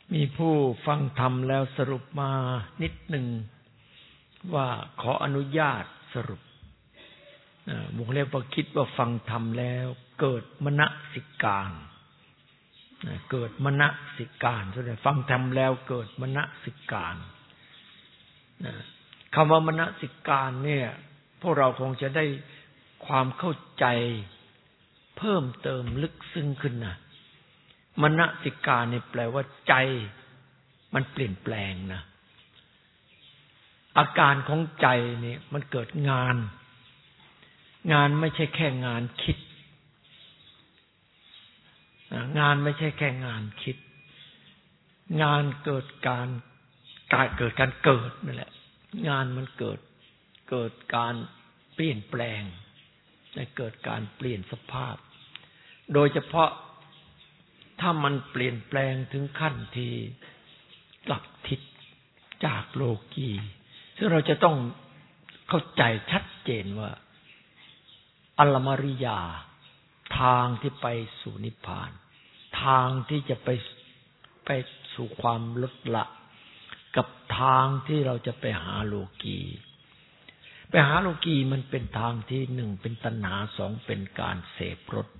มีผู้ฟังธรรมแล้วสรุปมานิดหนึ่งว่าขออนุญาตสรุปวงเล็บว่าคิดว่าฟังธรรมแล้วเกิดมนสิการเกิดมนสิการแสดงฟังธรรมแล้วเกิดมนสิการคำว่ามนสิการเนี่ยพวกเราคงจะได้ความเข้าใจเพิ่มเติมลึกซึ้งขึ้นนะมนสิการเนี่ยแปลว่าใจมันเปลี่ยนแปลงนะอาการของใจเนี่ยมันเกิดงานไม่ใช่แค่งานคิดงานไม่ใช่แค่งานคิดงานเกิดการเกิดนั่นแหละงานมันเกิดการเปลี่ยนแปลงเกิดการเปลี่ยนสภาพโดยเฉพาะถ้ามันเปลี่ยนแปลงถึงขั้นที่กลับทิศจากโลกีซึ่งเราจะต้องเข้าใจชัดเจนว่าอลมริยาทางที่ไปสู่นิพพานทางที่จะไปสู่ความลดละกับทางที่เราจะไปหาโลกีไปหาโลกีมันเป็นทางที่หนึ่งเป็นตัณหาสองเป็นการเสพรส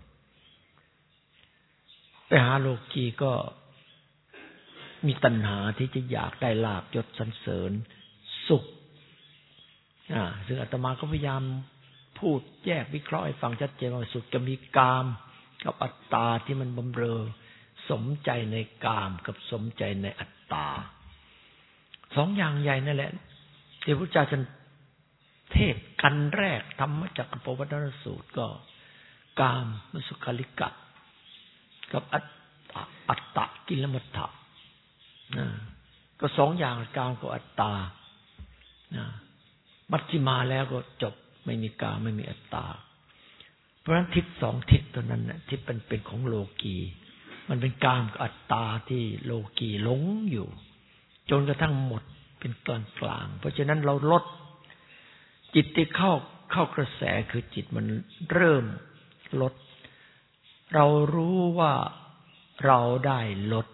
ไปหาโลกีก็มีตัณหาที่จะอยากได้ลาภยศสรรเสริญสุขซึ่งอาตมาก็พยายามพูดแยกวิเคราะห์ให้ฟังชัดเจนว่าสุขจะมีกามกับอัตตาที่มันบำเรอสมใจในกามกับสมใจในอัตตาสองอย่างใหญ่นั่นแหละที่พระพุทธเจ้าท่านเทศกันแรกธรรมจักรปวัตตนสูตรก็กามมสุขาลิกะกับอัตตะกิลมัฏฐะก็สองอย่างกามกับอัตตามัชฌิมาแล้วก็จบไม่มีกามไม่มีอัตตาเพราะฉะนั้นทิศสองทิศตัวนั้นน่ะที่เป็นของโลกีมันเป็นกามกับอัตตาที่โลกีหลงอยู่จนกระทั่งหมดเป็นกลางๆเพราะฉะนั้นเราลดจิตที่เข้ากระแสคือจิตมันเริ่มลดเรารู้ว่าเราได้ลด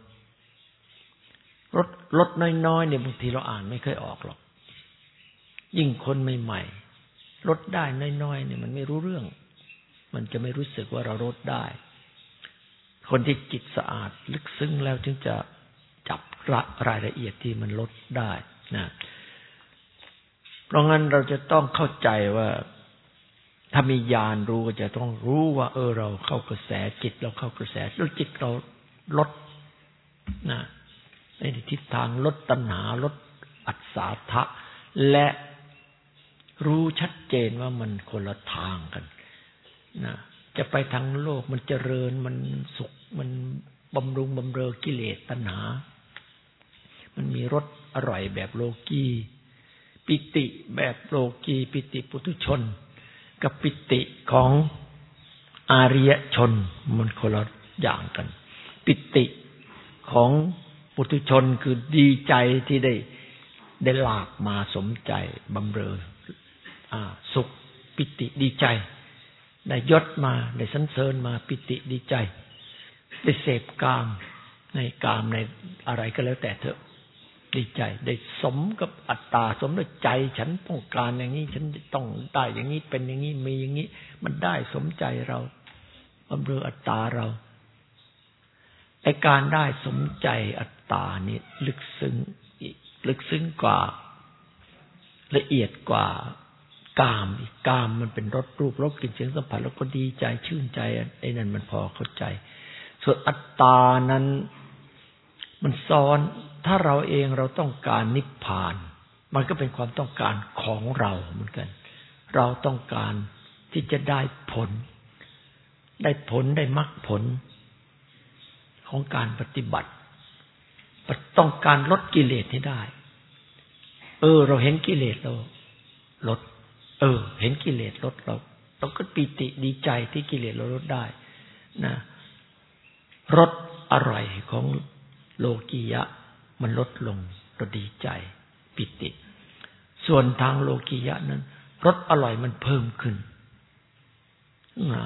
น้อยๆเนี่ยบางทีเราอ่านไม่เคยออกหรอกยิ่งคนใหม่ๆลดได้น้อยๆเนี่ยมันไม่รู้เรื่องมันจะไม่รู้สึกว่าเราลดได้คนที่จิตสะอาดลึกซึ้งแล้วจึงจะจับรายละเอียดที่มันลดได้นะเพราะงั้นเราจะต้องเข้าใจว่าถ้ามีญาณรู้ก็จะต้องรู้ว่าเราเข้ากระแสจิตเราเข้ากระแสแล้วจิตเราลดนะในทิศทางลดตัณหาลดอัศสาทะและรู้ชัดเจนว่ามันคนละทางกันนะจะไปทางโลกมันเจริญมันสุขมันบำรุงบำเรอกิเลสตัณหามันมีรสอร่อยแบบโลกีปิติแบบโลกีปิติปุถุชนกับปิติของอาริยชนมันคนละอย่างกันปิติของปุถุชนคือดีใจที่ได้ลาภมาสมใจบำเรอสุขปิติดีใจได้ยศมาได้สรรเสริญมาปิติดีใจได้เสพกามในกามในอะไรก็แล้วแต่เถอะดีใจได้สมกับอัตตาสมด้วยใจฉันต้องการอย่างนี้ฉันต้องได้อย่างนี้เป็นอย่างนี้มีอย่างนี้มันได้สมใจเราบำเรออัตตาเราไอ้การได้สมใจอัตตานี่ลึกซึ้งกว่าละเอียดกว่ากามมันเป็นรสรูปรสกลิ่นเสียงสัมผัสแล้วก็ดีใจชื่นใจไอ้นั่นมันพอเข้าใจส่วนอัตตานั้นมันซ้อนถ้าเราเองเราต้องการนิพพานมันก็เป็นความต้องการของเราเหมือนกันเราต้องการที่จะได้ผลได้มรรคผลของการปฏิบัติต้องการลดกิเลสให้ได้เราเห็นกิเลสเราลดเห็นกิเลสลดเราก็ปิติดีใจที่กิเลสเราลดได้นะรสอร่อยของโลกียะมันลดลงเราดีใจปิติส่วนทางโลกียะนั้นรสอร่อยมันเพิ่มขึ้น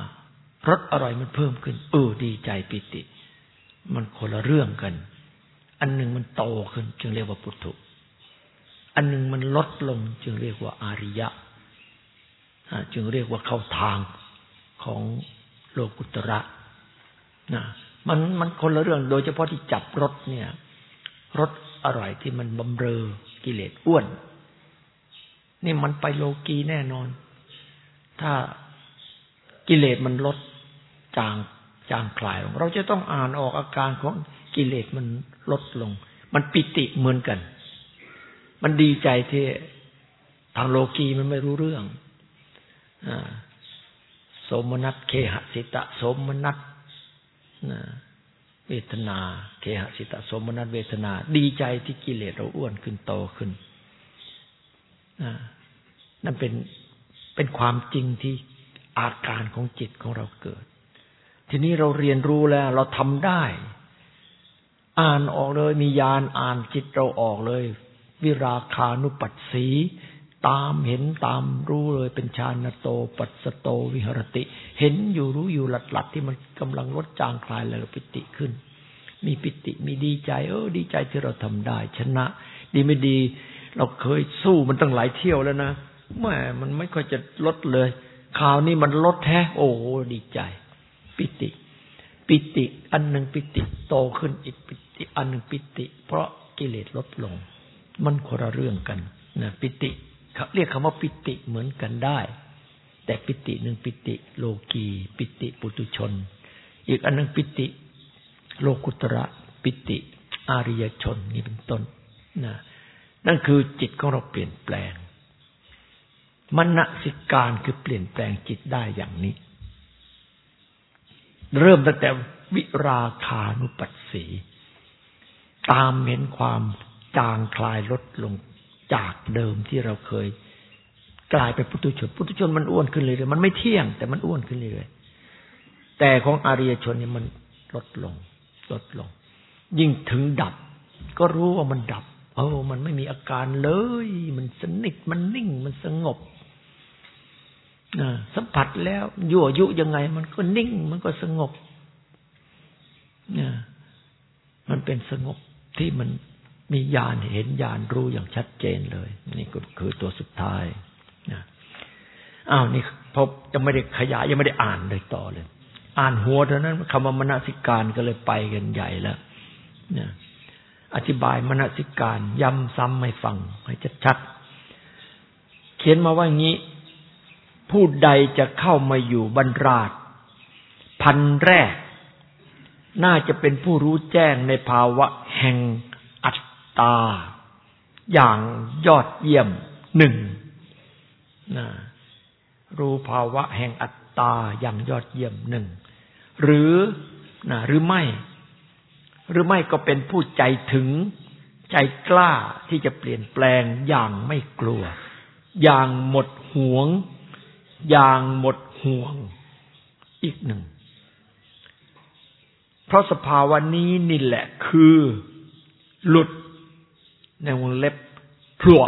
รสอร่อยมันเพิ่มขึ้นดีใจปิติมันคนละเรื่องกันอันหนึ่งมันโตขึ้นจึงเรียกว่าปุถุอันหนึ่งมันลดลงจึงเรียกว่าอาริยะจึงเรียกว่าเข้าทางของโลกุตระนะมันคนละเรื่องโดยเฉพาะที่จับรสเนี่ยรสอร่อยที่มันบำเรอกิเลสอ้วนนี่มันไปโลกีแน่นอนถ้ากิเลสมันลดจางคลายลงเราจะต้องอ่านออกอาการของกิเลสมันลดลงมันปิติเหมือนกันมันดีใจที่ทางโลกีมันไม่รู้เรื่องโสมนัสเคหสิตะโสมนัสเวทนาเคหสิตะโสมนัสเวทนาดีใจที่กิเลสเราอ้วนขึ้นโตขึ้นนั่นเป็นความจริงที่อาการของจิตของเราเกิดทีนี้เราเรียนรู้แล้วเราทำได้อ่านออกเลยมีญาณอ่านจิตเราออกเลยวิราคานุปัสสีตามเห็นตามรู้เลยเป็นฌานโตปัสสโตวิหรติเห็นอยู่รู้อยู่หลัดๆที่มันกำลังลดจางคลายแล้วปิติขึ้นมีปิติมีดีใจดีใจที่เราทำได้ชนะดีไม่ดีเราเคยสู้มันตั้งหลายเที่ยวแล้วนะแม่มันไม่ค่อยจะลดเลยคราวนี้มันลดแท้โอ้ดีใจปิติอันหนึ่งปิติโตขึ้นอีกปิติอันหนึ่งปิติเพราะกิเลสลดลงมันคนละเรื่องกันนะปิติเรียกคำว่าปิติเหมือนกันได้แต่ปิติหนึ่งปิติโลกีปิติปุถุชนอีกอันหนึ่งปิติโลกุตระปิติอาริยชนนี่เป็นต้นนะนั่นคือจิตของเราเปลี่ยนแปลงมนสิการคือเปลี่ยนแปลงจิตได้อย่างนี้เริ่มตั้งแต่วิราคานุปัสสีตามเห็นความจางคลายลดลงจากเดิมที่เราเคยกลายเป็นปุถุชนมันอ้วนขึ้นเรื่อยๆมันไม่เที่ยงแต่มันอ้วนขึ้นเรื่อยๆแต่ของอริยชนเนี่ยมันลดลงยิ่งถึงดับก็รู้ว่ามันดับมันไม่มีอาการเลยมันสนิทมันนิ่งมันสงบสัมผัสแล้วยั่วยุยังไงมันก็นิ่งมันก็สงบมันเป็นสงบที่มันมีญาณเห็นญาณรู้อย่างชัดเจนเลยนี่ก็คือตัวสุดท้ายนี่พบจะไม่ได้ขยายยังไม่ได้อ่านเลยต่อเลยอ่านหัวเท่านั้นคำว่ามนสิการก็เลยไปกันใหญ่แล้วอธิบายมนสิการย้ำซ้ำให้ฟังให้ชัดๆเขียนมาว่างี้ผู้ใดจะเข้ามาอยู่บรรดาพันแรกน่าจะเป็นผู้รู้แจ้งในภาวะแห่งอัตตาอย่างยอดเยี่ยมหนึ่งรู้ภาวะแห่งอัตตาอย่างยอดเยี่ยมหนึ่งหรือไม่ก็เป็นผู้ใจถึงใจกล้าที่จะเปลี่ยนแปลงอย่างไม่กลัวอย่างหมดห่วงอีกหนึ่งเพราะสภาวะนี้นี่แหละคือหลุดในวงเล็บพลั่ว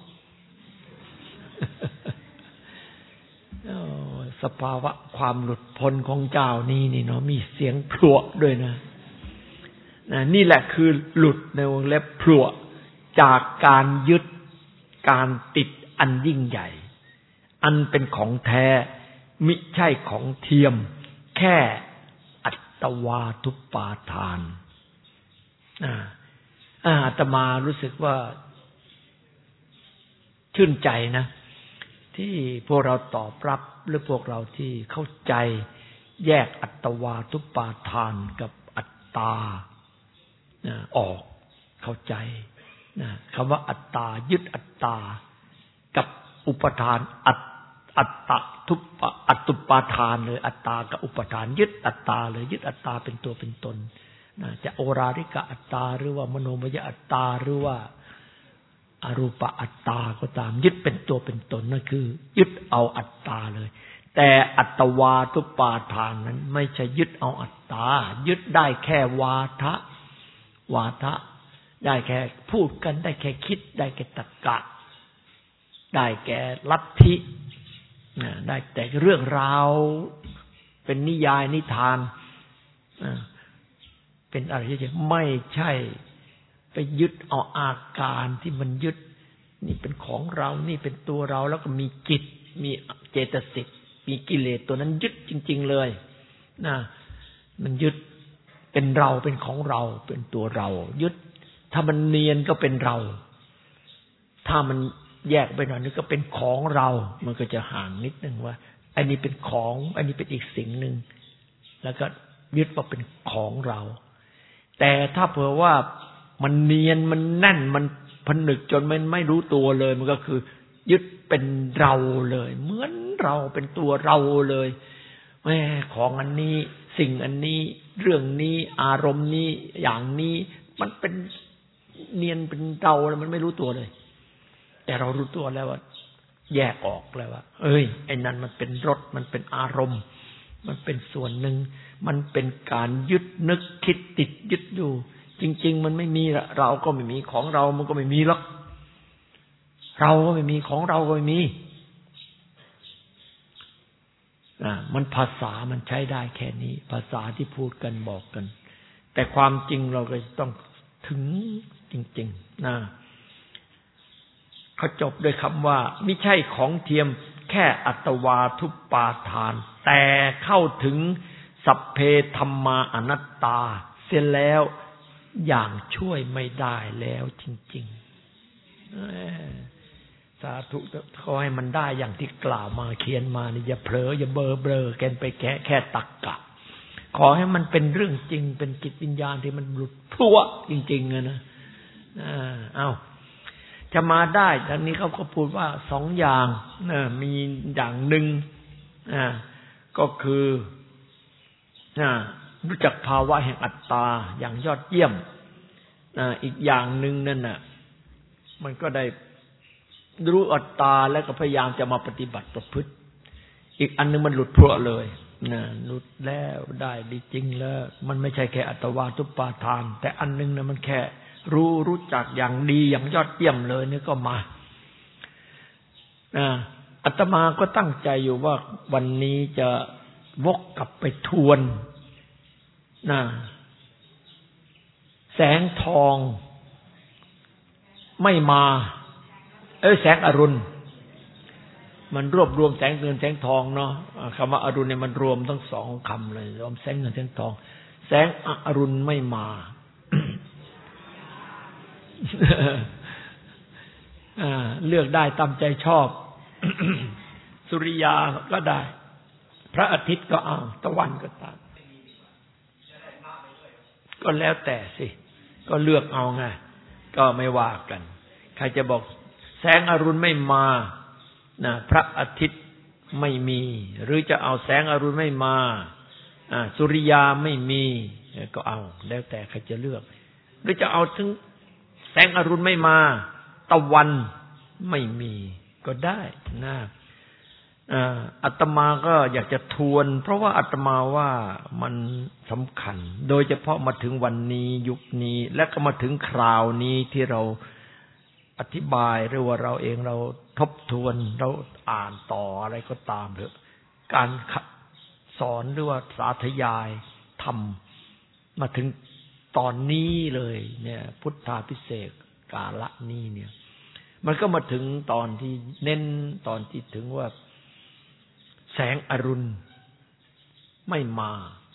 สภาวะความหลุดพ้นของเจ้านี่เนาะมีเสียงพลั่วด้วยนะนี่แหละคือหลุดในวงเล็บพลั่วจากการยึดการติดอันยิ่งใหญ่อันเป็นของแท้มิใช่ของเทียมแค่อัตวาทุปาทานอาตมารู้สึกว่าชื่นใจนะที่พวกเราตอบรับหรือพวกเราที่เข้าใจแยกอัตวาทุปาทานกับอัตตาออกเข้าใจคำว่าอัตตายึดอัตตากับอุปทานอัตตะอัตตุปาทานเลยอัตตากับอุปทานยึดอัตตาเลยยึดอัตตาเป็นตัวเป็นตนจะโอราริกะอัตตาหรือว่ามโนมยอัตตาหรือว่าอรูปอัตตาก็ตามยึดเป็นตัวเป็นตนนั่นคือยึดเอาอัตตาเลยแต่อัตวาทุปาทานนั้นไม่ใช่ยึดเอาอัตตายึดได้แค่วาทะได้แค่พูดกันได้แค่คิดได้แค่ตรรกะได้แก่ลัทธิได้แต่เรื่องราวเป็นนิยายนิทานเป็นอะไรที่ไม่ใช่ไปยึดเอาอาการที่มันยึดนี่เป็นของเรานี่เป็นตัวเราแล้วก็มีจิตมีเจตสิกมีกิเลสตัวนั้นยึดจริงๆเลยนะมันยึดเป็นเราเป็นของเราเป็นตัวเรายึดถ้ามันเนียนก็เป็นเราถ้ามันแยกไปหน่อยนึงก็เป็นของเรามันก็จะห่างนิดนึงว่าอันนี้เป็นของอันนี้เป็นอีกสิ่งหนึ่งแล้วก็ยึดว่าเป็นของเราแต่ถ้าเผื่อว่ามันเนียนมันแน่นมันผนึกจนมันไม่รู้ตัวเลยมันก็คือยึดเป็นเราเลยเหมือนเราเป็นตัวเราเลยแม่ของอันนี้สิ่งอันนี้เรื่องนี้อารมณ์นี้อย่างนี้มันเป็นเนียนเป็นเราแล้วมันไม่รู้ตัวเลยแต่เรารู้ตัวแล้วว่าแยกออกแล้วว่าเอ้ยไอ้นั่นมันเป็นรสมันเป็นอารมณ์มันเป็นส่วนหนึ่งมันเป็นการยึดนึกคิดติดยึดอยู่จริงๆมันไม่มีเราก็ไม่มีของเรามันก็ไม่มีหรอกเราก็ไม่มีของเราก็ไม่มีมันภาษามันใช้ได้แค่นี้ภาษาที่พูดกันบอกกันแต่ความจริงเราก็ต้องถึงจริงๆนะเขาจบด้วยคำว่าไม่ใช่ของเทียมแค่อัตวาทุปาทานแต่เข้าถึงสัพเพธัมมาอนัตตาเสียแล้วอย่างช่วยไม่ได้แล้วจริงๆสาธุขอให้มันได้อย่างที่กล่าวมาเขียนมานี่อย่าเผลออย่าเบลอๆกันไปแค่ตักกะขอให้มันเป็นเรื่องจริงเป็นจิตวิญญาณที่มันหลุดพลั่วจริงๆนะจะมาได้ทางนี้เขาก็พูดว่าสองอย่างมีอย่างหนึ่งก็คือรู้จักภาวะแห่งอัตตาอย่างยอดเยี่ยมอีกอย่างหนึ่งนั่นน่ะมันก็ได้รู้อัตตาแล้วก็พยายามจะมาปฏิบัติประพฤติอีกอันนึงมันหลุดพรวดเลยหลุดแล้วได้ดีจริงแล้วมันไม่ใช่แค่อัตวาทุปาทานแต่อันนึงนะมันแค่รู้จักอย่างดีอย่างยอดเยี่ยมเลยนี่ก็มาอาตมาก็ตั้งใจอยู่ว่าวันนี้จะวกกลับไปทวนแสงทองไม่มาแสงอรุณมันรวบรวมแสงเงินแสงทองเนาะคำว่าอรุณเนี่ยมันรวมทั้งสองคำเลยรวมแสงเงินแสงทองแสงอรุณไม่มา เลือกได้ตามใจชอบ สุริยาก็ได้พระอาทิตย์ก็เอาตะวันก็ตามก็แล้วแต่สิก็เลือกเอาไงก็ไม่ว่ากันใครจะบอกแสงอรุณไม่มาพระอาทิตย์ไม่มีหรือจะเอาแสงอรุณไม่มาสุริยาไม่มีก็เอาแล้วแต่ใครจะเลือกหรือจะเอาถึงแสงอรุณไม่มาตะวันไม่มีก็ได้นะอาตมาก็อยากจะทวนเพราะว่าอาตมาว่ามันสำคัญโดยเฉพาะมาถึงวันนี้ยุคนี้และก็มาถึงคราวนี้ที่เราอธิบายหรือว่าเราเองเราทบทวนเราอ่านต่ออะไรก็ตามเถอะการสอนหรือว่าสาธยายธรรมมาถึงตอนนี้เลยเนี่ยพุทธาภิเษกกาละนี้เนี่ยมันก็มาถึงตอนที่เน้นตอนที่ถึงว่าแสงอรุณไม่มา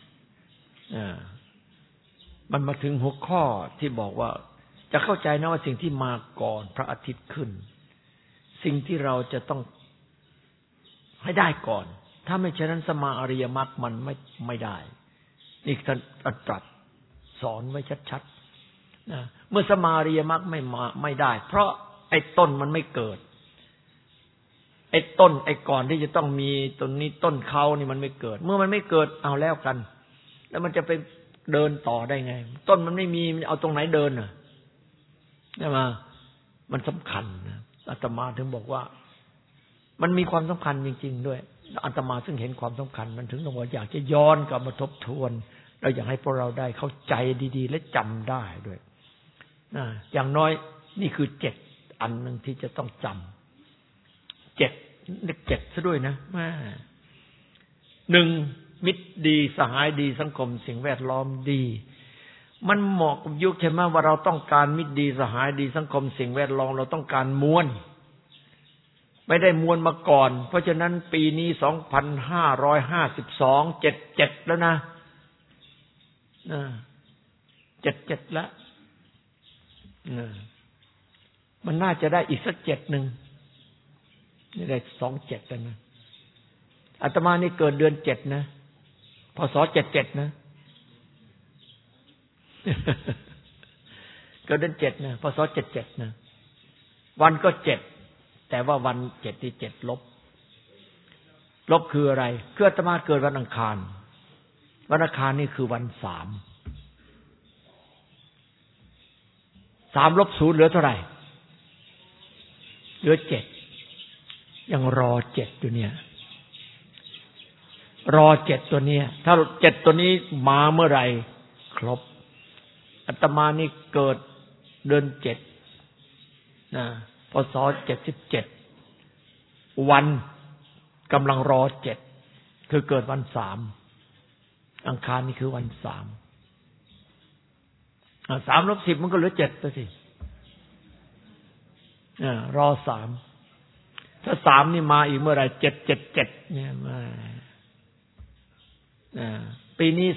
มันมาถึงหัวข้อที่บอกว่าจะเข้าใจนะว่าสิ่งที่มาก่อนพระอาทิตย์ขึ้นสิ่งที่เราจะต้องให้ได้ก่อนถ้าไม่เช่นนั้นสมาอริยมรรคมันไม่ได้นี่ท่านตรัสสอนไว้ชัดๆนะเมื่อสมาอริยมรรคไม่ได้เพราะไอ้ต้นมันไม่เกิดไอ้ต้นไอ้ก่อนที่จะต้องมีต้นนี้ต้นเขานี่มันไม่เกิดเมื่อมันไม่เกิดเอาแล้วกันแล้วมันจะไปเดินต่อได้ไงต้นมันไม่มีมันเอาตรงไหนเดินน่ะใช่ไหมมันสำคัญนะอาตมาถึงบอกว่ามันมีความสำคัญจริงๆด้วยอาตมาซึ่งเห็นความสำคัญมันถึงต้องว่าอยากจะย้อนกลับมาทบทวนเราอยากให้พวกเราได้เข้าใจดีๆและจำได้ด้วยอย่างน้อยนี่คือ7อันนึงที่จะต้องจำเลข7ซะด้วยนะ1มิตรดีสหายดีสังคมสิ่งแวดล้อมดีมันเหมาะกับยุคใช่ไหมว่าเราต้องการมิตรดีสหายดีสังคมสิ่งแวดล้อมเราต้องการมวลไม่ได้มวลมาก่อนเพราะฉะนั้นปีนี้2552 77แล้วนะ77แล้วมันน่าจะได้อีกสัก7นึงนี่ได้27แล้วนะอาตมานี่เกิดเดือน7นะพศ77นะเกิดเดือน7นะพศ77นะวันก็7แต่ว่าวัน7ที่7ลบคืออะไรคืออาตมาเกิดวันอังคารวันอังคารนี่คือวัน3 ลบ0เหลือเท่าไหร่เหลือ7ยังรอ7อยู่เนี่ยรอ7ตัวเนี้ยถ้า7ตัวนี้มาเมื่อไหร่ครบอาตมานี่เกิดเดือน7นะพศ77วันกำลังรอ7คือเกิดวัน3อังคารนี่คือวัน3 3 ลบ 10มันก็เหลือ7ตัวสิรอ3ถ้า3นี่มาอีกเมื่อไหร่777เนี่ยมาปีนี้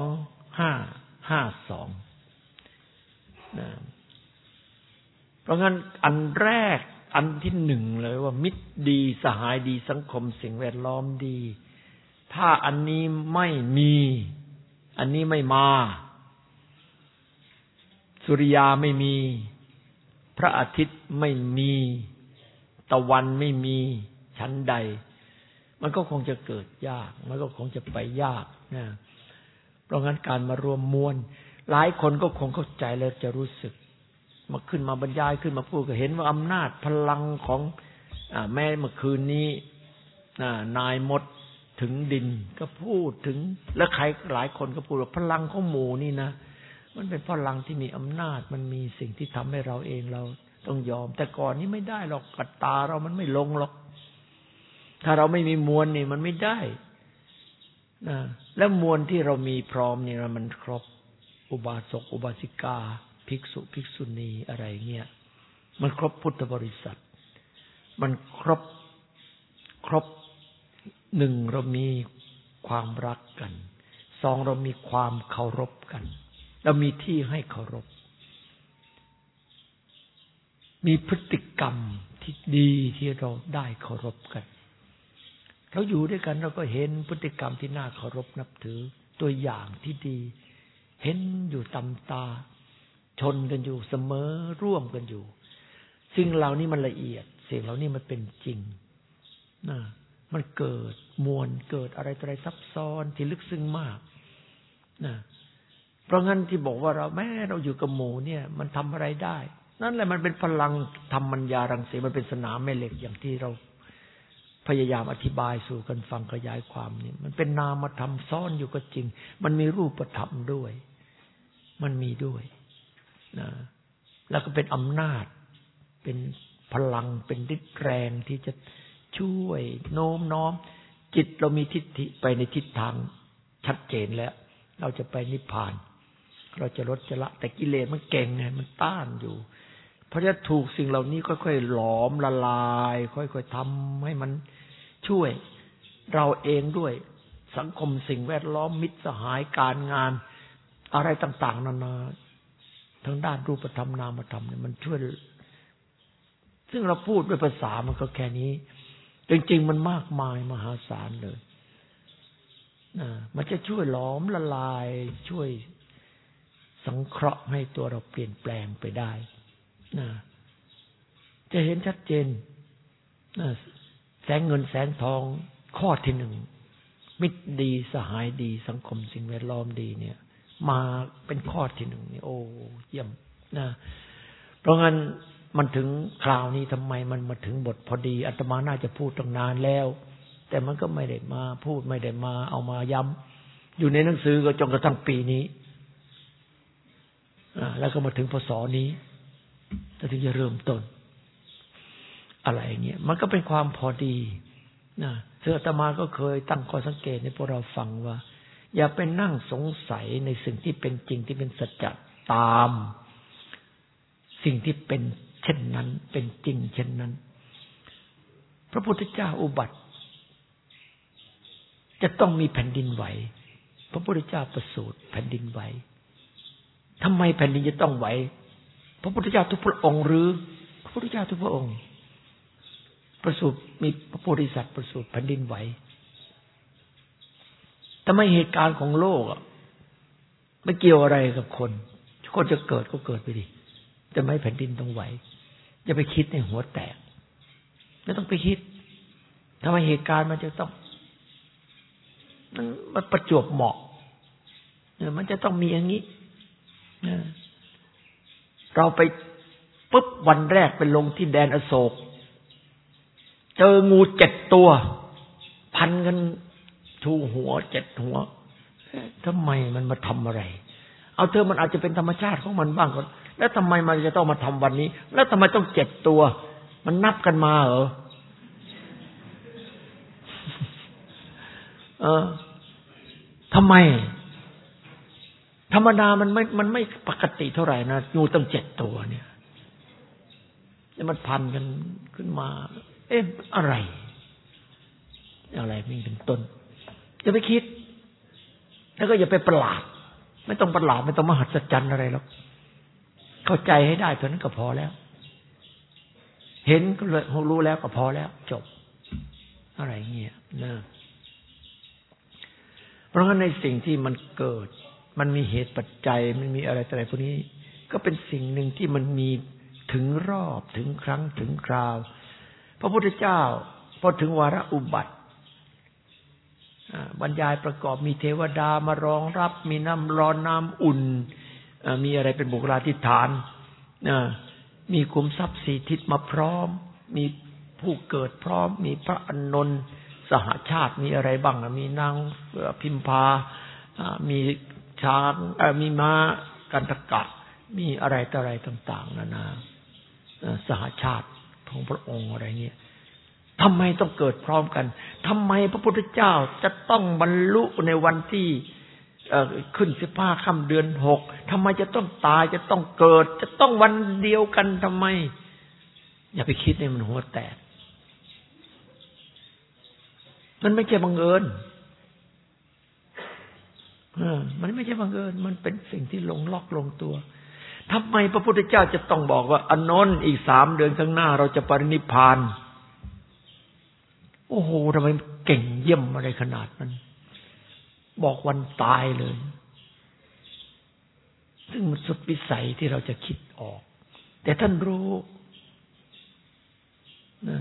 2552เพราะงั้นอันแรกอันที่1เลยว่ามิตรดีสหายดีสังคมสิ่งแวดล้อมดีถ้าอันนี้ไม่มีอันนี้ไม่มาสุริยาไม่มีพระอาทิตย์ไม่มีตะวันไม่มีชั้นใดมันก็คงจะเกิดยากมันก็คงจะไปยากนะเพราะงั้นการมารวมมวลหลายคนก็คงเข้าใจแล้วจะรู้สึกมาขึ้นมาบรรยายขึ้นมาพูดก็เห็นว่าอำนาจพลังของแม้เมื่อคืนนี้นายมดถึงดินก็พูดถึงและใครหลายคนก็พูดว่าพลังของหมู่นี่นะมันเป็นพลังที่มีอำนาจมันมีสิ่งที่ทำให้เราเองเราต้องยอมแต่ก่อนนี้ไม่ได้หรอกกัดตาเรามันไม่ลงหรอกถ้าเราไม่มีมวลนี่มันไม่ได้นะแล้วมวลที่เรามีพร้อมนี่มันครบอุบาสกอุบาสิกาภิกษุภิกษุณีอะไรเงี้ยมันครบพุทธบริษัทมันครบ1เรามีความรักกัน2เรามีความเคารพกันเรามีที่ให้เคารพมีพฤติกรรมที่ดีที่เราได้เคารพกันเราอยู่ด้วยกันเราก็เห็นพฤติกรรมที่น่าเคารพนับถือตัวอย่างที่ดีเห็นอยู่ตำตาชนกันอยู่เสมอร่วมกันอยู่สิ่งเหล่านี้มันละเอียดสิ่งเหล่านี้มันเป็นจริงนะมันเกิดมวลเกิดอะไรต่ออะไรซับซ้อนที่ลึกซึ้งมากนะเพราะงั้นที่บอกว่าเราแม้เราอยู่กับหมู่เนี่ยมันทำอะไรได้นั่นแหละมันเป็นพลังธรรมัญญารังสีมันเป็นสนามแม่เหล็กอย่างที่เราพยายามอธิบายสู่กันฟังขยายความนี่มันเป็นนามธรรมซ่อนอยู่ก็จริงมันมีรูปธรรมด้วยมันมีด้วยนะแล้วก็เป็นอำนาจเป็นพลังเป็นฤทธิ์แรงที่จะช่วยโน้มน้อมจิตเรามีทิฏฐิไปในทิศทางชัดเจนแล้วเราจะไปนิพพานเราจะลดจะละแต่กิเลสมันเก่งไงมันต้านอยู่เพราะฉะนั้นถูกสิ่งเหล่านี้ค่อยๆหลอมละลายค่อยๆทำให้มันช่วยเราเองด้วยสังคมสิ่งแวดล้อมมิตรสหายการงานอะไรต่างๆนานาทั้งด้านรูปธรรมนามธรรมเนี่ยมันช่วยซึ่งเราพูดด้วยภาษามันก็แค่นี้จริงๆมันมากมายมหาศาลเลยมันจะช่วยหลอมละลายช่วยสังเคราะห์ให้ตัวเราเปลี่ยนแปลงไปได้จะเห็นชัดเจนแสงเงินแสงทองข้อที่1มิตรดีสหายดีสังคมสิ่งแวดล้อมดีเนี่ยมาเป็นข้อที่1นี่โอ้เยี่ยมนะเพราะงั้นมันถึงคราวนี้ทำไมมันมาถึงบทพอดีอาตมาน่าจะพูดตั้งนานแล้วแต่มันก็ไม่ได้มาพูดไม่ได้มาเอามาย้ำอยู่ในหนังสือก็จนกระทั่งปีนี้แล้วก็มาถึงพศนี้ถึงจะเริ่มต้นอะไรเงี้ยมันก็เป็นความพอดีนะซึ่งอาตมาก็เคยตั้งข้อสังเกตให้พวกเราฟังว่าอย่าไปนั่งสงสัยในสิ่งที่เป็นจริงที่เป็นสัจจะตามสิ่งที่เป็นเช่นนั้นเป็นจริงเช่นนั้นพระพุทธเจ้าอุบัติจะต้องมีแผ่นดินไหวพระพุทธเจ้าประสูติแผ่นดินไหวทำไมแผ่นดินจะต้องไหวพระพุทธเจ้าทุกพระองค์หรือพระพุทธเจ้าทุกพระองค์ประสูติมีพระโพธิสัตว์ประสูติแผ่นดินไหวทำไมเหตุการณ์ของโลกไม่เกี่ยวอะไรกับคนจะเกิดก็เกิดไปดิจะไม่แผ่นดินต้องไหวอย่าไปคิดในหัวแตกไม่ต้องไปคิดทำไมเหตุการณ์มันจะต้องมันประจวบเหมาะมันจะต้องมีอย่างนี้เราไปปุ๊บวันแรกไปลงที่แดนอโศกเจองู7 ตัวพันกันชูหัว7 หัวทำไมมันมาทำอะไรเอาเธอมันอาจจะเป็นธรรมชาติของมันบ้างก็แล้วทำไมมันจะต้องมาทำวันนี้แล้วทำไมต้อง7 ตัวมันนับกันมาเหรอทำไมธรรมดามันไม่ปกติเท่าไหร่นะงูตั้ง7 ตัวเนี่ยแล้วมันพันกันขึ้นมาอะไรนี่เป็นต้นอย่าไปคิดแล้วก็อย่าไปประหลาดไม่ต้องประหลาดไม่ต้องมหัศจรรย์อะไรหรอกเข้าใจให้ได้เท่านั้นก็พอแล้วเห็นก็เลยรู้แล้วก็พอแล้วจบอะไรเงี้ยนะเพราะงั้นในสิ่งที่มันเกิดมันมีเหตุปัจจัยมันมีอะไรพวกนี้ก็เป็นสิ่งหนึ่งที่มันมีถึงรอบถึงครั้งถึงคราวพระพุทธเจ้าพอถึงวาระอุบัติบรรยายประกอบมีเทวดามารองรับมีน้ำร้อนน้ำอุ่นมีอะไรเป็นบุคลาธิฐานมีคุมทรัพย์4 ทิศมาพร้อมมีผู้เกิดพร้อมมีพระอานนท์สหชาติมีอะไรบ้างมีนางพิมพามีช้างมีม้ากันตกะมีอะไรต่ออะไรต่างๆนานาสหชาติของพระองค์อะไรเงี้ยทำไมต้องเกิดพร้อมกันทำไมพระพุทธเจ้าจะต้องบรรลุในวันที่ขึ้น15 ค่ำเดือน 6ทำไมจะต้องตายจะต้องเกิดจะต้องวันเดียวกันทำไมอย่าไปคิดในมันหัวแตกมันไม่ใช่บังเอิญมันไม่ใช่บังเอิญมันเป็นสิ่งที่ลงล็อกลงตัวทำไมพระพุทธเจ้าจะต้องบอกว่าอานนท์อีก3 เดือนข้างหน้าเราจะปรินิพพานโอ้โหทำไมเก่งเยี่ยมอะไรขนาดนั้นบอกวันตายเลยซึ่งมันสุดวิสัยที่เราจะคิดออกแต่ท่านรู้นะ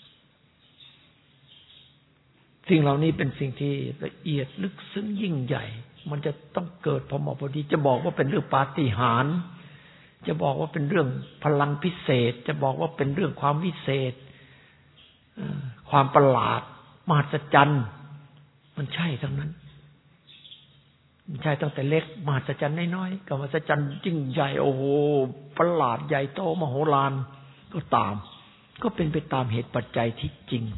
สิ่งเหล่านี้เป็นสิ่งที่ละเอียดลึกซึ้งยิ่งใหญ่มันจะต้องเกิดพอเหมาะพอดีจะบอกว่าเป็นเรื่องปาฏิหาริย์จะบอกว่าเป็นเรื่องพลังพิเศษจะบอกว่าเป็นเรื่องความวิเศษความประหลาดมหัศจรรย์มันใช่ทั้งนั้นมันใช่ตั้งแต่เล็กมหัศจรรย์น้อยๆกับมหัศจรรย์ยิ่งใหญ่โอ้โหประหลาดใหญ่โตมโหฬารก็ตามก็เป็นไปตามเหตุปัจจัยที่จริง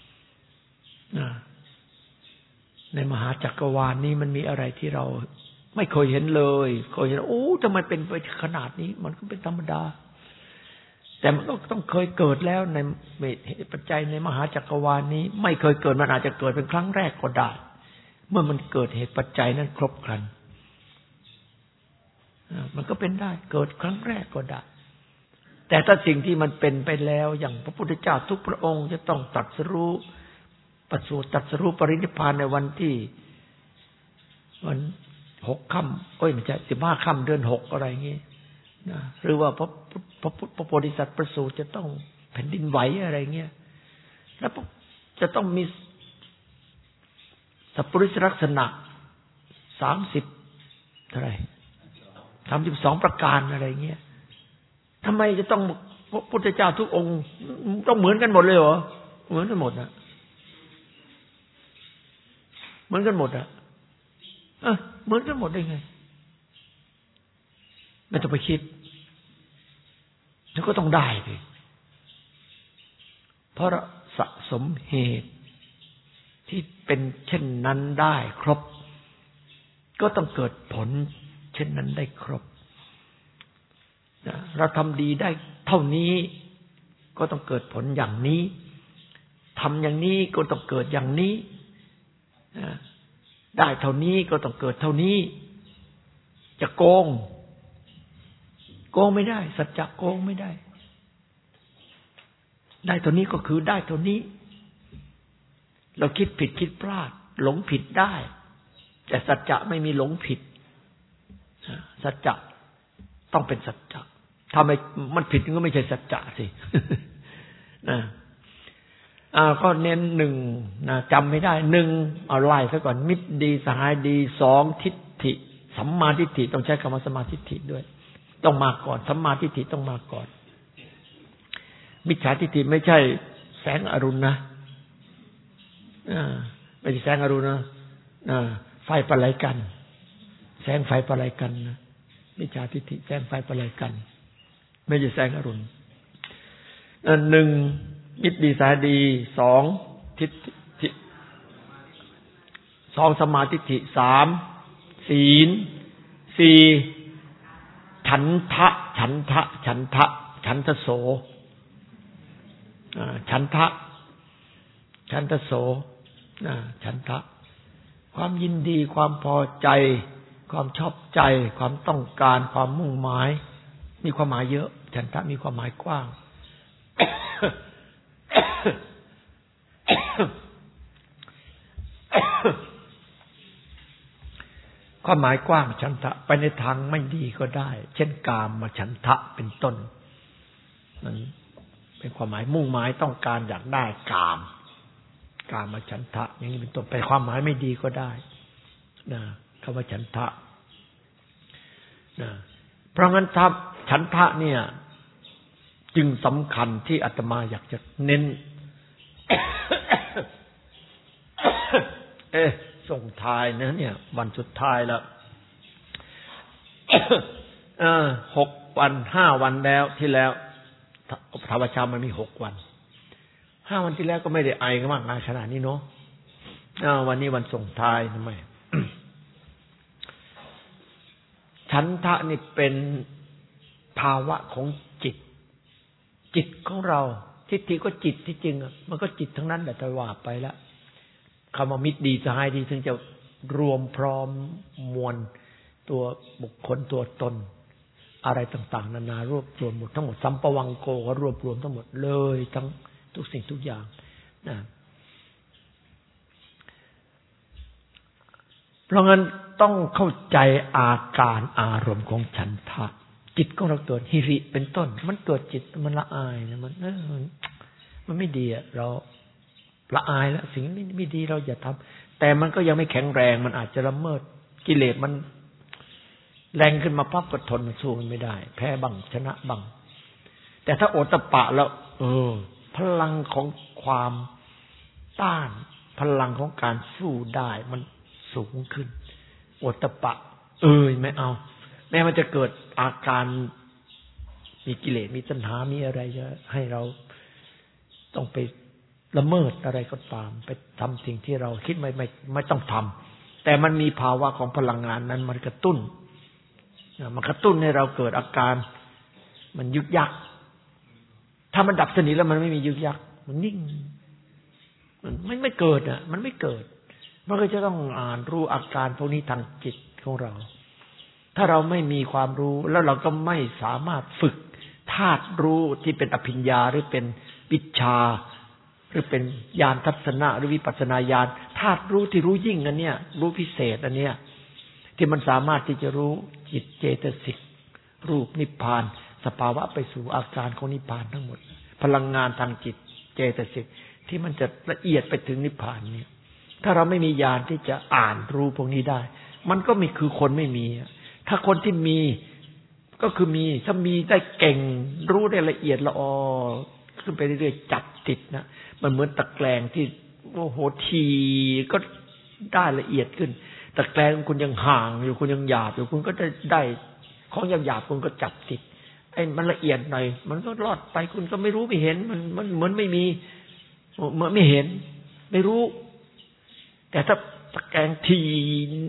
ในมหาจักรวาลนี้มันมีอะไรที่เราไม่เคยเห็นเลยเคยเห็นโอ้ทำไมเป็นไปขนาดนี้มันก็เป็นธรรมดาแต่มันก็ต้องเคยเกิดแล้วในเหตุปัจจัยในมหาจักรวาลนี้ไม่เคยเกิดมันอาจจะเกิดเป็นครั้งแรกก็ได้เมื่อมันเกิดเหตุปัจจัยนั้นครบครันมันก็เป็นได้เกิดครั้งแรกก็ได้แต่ถ้าสิ่งที่มันเป็นไปแล้วอย่างพระพุทธเจ้าทุกพระองค์จะต้องตรัสรู้ประสูติตรัสรู้ปรินิพพานในวันที่วัน6 ค่ำไม่ใช่15 ค่ำเดือน 6อะไรอย่างงี้นะหรือว่าพระโพธิสัตว์ประสูติจะต้องแผ่นดินไหวอะไรเงี้ยแล้วจะต้องมีสัพพุริสลักษณะ30เท่าไหร่32 ประการอะไรเงี้ยทำไมจะต้องพระพุทธเจ้าทุกองค์ต้องเหมือนกันหมดเลยเหรอเหมือนกันหมดนะเหมือนกันหมดอะเหมือนกันหมดได้ไงไม่ต้องไปคิดแล้วก็ต้องได้ดิเพราะสะสมเหตุที่เป็นเช่นนั้นได้ครบก็ต้องเกิดผลเช่นนั้นได้ครบเราทำดีได้เท่านี้ก็ต้องเกิดผลอย่างนี้ทำอย่างนี้ก็ต้องเกิดอย่างนี้ได้เท่านี้ก็ต้องเกิดเท่านี้จะโกงไม่ได้สัจจะโกงไม่ได้ได้เท่านี้ก็คือได้เท่านี้เราคิดผิดคิดพลาดหลงผิดได้แต่สัจจะไม่มีหลงผิดสัจจะต้องเป็นสัจจะถ้ามันผิดก็ไม่ใช่สัจจะสินะก็เน้นหนึ่งนะจำไม่ได้หนึ่งเอาไล่ซะก่อนมิตรดีสหายดีสองทิฏฐิสัมมาทิฏฐิต้องใช้คำว่าสัมมาทิฏฐิด้วยต้องมาก่อนสัมมาทิฏฐิต้องมาก่อนมิจฉาทิฏฐิไม่ใช่แสงอรุณนะไม่ใช่แสงอรุณนะไฟประไลกันแสงไฟประไลกันนะมิจฉาทิฏฐิแสงไฟประไลกันไม่ใช่แสงอรุณหนึ่งมิตรดีสายดีสองทิฏฐิสองสัมมาทิฏฐิสามศีลสี่ฉันทะโสฉันทะโสฉันทะความยินดีความพอใจความชอบใจความต้องการความมุ่งหมายมีความหมายเยอะฉันทะมีความหมายกว้าง ความหมายกว้างฉันทะไปในทางไม่ดีก็ได้เช่นกามฉันทะเป็นต้นนั้นเป็นความหมายมุ่งหมายต้องการอยากได้กามฉันทะอย่างนี้เป็นต้นไปความหมายไม่ดีก็ได้นะคำว่าฉันทะนะเพราะงั้นถ้าฉันทะเนี่ยจึงสำคัญที่อาตมาอยากจะเน้น ส่งท้ายนะเนี่ยวันสุดท้ายแล้ว 6 วัน5 วันแล้วที่แล้วธรรมชาติมันมี6 วัน5 วันที่แล้วก็ไม่ได้ไอกันมากมายขนาดนี้เนาะวันนี้วันส่งท้ายทำไม ฉันทะนี่เป็นภาวะของจิตของเราทิฏฐิก็จิตที่จริงมันก็จิตทั้งนั้นแหละแต่ว่าไปแล้วคำว่ามิตรดีสหายดีถึงจะรวมพร้อมมวลตัวบุคคลตัวตนอะไรต่างๆนานารวบรวมหมดทั้งหมดสัมปวังโกก็รวบรวมทั้งหมดเลยทั้งทุกสิ่งทุกอย่างนะเพราะงั้นต้องเข้าใจอาการอารมณ์ของฉันทะจิตของเราตัวหิริเป็นต้นมันตัวจิตมันละอายนะมันไม่ดีเราละอายแล้วสิ่งไม่ดีเราอย่าทำแต่มันก็ยังไม่แข็งแรงมันอาจจะละเมิดกิเลสมันแรงขึ้นมาปั๊บก็ทนสู้มันไม่ได้แพ้บังชนะบังแต่ถ้าโอตตัปปะแล้วพลังของความต้านพลังของการสู้ได้มันสูงขึ้นโอตตัปปะไม่เอาแม้มันจะเกิดอาการมีกิเลสมีตัณหามีอะไรจะให้เราต้องไปละเมิดอะไรก็ตามไปทำสิ่งที่เราคิดไม่ต้องทำแต่มันมีภาวะของพลังงานนั้นมันกระตุ้นให้เราเกิดอาการมันยึกยักถ้ามันดับสนิทแล้วมันไม่มียึกยักมันนิ่งมันไม่เกิดมันไม่เกิดมันก็จะต้องอ่านรู้อาการพวกนี้ทางจิตของเราถ้าเราไม่มีความรู้แล้วเราก็ไม่สามารถฝึกธาตุรู้ที่เป็นอภิญญาหรือเป็นวิชชาหรือเป็นญาณทัศนะหรือวิปัสสนาญาณธาตุรู้ที่รู้ยิ่งอันเนี้ยรู้พิเศษอันเนี้ยที่มันสามารถที่จะรู้จิตเจตสิกรูปนิพพานสภาวะไปสู่อาการของนิพพานทั้งหมดพลังงานทางจิตเจตสิกที่มันจะละเอียดไปถึงนิพพานนี้ถ้าเราไม่มีญาณที่จะอ่านรู้พวกนี้ได้มันก็มีคือคนไม่มีถ้าคนที่มีก็คือมีถ้ามีได้เก่งรู้ได้ละเอียดละออขึ้นไปเรื่อยๆจับติดนะมันเหมือนตะแกรงที่โอ้โหทีก็ได้ละเอียดขึ้นตะแกรงคุณยังห่างอยู่คุณยังหยาบอยู่คุณก็จะได้ของหยาบๆคุณก็จับติดไอ้มันละเอียดหน่อยมันก็รอดไปคุณก็ไม่รู้ไม่เห็นมันเหมือนไม่มีเหมือนไม่เห็นไม่รู้แต่ถ้าตะแกรงที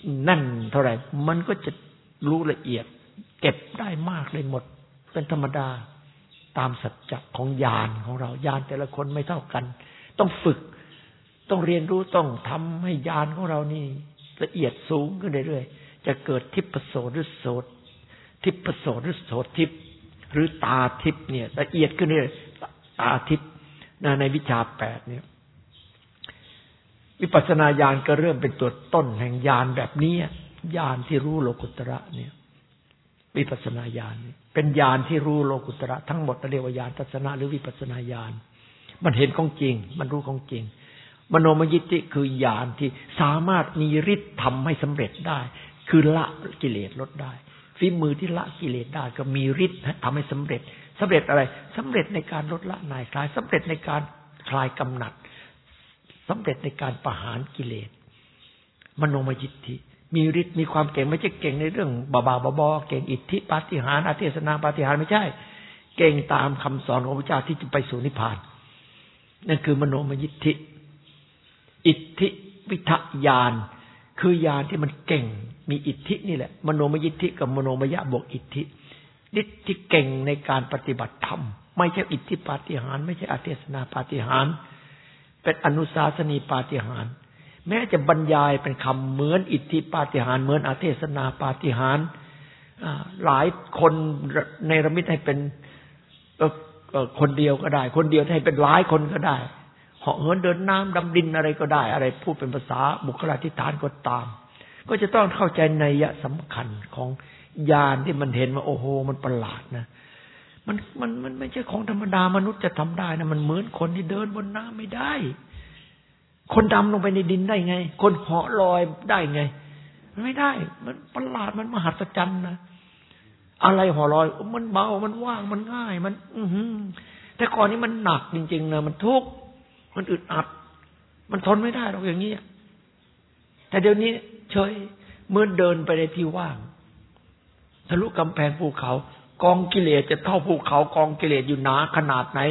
นั่นเท่าไหร่มันก็จะรู้ละเอียดเก็บได้มากเลยหมดเป็นธรรมดาตามสัจจะของญาณของเราญาณแต่ละคนไม่เท่ากันต้องฝึกต้องเรียนรู้ต้องทำให้ญาณของเรานี่ละเอียดสูงขึ้นเรื่อยๆจะเกิดทิพโสหรือโสตทิพโสหรือโสทิพหรือตาทิพเนี่ยละเอียดขึ้นเรื่อยตาทิพในวิชา8เนี่ยวิปัสสนาญาณก็เริ่มเป็นตัวต้นแห่งญาณแบบนี้ญาณที่รู้โลกุตระเนี่ยวิปัสสนาญาณเป็นญาณที่รู้โลกุตระทั้งหมดเรียกว่าญาณทัศนะหรือวิปัสสนาญาณมันเห็นของจริงมันรู้ของจริงมโนมยิทธิคือญาณที่สามารถมีฤทธิ์ทำให้สำเร็จได้คือละกิเลสลดได้ฝีมือที่ละกิเลสได้ก็มีฤทธิ์ทำให้สำเร็จอะไรสำเร็จในการลดละนายคลายสำเร็จในการคลายกำหนัดสำเร็จในการประหารกิเลสมโนมยิทธิมีฤทธิ์มีความเก่งไม่ใช่เก่งในเรื่องบ้าๆบอๆเก่งอิทธิปาฏิหาริย์อเทศนาปาฏิหาริย์ไม่ใช่เก่งตามคำสอนของพระเจ้าที่จะไปสู่นิพพานนั่นคือมโนมยิทธิอิทธิวิทยานคือญาณที่มันเก่งมีอิทธินี่แหละมโนมยิทธิกับมโนมยะบวกอิทธิฤทธิ์ที่เก่งในการปฏิบัติธรรมไม่ใช่อิทธิปาฏิหาริย์ไม่ใช่อเทศนาปาฏิหาริย์เป็นอนุสาสนีปาฏิหาริย์แม้จะบรรยายเป็นคำเหมือนอิทธิปาฏิหาริย์เหมือนอเทศนาปาฏิหาริย์หลายคนในระมิตให้เป็นคนเดียวก็ได้คนเดียวให้เป็นหลายคนก็ได้เหาะเหินเดินน้ำดำดินอะไรก็ได้อะไรพูดเป็นภาษาบุคลาธิฐานก็ตามก็จะต้องเข้าใจนัยสำคัญของญาณที่มันเห็นว่าโอ้โหมันประหลาดนะมันไม่ใช่ของธรรมดามนุษย์จะทำได้นะมันเหมือนคนที่เดินบนน้ำไม่ได้คนดำลงไปในดินได้ไงคนเหาะลอยได้ไงไม่ได้มันประหลาดมันมหัศจรรย์นะอะไรเหาะลอยมันเบามันว่างมันง่ายมันแต่ก่อนนี้มันหนักจริงๆนะมันทุกข์มันอึดอัดมันทนไม่ได้หรอกอย่างนี้แต่เดี๋ยวนี้เฉยเมื่อเดินไปในที่ว่างทะลุกำแพงภูเขากองกิเลสจะเท่าภูเขากองกิเลสอยู่หนาขนาดไหน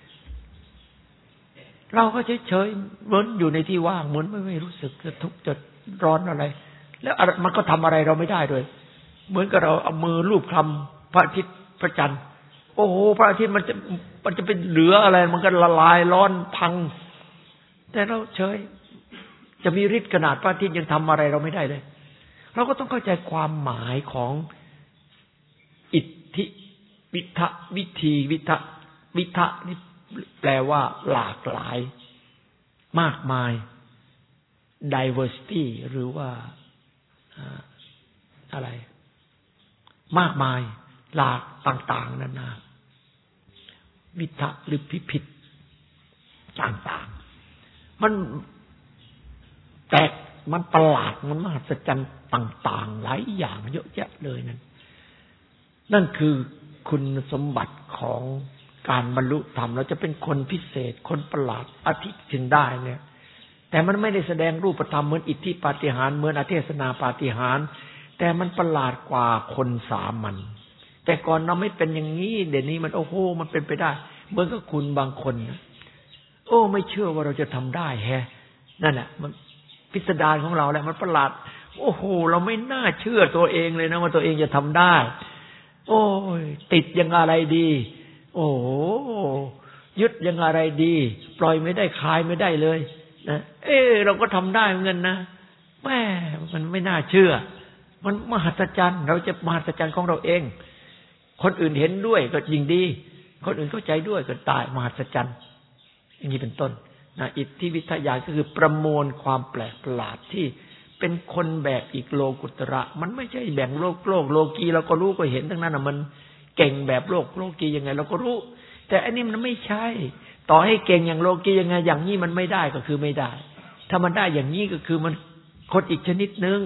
เราก็เฉยๆเหมือนอยู่ในที่ว่างเหมือนไม่รู้สึกจะทุกข์จะร้อนอะไรแล้วมันก็ทำอะไรเราไม่ได้ด้วยเหมือนกับเราเอามือลูบคลำพระอาทิตย์พระจันทร์โอ้โหพระอาทิตย์มันจะเป็นเหลืออะไรมันก็ละลายร้อนพังแต่เราเฉยจะมีฤทธิ์ขนาดพระอาทิตย์ยังทำอะไรเราไม่ได้เลยเราก็ต้องเข้าใจความหมายของอิทธิวิทะวิธีวิทะนี่แปลว่าหลากหลายมากมาย diversity หรือว่าอะไรมากมายหลากต่างๆนานาวิทะหรือพิพิธต่างๆมันแตกมันประหลาดมันมหัศจรรย์ต่างๆหลายอย่างเยอะแยะเลยนั่นคือคุณสมบัติของการบรรลุธรรมเราจะเป็นคนพิเศษคนประหลาดอธิถึงได้เนี่ยแต่มันไม่ได้แสดงรูปธรรมเหมือนอิทธิปาฏิหาริย์เหมือนอเทศนาปาฏิหาริย์แต่มันประหลาดกว่าคนสามัญแต่ก่อนเราไม่เป็นอย่างนี้เดี๋ยวนี้มันโอ้โหมันเป็นไปได้เหมือนกับคุณบางคนโอ้ไม่เชื่อว่าเราจะทำได้แฮะนั่นแหละมันพิสดารของเราแหละมันประหลาดโอ้โหเราไม่น่าเชื่อตัวเองเลยนะว่าตัวเองจะทำได้โอ้ยติดยังอะไรดีโอ้โหยึดยังอะไรดีปล่อยไม่ได้คลายไม่ได้เลยนะเราก็ทำได้เหมือนกันนะแม่มันไม่น่าเชื่อมันมหัศจรรย์เราจะมหัศจรรย์ของเราเองคนอื่นเห็นด้วยก็ยิ่งดีคนอื่นเข้าใจด้วยก็ตายมหัศจรรย์อย่างนี้เป็นต้นนะอิทธิวิทยาก็คือประมวลความแปลกประหลาดที่เป็นคนแบบอีกโลกุตระมันไม่ใช่แบ่งโลกโลกีเราก็รู้ก็เห็นทั้งนั้นนะมันเก่งแบบโลกียังไงเราก็รู้แต่อันนี้มันไม่ใช่ต่อให้เก่งอย่างโลกียังไงอย่างนี้มันไม่ได้ก็คือไม่ได้ถ้ามันได้อย่างนี้ก็คือมันคนอีกชนิดนึง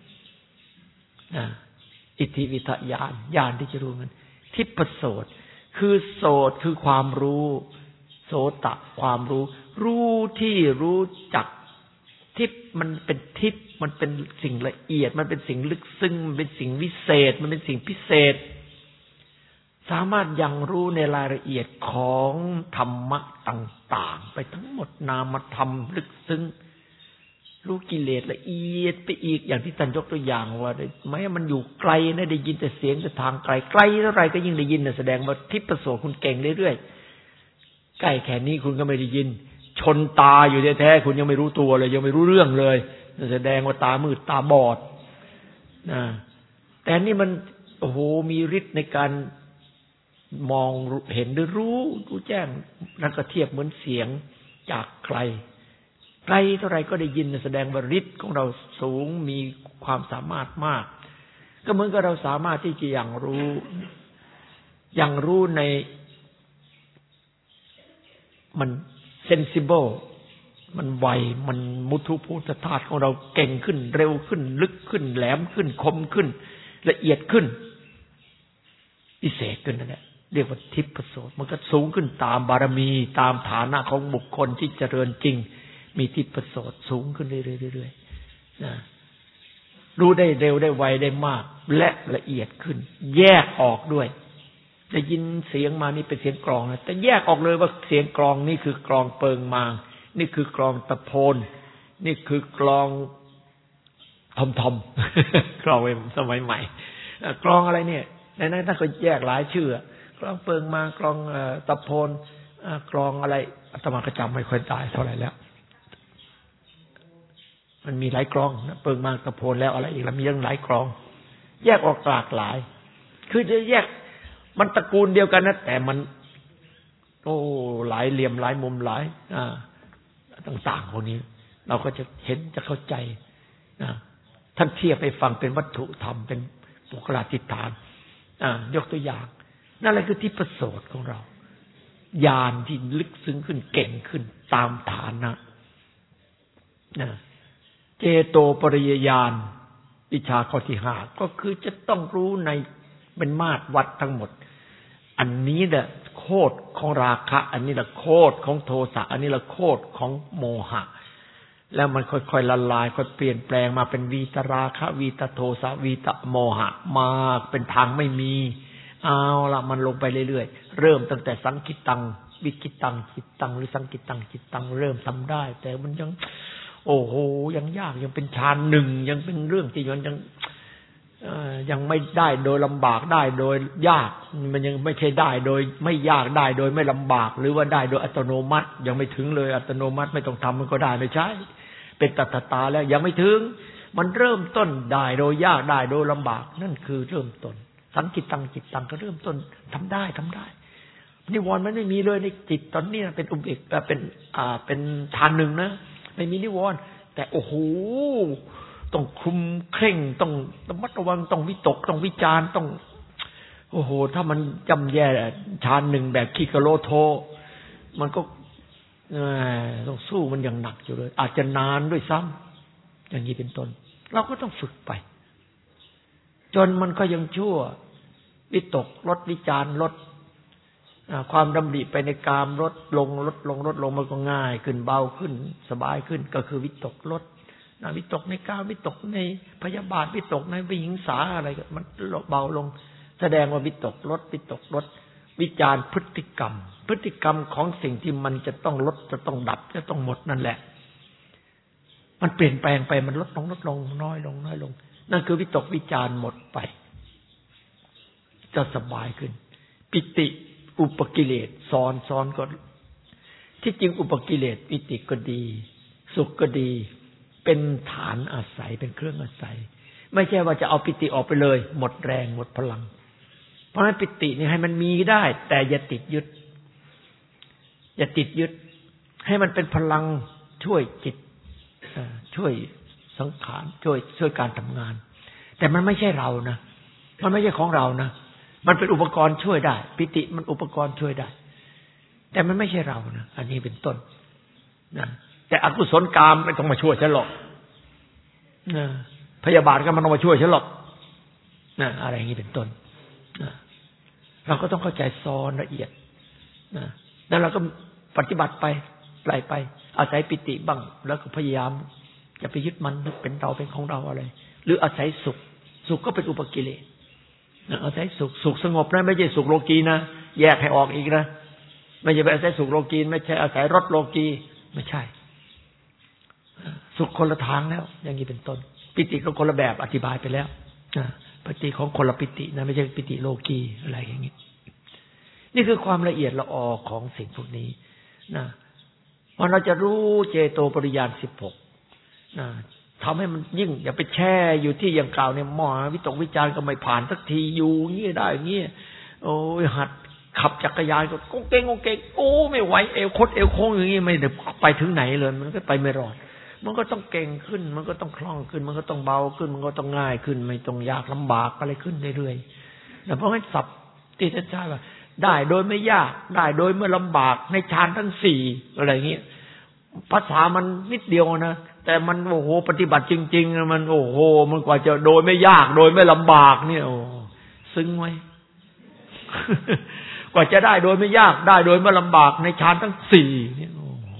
อิทธิวิทยานญาณที่จะรู้มันทิพโสตคือโสตคือความรู้โสตะความรู้ที่รู้จักทิพมันเป็นทิพมันเป็นสิ่งละเอียดมันเป็นสิ่งลึกซึ้งมันเป็นสิ่งวิเศษมันเป็นสิ่งพิเศษสามารถยังรู้ในรายละเอียดของธรรมะต่างๆไปทั้งหมดนามธรรมลึกซึ้งรู้กิเลสละเอียดไปอีกอย่างที่ท่านยกตัวอย่างว่าแม้มันอยู่ไกลนะได้ยินแต่เสียงแต่ทางไกลไกลเท่าไรก็ยิ่งได้ยินนะแสดงว่าทิพย์ประโสตคุณเก่งเรื่อยๆใกล้แค่นี้คุณก็ไม่ได้ยินชนตาอยู่แท้ๆคุณยังไม่รู้ตัวเลยยังไม่รู้เรื่องเลยแสดงว่าตามืดตาบอดนะแต่นี่มันโอ้โหมีฤทธิ์ในการมองเห็นหรือรู้แจ้งนั่นก็เทียบเหมือนเสียงจากไกลไกลเท่าไรก็ได้ยินแสดงว่าฤทธิ์ของเราสูงมีความสามารถมากก็เหมือนกับเราสามารถที่จะอย่างรู้ในมันเซนซิเบิลมันไวมันมุทุพุทธธาตุของเราเก่งขึ้นเร็วขึ้นลึกขึ้นแหลมขึ้นคมขึ้นละเอียดขึ้นพิเศษขึ้นนั่นแหละเรียกว่าทิพย์ประโสตมันก็สูงขึ้นตามบารมีตามฐานะของบุคคลที่เจริญจริงมีทิพย์ประโสตสูงขึ้นเรื่อยๆนะรู้ได้เร็วได้ไวได้มากและละเอียดขึ้นแยกออกด้วยได้ยินเสียงมานี่เป็นเสียงกลองนะแต่แยกออกเลยว่าเสียงกลองนี่คือกลองเปิงมางนี่คือกลองตะโพนนี่คือกลองทอมกลองสมัยใหม่กลองอะไรเนี่ยในนั้นถ้าเขาแยกหลายชื่อกลองเปิงมางกลองตะโพนกลองอะไรอาตมาก็จำไม่ค่อยได้เท่าไหร่แล้วมันมีหลายกลองนะเปิงมางตะโพนแล้วอะไรอีกแล้วมีเรื่องหลายกลองแยกออกหลากหลายคือจะแยกมันตระกูลเดียวกันนะแต่มันโอ้หลายเหลี่ยมหลายมุมหลายต่างๆพวกนี้เราก็จะเห็นจะเข้าใจท่านเทียบให้ฟังเป็นวัตถุธรรมเป็นบุคลาธิฐานยกตัวอย่างนั่นแหละคือที่ประโสตของเราญาณที่ลึกซึ้งขึ้นเก่งขึ้นตามฐานะเจโตปริยญาณวิชาข้อที่5ก็คือจะต้องรู้ในเป็นมาตรวัดทั้งหมดอันนี้แหละโคตรของราคะอันนี้แหละโคตรของโทสะอันนี้แหละโคตรของโมหะแล้วมันค่อยๆละลายค่อยเปลี่ยนแปลงมาเป็นวีตราคะวีตโทสะวีตโมหะมาเป็นทางไม่มีเอาละมันลงไปเรื่อยๆเริ่มตั้งแต่สังคิตังวิคิตังจิตตังหรือสังคิตังจิตตังเริ่มทำได้แต่มันยังโอ้โหยังยากยังเป็นฌานหนึ่งยังเป็นเรื่องที่ยังไม่ได้โดยลำบากได้โดยยากมันยังไม่ใช่ได้โดยไม่ยากได้โดยไม่ลำบากหรือว่าได้โดยอัตโนมัติยังไม่ถึงเลยอัตโนมัติไม่ต้องทำมันก็ได้ไม่ใช่เป็นตัตตาแล้วยังไม่ถึงมันเริ่มต้นได้โดยยากได้โดยลำบากนั่นคือเริ่มต้นสังคิตังจิตตังก็เริ่มต้นทำได้นิวรณ์มันไม่มีเลยในจิตตอนนี้เป็นอุเบกขาเป็นฌานหนึ่งนะไม่มีนิวรณ์แต่โอ้โหต้องคุมเคร่งต้องระมัดระวังต้องวิตกต้องวิจารณ์ต้องโอ้โหถ้ามันจำแย่ฌานหนึ่งแบบคิกโลโทมันก็ต้องสู้มันอย่างหนักอยู่เลยอาจจะนานด้วยซ้ำอย่างนี้เป็นต้นเราก็ต้องฝึกไปจนมันก็ยังชั่ววิตกลดวิจารณ์ลดความดำริไปในกามลดลงมันก็ง่ายขึ้นเบาขึ้นสบายขึ้นก็คือวิตกลดวิตกในกามวิตกในพยาบาทวิตกในวิหิงสาอะไรมันเบาลงแสดงว่าวิตกลดวิจารณ์พฤติกรรมของสิ่งที่มันจะต้องลดจะต้องดับจะต้องหมดนั่นแหละมันเปลี่ยนแปลงไปมันลดลงน้อยลงนั่นคือวิตกวิจารณ์หมดไปจะสบายขึ้นปิติอุปกิเลสซ้อนก็ที่จริงอุปกิเลสปิติก็ดีสุขก็ดีเป็นฐานอาศัยเป็นเครื่องอาศัยไม่ใช่ว่าจะเอาปิติออกไปเลยหมดแรงหมดพลังเพราะฉะนั้นปิตินี่ให้มันมีได้แต่อย่าติดยึดให้มันเป็นพลังช่วยจิตช่วยสังขารช่วยการทำงานแต่มันไม่ใช่เรานะมันไม่ใช่ของเรานะมันเป็นอุปกรณ์ช่วยได้ปิติมันอุปกรณ์ช่วยได้แต่มันไม่ใช่เรานะอันนี้เป็นต้นนะแต่อกุศลกามไม่ต้องมาช่วยฉันหรอกนะพยาบาทก็มันต้องมาช่วยฉันหรอกนะอะไรอย่างนี้เป็นต้นนะเราก็ต้องเข้าใจซ้อนละเอียดนะแล้วเราก็ปฏิบัติไปอาศัยปิติบ้างแล้วก็พยายามจะไปยึดมันเป็นเราเป็นของเราอะไรหรืออาศัยสุขก็เป็นอุปกิเลสอาศัยสุขสงบนะไม่ใช่สุขโลกีนะแยกให้ออกอีกนะไม่ใช่ไปอาศัยสุขโลกีไม่ใช่อาศัยรสโลกีไม่ใช่สุขคนละทางแล้วอย่างนี้เป็นต้นปิติก็คนละแบบอธิบายไปแล้วปิติของคนละปิตินะไม่ใช่ปิติโลกีอะไรอย่างนี้นี่คือความละเอียดละออของสิ่งพวกนี้นะพอเราจะรู้เจโตปริญาณ16นะทำให้มันยิ่งอย่าไปแช่อยู่ที่อย่างกล่าวเนี่ยหมอวิตกวิจารณ์ก็ไม่ผ่านสักทีอยู่งี้ได้งี้โอ้ยหัดขับจักรยานก็ก้งเก้งก้งเก้งโอ้ไม่ไหวเอวคดเอวโค้งอย่างงี้ไม่ได้ไปถึงไหนเลยมันก็ไปไม่รอดมันก็ต้องเก่งขึ้นมันก็ต้องคล่องขึ้นมันก็ต้องเบาขึ้นมันก็ต้องง่ายขึ้นไม่ต้องยากลำบากอะไรขึ้นเรื่อยๆแต่เพราะงั้นศัพท์ที่ท่านใช้ว่าได้โดยไม่ยากได้โดยเมื่อลำบากในฌานทั้ง4อะไรอย่างเงี้ยภาษามันนิดเดียวนะแต่มันโอ้โหปฏิบัติจริงๆมันโอ้โหมันกว่าจะโดยไม่ยากโดยไม่ลำบากเนี่ยโอ้ซึ้งไว้ กว่าจะได้โดยไม่ยากได้โดยไม่ลำบากในฌานทั้ง4เนี่ย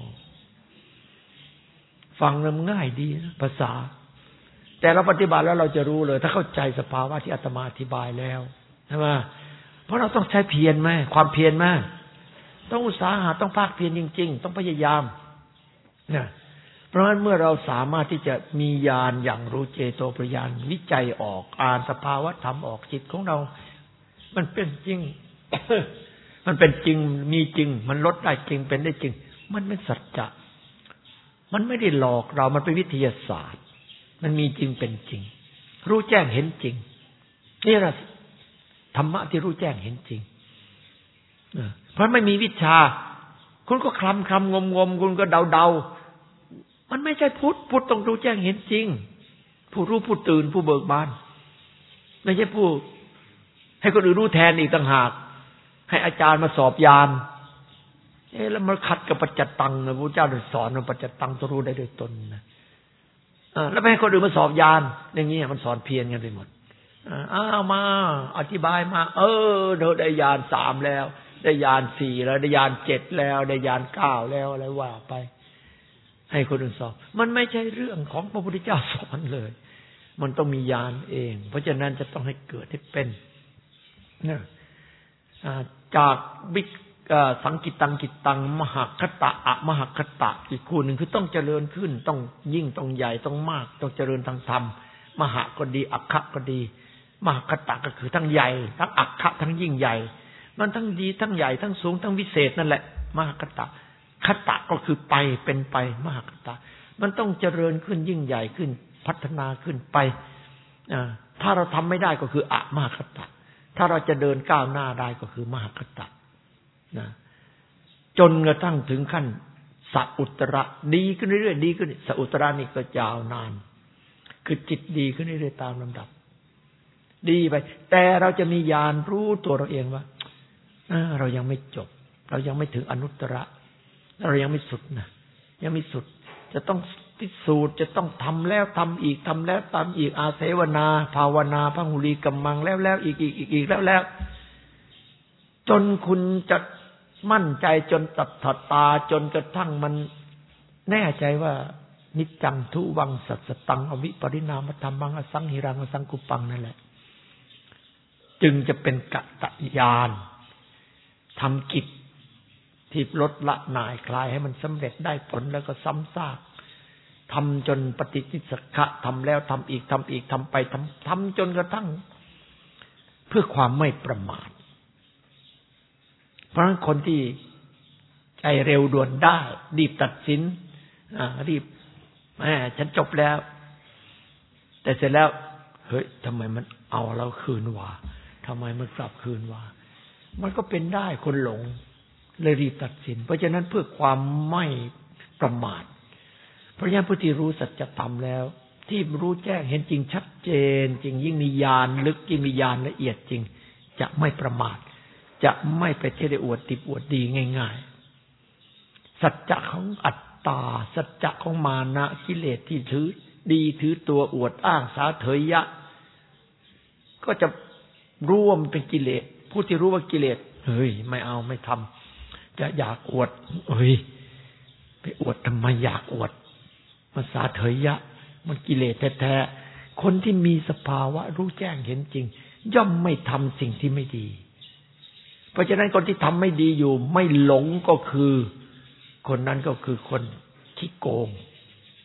ฟังแล้วมันง่ายดีนะภาษาแต่เราปฏิบัติแล้วเราจะรู้เลยถ้าเข้าใจสภาวะที่อาตมาอธิบายแล้วใช่ไหมเพราะเราต้องใช้เพียรไหมความเพียรไหมต้องอุตสาหะต้องภาคเพียรจริงๆต้องพยายามนะเพราะฉะนั้นเมื่อเราสามารถที่จะมีญาณอย่างรู้เจโตปริญาณวิจัยออกอ่านสภาวะธรรมออกจิตของเรามันเป็นจริง มันเป็นจริงมีจริงมันลดได้จริงเป็นได้จริงมันเป็นสัจจะมันไม่ได้หลอกเรามันเป็นวิทยาศาสตร์มันมีจริงเป็นจริงรู้แจ้งเห็นจริงนี่แหละธรรมะที่รู้แจ้งเห็นจริงเพราะไม่มีวิชาคุณก็คลำงมคุณก็เดามันไม่ใช่พุทธต้องรู้แจ้งเห็นจริงผู้รู้ผู้ตื่นผู้เบิกบานไม่ใช่ผู้ให้คนอื่นรู้แทนอีกต่างหากให้อาจารย์มาสอบญาณแล้วมันขัดกับปัจจตังนะพระเจ้าได้สอนว่าปัจจตังต้องรู้ได้โดยตนนะแล้วไม่ให้คนอื่นมาสอบญาณอย่างนี้มันสอนเพี้ยนกันไปหมดมาอธิบายมาเธอได้ญาณ3แล้วได้ญาณ4แล้วได้ญาณ7แล้วได้ญาณ9แล้วอะไรว่าไปให้คนอื่นสอบมันไม่ใช่เรื่องของพระพุทธเจ้าสอนเลยมันต้องมีญาณเองเพราะฉะนั้นจะต้องให้เกิดให้เป็นนะจากสังกิตตังกิตตังมหคตะอะมหคตะอีกคู่หนึ่งคือต้องเจริญขึ้นต้องยิ่งต้องใหญ่ต้องมากต้องเจริญทางธรรมมหก็ดีอัคคะก็ดีมหคตะก็คือทั้งใหญ่ทั้งอัคคะทั้งยิ่งใหญ่มันทั้งดีทั้งใหญ่ทั้งสูงทั้งวิเศษนั่นแหละมหคตะคตะก็คือไปเป็นไปมหคตะมันต้องเจริญขึ้นยิ่งใหญ่ขึ้นพัฒนาขึ้นไปถ้าเราทำไม่ได้ก็คืออะมหคตะถ้าเราจะเดินก้าวหน้าได้ก็คือมหคตะนะจนกระทั่งถึงขั้นสัอุตระดีขึ้นเรื่อยๆดีขึ้นสัอุตระนี่ก็ยาวนานคือจิตดีขึ้นเรื่อยๆตามลำดับดีไปแต่เราจะมีญาณรู้ตัวเราเองว่าเรายังไม่จบเรายังไม่ถึงอนุตตระเรายังไม่สุดนะยังไม่สุดจะต้องพิสูจน์จะต้องทำแล้วทำอีกทำแล้วทำอีกอาเสวนาภาวนาพหุลีกัมมังแล้วอีกแล้วจนคุณจะมั่นใจจนตัดตาจนกระทั่งมันแน่ใจว่านิจจังทุวังสัสตังอวิปริณามธรรมังอสังหิรังอสังกุปังนั่นแหละจึงจะเป็นกัตตญาณทำกิจที่ลดละหน่ายคลายให้มันสำเร็จได้ผลแล้วก็ซ้ำซากทำจนปฏิจิสักขะทำแล้วทำอีกทำไปทำจนกระทั่งเพื่อความไม่ประมาทเพราะฉะนั้นคนที่ใจเร็วด่วนได้รีบตัดสินรีบฉันจบแล้วแต่เสร็จแล้วเฮ้ยทำไมมันเอาเราคืนวะทำไมมันกลับคืนวะมันก็เป็นได้คนหลงเลยรีบตัดสินเพราะฉะนั้นเพื่อความไม่ประมาทเพราะฉะนั้นผู้ที่รู้สัจธรรมแล้วที่รู้แจ้งเห็นจริงชัดเจนจริงยิ่งมีญาณลึกยิ่งมีญาณละเอียดจริงจะไม่ประมาทจะไม่ไปเที่ยวอวดติบอวดดีง่ายๆสัจจะของอัตตาสัจจะของมานะกิเลสที่ถือดีถือตัวอวดอ้างสาเถยะก็จะรู้ว่ามันเป็นกิเลสผู้ที่รู้ว่ากิเลสเฮ้ยไม่เอาไม่ทำจะอยากอวดเฮ้ยไปอวดทำไมอยากอวดมันสาเถยะมันกิเลสแท้ๆคนที่มีสภาวะรู้แจ้งเห็นจริงย่อมไม่ทำสิ่งที่ไม่ดีเพราะฉะนั้นคนที่ทำไม่ดีอยู่ไม่หลงก็คือคนนั้นก็คือคนขี้โกง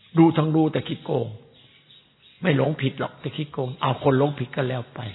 ดูทั้งรู้แต่ขี้โกงไม่หลงผิดหรอกแต่ขี้โกงเอาคนหลงผิดก็แล้วไป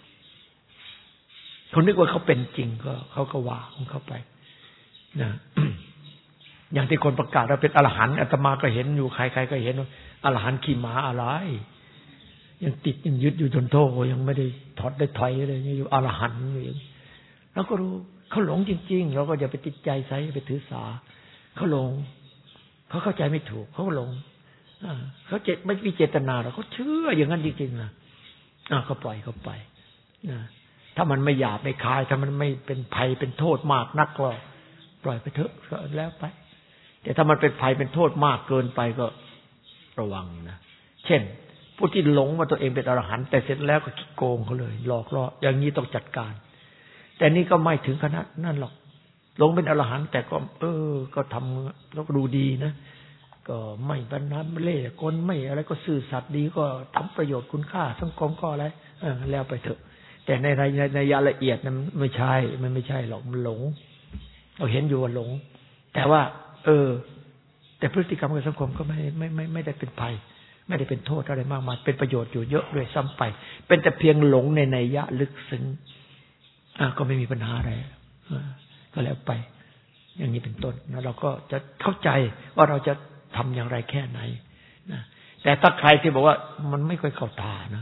เขานึกว่าเขาเป็นจริงก็เขาก็ว่าของเขาไปนะ อย่างที่คนประกาศเราเป็นอรหันต์อาตมาก็เห็นอยู่ใครๆก็เห็นว่าอรหันต์ขี่ม้าอะไรยังติดยังยึดอยู่จนโทษยังไม่ได้ถอดได้ถอยเลยยังอยู่อรหันต์อยู่แล้วก็รู้เขาหลงจริงๆเราก็อย่าไปติดใจใส่ไปถือสาเขาหลงเขาเข้าใจไม่ถูกเขาหลงเขาไม่มีเจตนาหรอกเขาเชื่ออย่างนั้นจริงๆนะก็ปล่อยเขาไปนะถ้ามันไม่หยาบไม่คายถ้ามันไม่เป็นภัยเป็นโทษมากนักก็ปล่อยไปเถอะก็แล้วไปแต่ถ้ามันเป็นภัยเป็นโทษมากเกินไปก็ระวังนะเช่นผู้ที่หลงว่าตัวเองเป็นอรหันต์แต่เสร็จแล้วก็ขี้โกงเขาเลยหลอกล่ออย่างนี้ต้องจัดการแต่นี่ก็ไม่ถึงขนาดนั้นหรอกหลงเป็นอรหันต์แต่ก็ก็ทำแล้วก็ดูดีนะก็ไม่บันนันเล่ห์กลไม่อะไรก็ซื่อสัตย์ดีก็ทำประโยชน์คุณค่าสังคมก็อะไรแล้วไปเถอะแต่ในรายละเอียดนั้นไม่ใช่มันไม่ใช่หรอกมันหลงเราเห็นอยู่ว่าหลงแต่ว่าแต่พฤติกรรมกับสังคมก็ไม่ได้เป็นภัยไม่ได้เป็นโทษอะไรมากมายเป็นประโยชน์อยู่เยอะด้วยซ้ำไปเป็นแต่เพียงหลงในนัยยะลึกซึ้งก็ไม่มีปัญหาอะไรก็แล้วไปอย่างนี้เป็นต้นนะเราก็จะเข้าใจว่าเราจะทำอย่างไรแค่ไหนนะแต่ถ้าใครที่บอกว่ามันไม่ค่อยเข้าท่านะ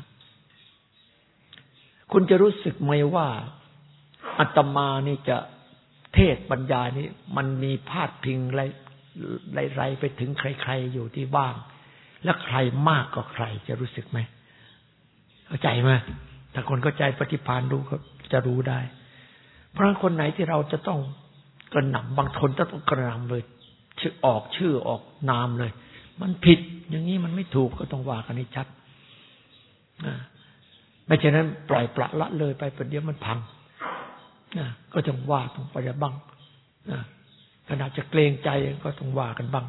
คุณจะรู้สึกไหมว่าอาตมานี่จะเทศบรรยายนี่มันมีพาดพิงไรไปถึงใครๆอยู่ที่บ้างและใครมากกว่าใครจะรู้สึกไหมเข้าใจไหมถ้าคนเข้าใจปฏิภาณรู้ก็จะรู้ได้เพราะคนไหนที่เราจะต้องกระหน่ำบางคนต้องกระหน่ำเลยชื่อออกนามเลยมันผิดอย่างนี้มันไม่ถูกก็ต้องว่ากันให้ชัดไม่เช่นนั้นปล่อยปละละเลยไปประเดี๋ยวมันพังก็ต้องว่าต้องไปบ้างขนาดจะเกรงใจก็ต้องว่ากันบ้าง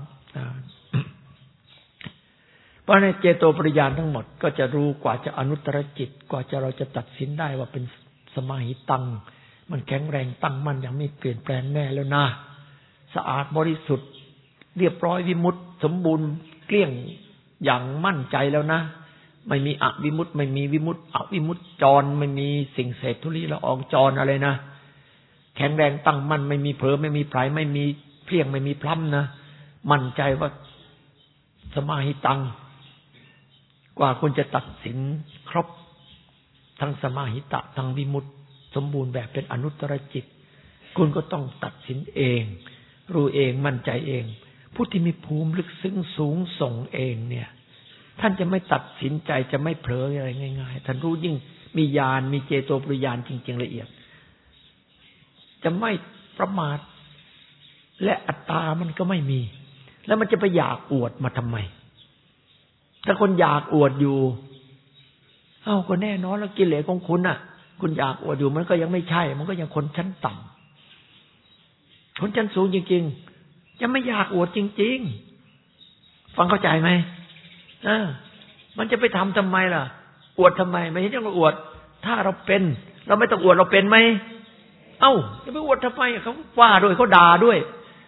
เพราะในเจโตปริญาณทั้งหมดก็จะรู้กว่าจะอนุตตรจิตกว่าจะเราจะตัดสินได้ว่าเป็นสมาหิตังมันแข็งแรงตั้งมั่นอย่างไม่เปลี่ยนแปลงแน่แล้วนะสะอาดบริสุทธิ์เรียบร้อยวิมุตติสมบูรณ์เกลี้ยงอย่างมั่นใจแล้วนะไม่มีอวิมุตติไม่มีวิมุตติอวิมุตติจรไม่มีสิ่งเศษธุลีละอองจรอะไรนะแข็งแรงตั้งมั่นไม่มีเผลอไม่มีไผลไม่มีเพี้ยงไม่มีพลั้มนะมั่นใจว่าสมาหิตังกว่าคุณจะตัดสินครบทั้งสมาหิตะทั้งวิมุตติสมบูรณ์แบบเป็นอนุตตรจิตคุณก็ต้องตัดสินเองรู้เองมั่นใจเองผู้ที่มีภูมิลึกซึ้งสูงส่งเองเนี่ยท่านจะไม่ตัดสินใจจะไม่เผลออะไรง่ายๆท่านรู้ยิ่งมีญาณมีเจโตปริญาณจริงๆละเอียดจะไม่ประมาทและอัตตามันก็ไม่มีแล้วมันจะไปอยากอวดมาทำไมถ้าคนอยากอวดอยู่ก็แน่นอนแล้วกิเลสของคุณน่ะคุณอยากอวดอยู่มันก็ยังไม่ใช่มันก็ยังคนชั้นต่ำคนชั้นสูงจริงๆจะไม่อยากอวดจริงๆฟังเข้าใจไหมมันจะไปทำไมล่ะอวดทำไมไม่เห็นจะอวดถ้าเราเป็นเราไม่ต้องอวดเราเป็นไหมจะไปอวดทำไมเขาว่าด้วยเขาด่าด้วย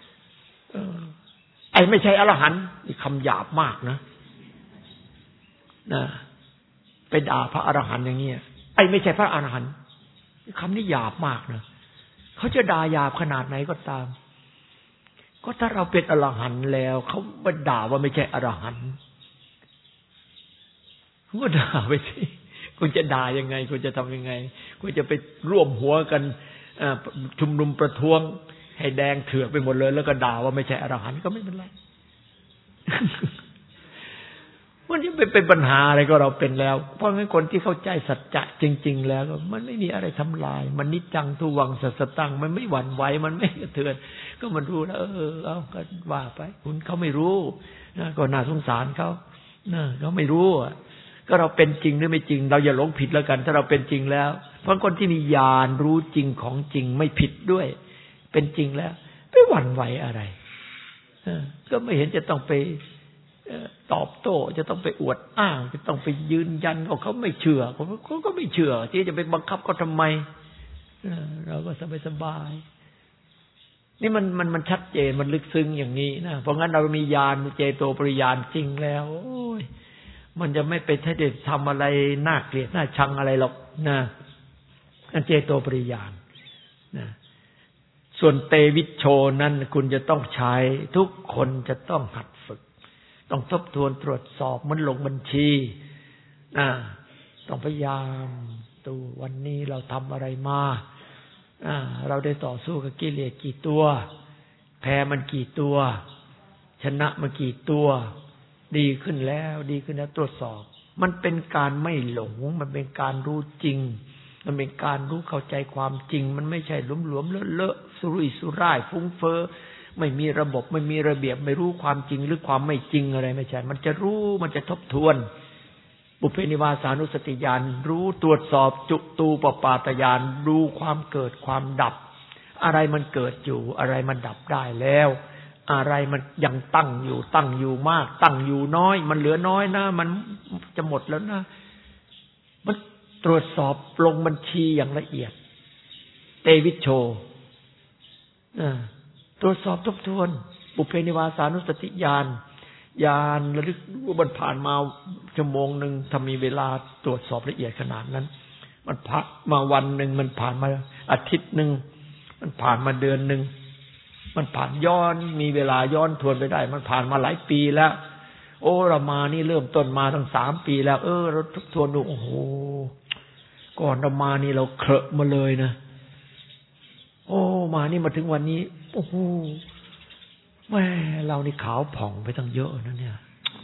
ไอ้ไม่ใช่อรหันต์นี่คำหยาบมากนะไปด่าพระอรหันต์อย่างเงี้ยไอ้ไม่ใช่พระอรหันต์คำนี้หยาบมากนะเขาจะด่าหยาบขนาดไหนก็ตามก็ถ้าเราเป็นอรหันต์แล้วเขามาด่าว่าไม่ใช่อรหันต์ก็ด่าไปสิคุณจะด่ายังไงคุณจะทำยังไงคุณจะไปร่วมหัวกันชุมนุมประท้วงให้แดงเถือกไปหมดเลยแล้วก็ด่าว่าไม่ใช่อรหันต์ก็ไม่เป็นไรมันจะเป็นปัญหาอะไรก็เราเป็นแล้วเพราะงั้นคนที่เข้าใจสัจจะจริงๆแล้วมันไม่มีอะไรทำลายมันนิจจังทุวังสัสตังมันไม่หวั่นไหวมันไม่กระเทือนก็มันรู้แล้วก็ว่าไปคุณเขาไม่รู้นะก็น่าสงสารเขาเขาไม่รู้ก็เราเป็นจริงหรือไม่จริงเราอย่าหลงผิดแล้วกันถ้าเราเป็นจริงแล้วเพราะคนที่มีญาณรู้จริงของจริงไม่ผิดด้วยเป็นจริงแล้วไม่หวั่นไหวอะไรก็ไม่เห็นจะต้องไปตอบโต้จะต้องไปอวดอ้างจะต้องไปยืนยันว่าเขาไม่เชื่อเขาก็ไม่เชื่อที่จะไปบังคับเขาทำไมเราก็สบายนี่มันชัดเจนมันลึกซึ้งอย่างนี้นะเพราะงั้นเรามีญาณเจโตปริญาณจริงแล้วโอ้ยมันจะไม่ไปทำอะไรน่าเกลียดน่าชังอะไรหรอกนะนั่นเจโตปริญาณนะส่วนเตวิชโชนั้นคุณจะต้องใช้ทุกคนจะต้องหัดฝึกต้องทบทวนตรวจสอบเหมือนลงบัญชีต้องพยายามดูวันนี้เราทำอะไรมาเราได้ต่อสู้กับกิเลสกี่ตัวแพ้มันกี่ตัวชนะมันกี่ตัวดีขึ้นแล้วตรวจสอบมันเป็นการไม่หลงมันเป็นการรู้จริงมันเป็นการรู้เข้าใจความจริงมันไม่ใช่หลวมๆเลอะๆสุรุ่ยสุร่ายฟุ้งเฟ้อไม่มีระบบไม่มีระเบียบไม่รู้ความจริงหรือความไม่จริงอะไรไม่ใช่มันจะรู้มันจะทบทวนปุเพนิวาสานุสติญาณรู้ตรวจสอบจุตูปปาตญาณรู้ความเกิดความดับอะไรมันเกิดอยู่อะไรมันดับได้แล้วอะไรมันยังตั้งอยู่มากตั้งอยู่น้อยมันเหลือน้อยนะมันจะหมดแล้วนะมันตรวจสอบลงบัญชีอย่างละเอียดเตวิชโชตรวจสอบทบทวนปุเพนิวาสานุสติญาณระลึกว่ามันผ่านมาชั่วโมงนึงถ้ามีเวลาตรวจสอบละเอียดขนาดนั้นมันผ่านมาวันนึงมันผ่านมาอาทิตย์นึงมันผ่านมาเดือนนึงมันผ่านย้อนมีเวลาย้อนทวนไปได้มันผ่านมาหลายปีแล้วโอ้เรามานี่เริ่มต้นมาตั้ง3 ปีแล้วเราทบทวนดูโอ้โหก่อนเรามานี่เราเคลอะมาเลยนะโอ้มานี่มาถึงวันนี้โอ้โหแม่เรานี่ขาวผ่องไปตั้งเยอะนะเนี่ย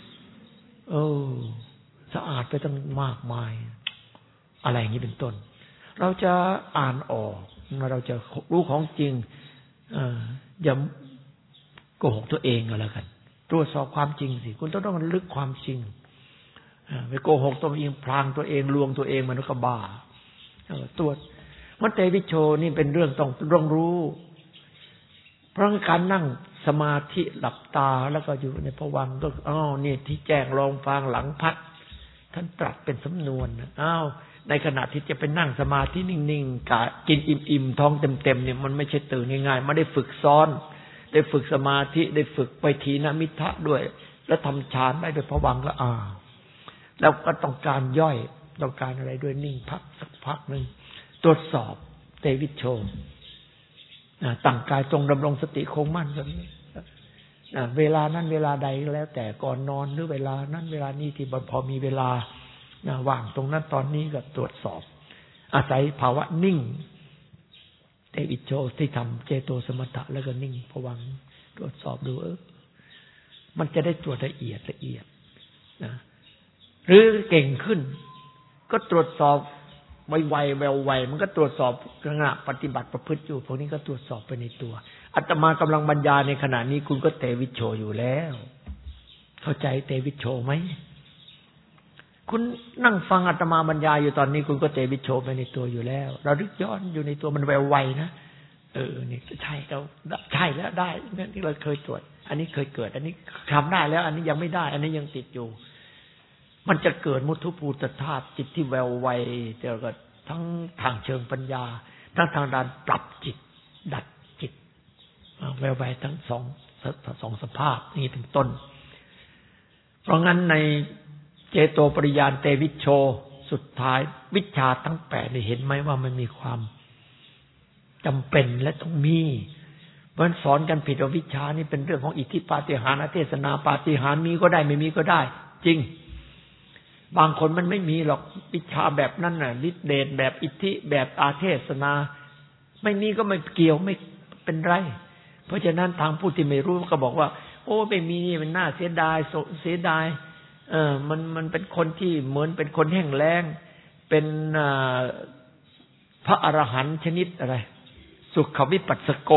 สะอาดไปตั้งมากมายอะไรอย่างนี้เป็นต้นเราจะอ่านออกเราจะรู้ของจริงอย่าโกหกตัวเองก็แล้วกันตรวจสอบความจริงสิคุณต้องลึกความจริงไปโกหกตัวเองพรางตัวเองลวงตัวเองมันก็บ้าตรวจมันเตวิชโชนี่เป็นเรื่องต้องรู้เพราะการนั่งสมาธิหลับตาแล้วก็อยู่ในภวังค์ก็นี่ที่แจ้งลองฟังหลังพัดท่านตรัสเป็นสำนวนในขณะที่จะไปนั่งสมาธินิ่งๆกะกินอิ่มๆท้องเต็มๆเนี่ยมันไม่ใช่ตื่นง่ายๆไม่ได้ฝึกซ้อนได้ฝึกสมาธิได้ฝึกไปทีนมิทะด้วยแล้วทำฌานได้ด้วยภวังค์ก็แล้วก็ต้องการย่อยต้องการอะไรด้วยนิ่งพักสักพักนึงตรวจสอบเตวิชโชตั้งกายจงดำรงสติคงมั่นแบบนี้เวลานั้นเวลาใดแล้วแต่ก่อนนอนหรือเวลานั้นเวลานี้ที่พอมีเวลาว่างตรงนั้นตอนนี้ก็ตรวจสอบอาศัยภาวะนิ่งเตวิชโชที่ทำเจโตสมถะแล้วก็นิ่งภวังค์ตรวจสอบดูมันจะได้ตรวจละเอียดนะหรือเก่งขึ้นก็ตรวจสอบไวๆแววไวมันก็ตรวจสอบขณะปฏิบัติประพฤติอยู่พวกนี้ก็ตรวจสอบไปในตัวอาตมากำลังบรรยายในขณะนี้คุณก็เตวิชโชอยู่แล้วเข้าใจเตวิชโชไหมคุณนั่งฟังอาตมาบรรยายอยู่ตอนนี้คุณก็เตวิชโชไปในตัวอยู่แล้วเราลึกย้อนอยู่ในตัวมันแววไวนะนี่ใช่เราใช่แล้วได้นั่นที่เราเคยตรวจอันนี้เคยเกิดอันนี้ทำได้แล้วอันนี้ยังไม่ได้อันนี้ยังติดอยู่มันจะเกิดมุทุภูตธาตุจิตที่แววไวแต่ก็ทั้งทางเชิงปัญญาทั้งทางด้านปรับจิตดัดจิตแววไวทั้งสองสภาพนี่เป็นต้นเพราะงั้นในเจโตปริญาณเตวิชโชสุดท้ายวิชาทั้ง8นี่เห็นไหมว่ามันมีความจำเป็นและต้องมีมันสอนกันผิดว่าวิชานี่เป็นเรื่องของอิทธิปาฏิหาริย์อเทศนาปาฏิหาริย์มีก็ได้ไม่มีก็ได้จริงบางคนมันไม่มีหรอกวิชาแบบนั้นน่ะฤทธิ์เดชแบบอิทธิแบบอาเทศนาไม่มีก็ไม่เกี่ยวไม่เป็นไรเพราะฉะนั้นทางผู้ที่ไม่รู้ก็บอกว่าโอ้ไม่มีนี่มันน่าเสียดายมันเป็นคนที่เหมือนเป็นคนแห้งแล้งเป็นพระอรหันต์ชนิดอะไรสุขวิปัสสโก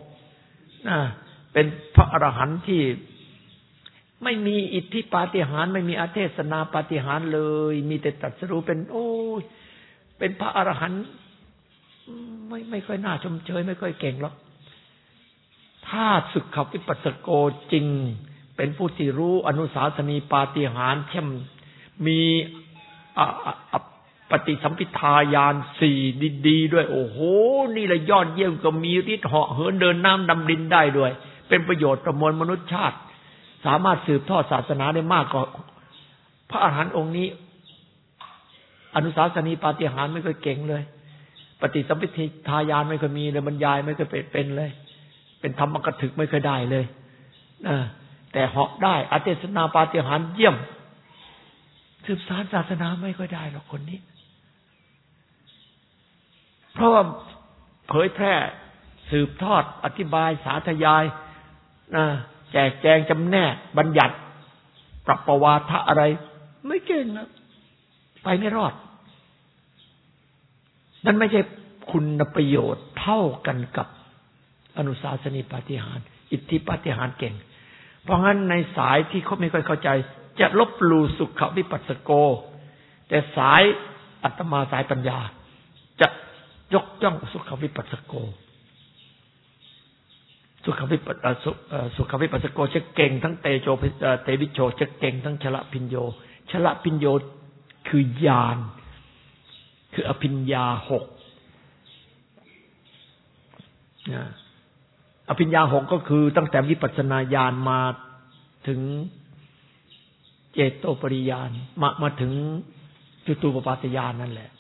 เป็นพระอรหันต์ที่ไม่มีอิทธิปาฏิหาริย์ไม่มีอาเทศนาปาฏิหาริย์เลยมีแต่ตรัสรู้เป็นเป็นพระอรหันต์ไม่ค่อยน่าชมเชยไม่ค่อยเก่งหรอกถ้าสุขวิปัสสโกจริงเป็นผู้ที่รู้อนุสาสนีปาฏิหาริย์เช่นมีปฏิสัมภิทาญาณ4ดีๆด้วยโอ้โหนี่แหละยอดเยี่ยมก็มีฤทธิ์เหาะเหินเดินน้ำดำดินได้ด้วยเป็นประโยชน์ต่อมวลมนุษยชาติสามารถสืบทอดศาสนาได้มากกว่าพระอรหันต์องค์นี้อนุสาสนีปาฏิหาริย์ไม่เคยเก่งเลยปฏิสัมภิทาญาณไม่เคยมีเลยบรรยายไม่เคยเป็นเลยเป็นธรรมกถึกไม่เคยได้เลยแต่เหาะได้อเทศนาปาฏิหาริย์เยี่ยมสืบสานศาสนาไม่ค่อยได้หรอกคนนี้เพราะว่าเผยแพร่สืบทอดอธิบายสาธยายแจกแจงจำแนกบัญญัติปรับประวาทะอะไรไม่เก่งนะไปไม่รอดนั่นไม่ใช่คุณประโยชน์เท่ากันกับอนุสาสนีปาฏิหาริย์อิทธิปาฏิหาริย์เก่งเพราะงั้นในสายที่เขาไม่ค่อยเข้าใจจะลบหลู่สุขวิปัสสโกแต่สายอาตมาสายปัญญาจะยกย่องสุขวิปัสสโกสุขวิปัสสโกจะเก่งทั้งเตวิโชจะเก่งทั้งชละพิญโยชละพิญโยคือญาณคืออภิญญา6อภิญญา6ก็คือตั้งแต่วิปัสสนาญาณมาถึงเจโตปริญาณมาถึงจุตูปปาตญาณนั่นแหละ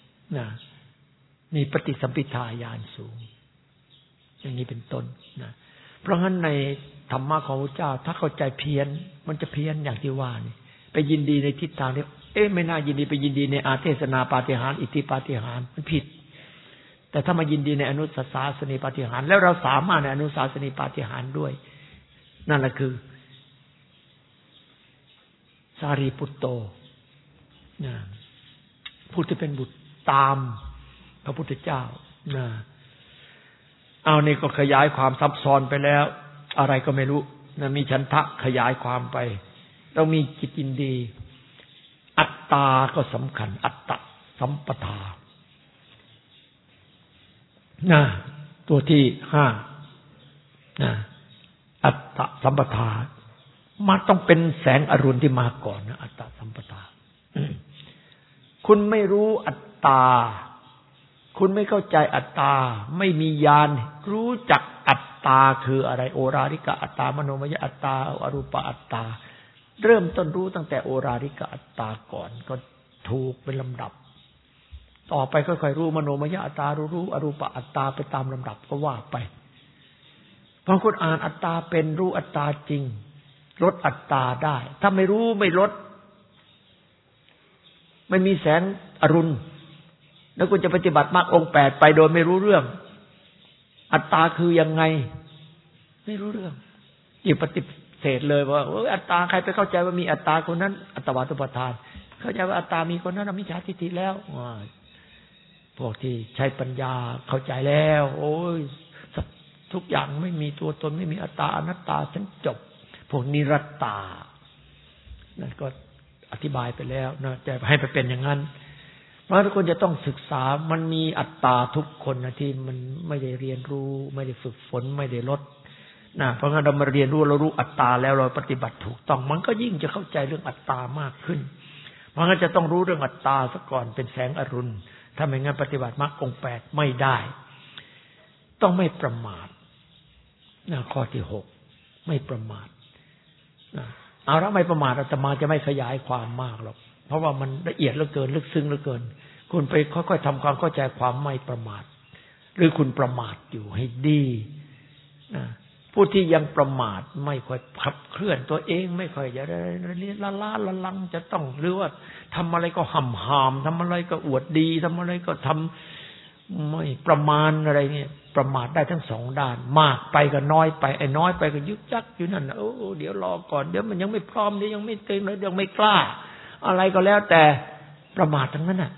มีปฏิสัมภิทาญาณสูงอย่างนี้เป็นต้นนะเพราะงั้นในธรรมะของพระเจ้าถ้าเข้าใจเพี้ยนมันจะเพี้ยนอย่างที่ว่านี่ไปยินดีในทิศทางที่ไม่น่ายินดีไปยินดีในอาเทศนาปาฏิหาริย์อิทธิปาฏิหาริย์มันผิดแต่ถ้ามายินดีในอนุสาสนีปาฏิหาริย์แล้วเราสามารถในอนุสาสนีปาฏิหาริย์ด้วยนั่นแหละคือสารีปุตโตผู้ที่เป็นบุตรตามพระพุทธเจ้าเอานี่ก็ขยายความซับซ้อนไปแล้วอะไรก็ไม่รู้มีฉันทะขยายความไปต้องมีจิตยินดีอัตตาก็สำคัญอัตตะสัมปทาตัวที่5อัตตะสัมปทามันต้องเป็นแสงอรุณที่มาก่อนนะอัตตะสัมปทาคุณไม่รู้อัตตาคุณไม่เข้าใจอัตตาไม่มีญาณรู้จักอัตตาคืออะไรโอราริกะอัตตามโนมยอัตตาอรูปอัตตาเริ่มต้นรู้ตั้งแต่โอราริกะอัตตาก่อนก็ถูกเป็นลำดับต่อไปค่อยๆรู้มโนมยอัตตารู้อรูปอัตตาไปตามลำดับก็ว่าไปบางคนอ่านอัตตาเป็นรู้อัตตาจริงลดอัตตาได้ถ้าไม่รู้ไม่ลดไม่มีแสงอรุณแล้วคุณจะปฏิบัติมรรคองค์8ไปโดยไม่รู้เรื่องอัตตาคือยังไงไม่รู้เรื่องยิ่งปฏิเสธเลยว่าอัตตาใครไปเข้าใจว่ามีอัตตาคนนั้นอัตวาทุปทานเข้าใจว่าอัตตามีคนนั้นมิจฉาทิฏฐิแล้วพวกที่ใช้ปัญญาเข้าใจแล้วโอ้ยทุกอย่างไม่มีตัวตนไม่มีอัตตาอนัตตาฉันจบพวกนิรัตตานั่นก็อธิบายไปแล้วนะแต่ให้ไปเป็นอย่างนั้นเพราะทุกคนจะต้องศึกษามันมีอัตตาทุกคนนะที่มันไม่ได้เรียนรู้ไม่ได้ฝึกฝนไม่ได้ลดนะเพราะงั้นเรามาเรียนรู้เรารู้อัตตาแล้วเราปฏิบัติถูกต้องมันก็ยิ่งจะเข้าใจเรื่องอัตตามากขึ้นเพราะงั้นจะต้องรู้เรื่องอัตตาซะก่อนเป็นแสงอรุณถ้าไม่งั้นปฏิบัติมรรคองค์8ไม่ได้ต้องไม่ประมาทนะข้อที่6ไม่ประมาทนะเอาละไม่ประมาทอาตมาจะไม่ขยายความมากหรอกเพราะว่ามันละเอียดเหลือเกินลึกซึ้งเหลือเกินคุณไปค่อยๆทำความเข้าใจความไม่ประมาทหรือคุณประมาทอยู่ให้ดีนะผู้ที่ยังประมาทไม่ค่อยขับเคลื่อนตัวเองไม่ค่อยจะละลังจะต้องหรือว่าทำอะไรก็ห่ำทำอะไรก็อวดดีทำอะไรก็ทำไม่ประมาณอะไรเนี่ยประมาทได้ทั้งสองด้านมากไปก็น้อยไปไอ้น้อยไปก็ยึกยักอยู่นั่นโอ้เดี๋ยวรอก่อนเดี๋ยวมันยังไม่พร้อมเดี๋ยวยังไม่เต็มเลยยังไม่กล้าอะไรก็แล้วแต่ประมาททั้งนั้นน่ะ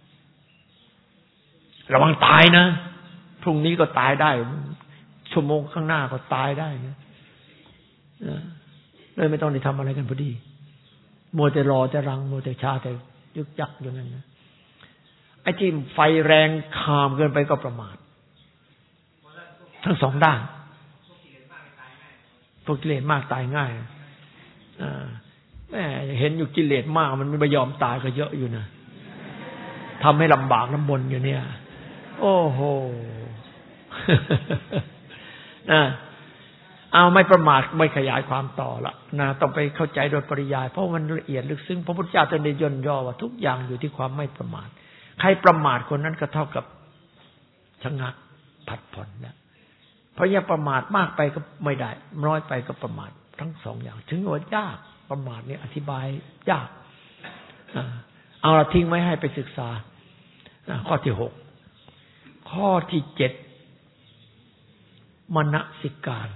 ระวังตายนะพรุ่งนี้ก็ตายได้ชั่วโมงข้างหน้าก็ตายได้นะเลยไม่ต้องได้ทำอะไรกันพอดีมัวแต่รอแต่รังมัวแต่ช้าแต่ยึกยักอยู่นั่นนะไอ้ที่ไฟแรงคามเกินไปก็ประมาททั้งสองด้านพวกกิเลสมากตายง่ายแม่เห็นอยู่กิเลสมากมันไม่ยอมตายก็เยอะอยู่นะทำให้ลำบากน้ำมนต์อยู่เนี่ยโอ้โห นะเอาไม่ประมาทไม่ขยายความต่อละนะต้องไปเข้าใจโดยปริยายเพราะมันละเอียดลึกซึ้งพระพุทธเจ้าท่านได้ย่นย่อว่าทุกอย่างอยู่ที่ความไม่ประมาทใครประมาทคนนั้นก็เท่ากับชะงักผัดผ่อนนะเพราะอย่าประมาทมากไปก็ไม่ได้น้อยไปก็ประมาททั้งสองอย่างถึงว่ายากประมาทเนี่ยอธิบายยากเอาละทิ้งไว้ให้ไปศึกษาข้อที่6ข้อที่7มนสิการ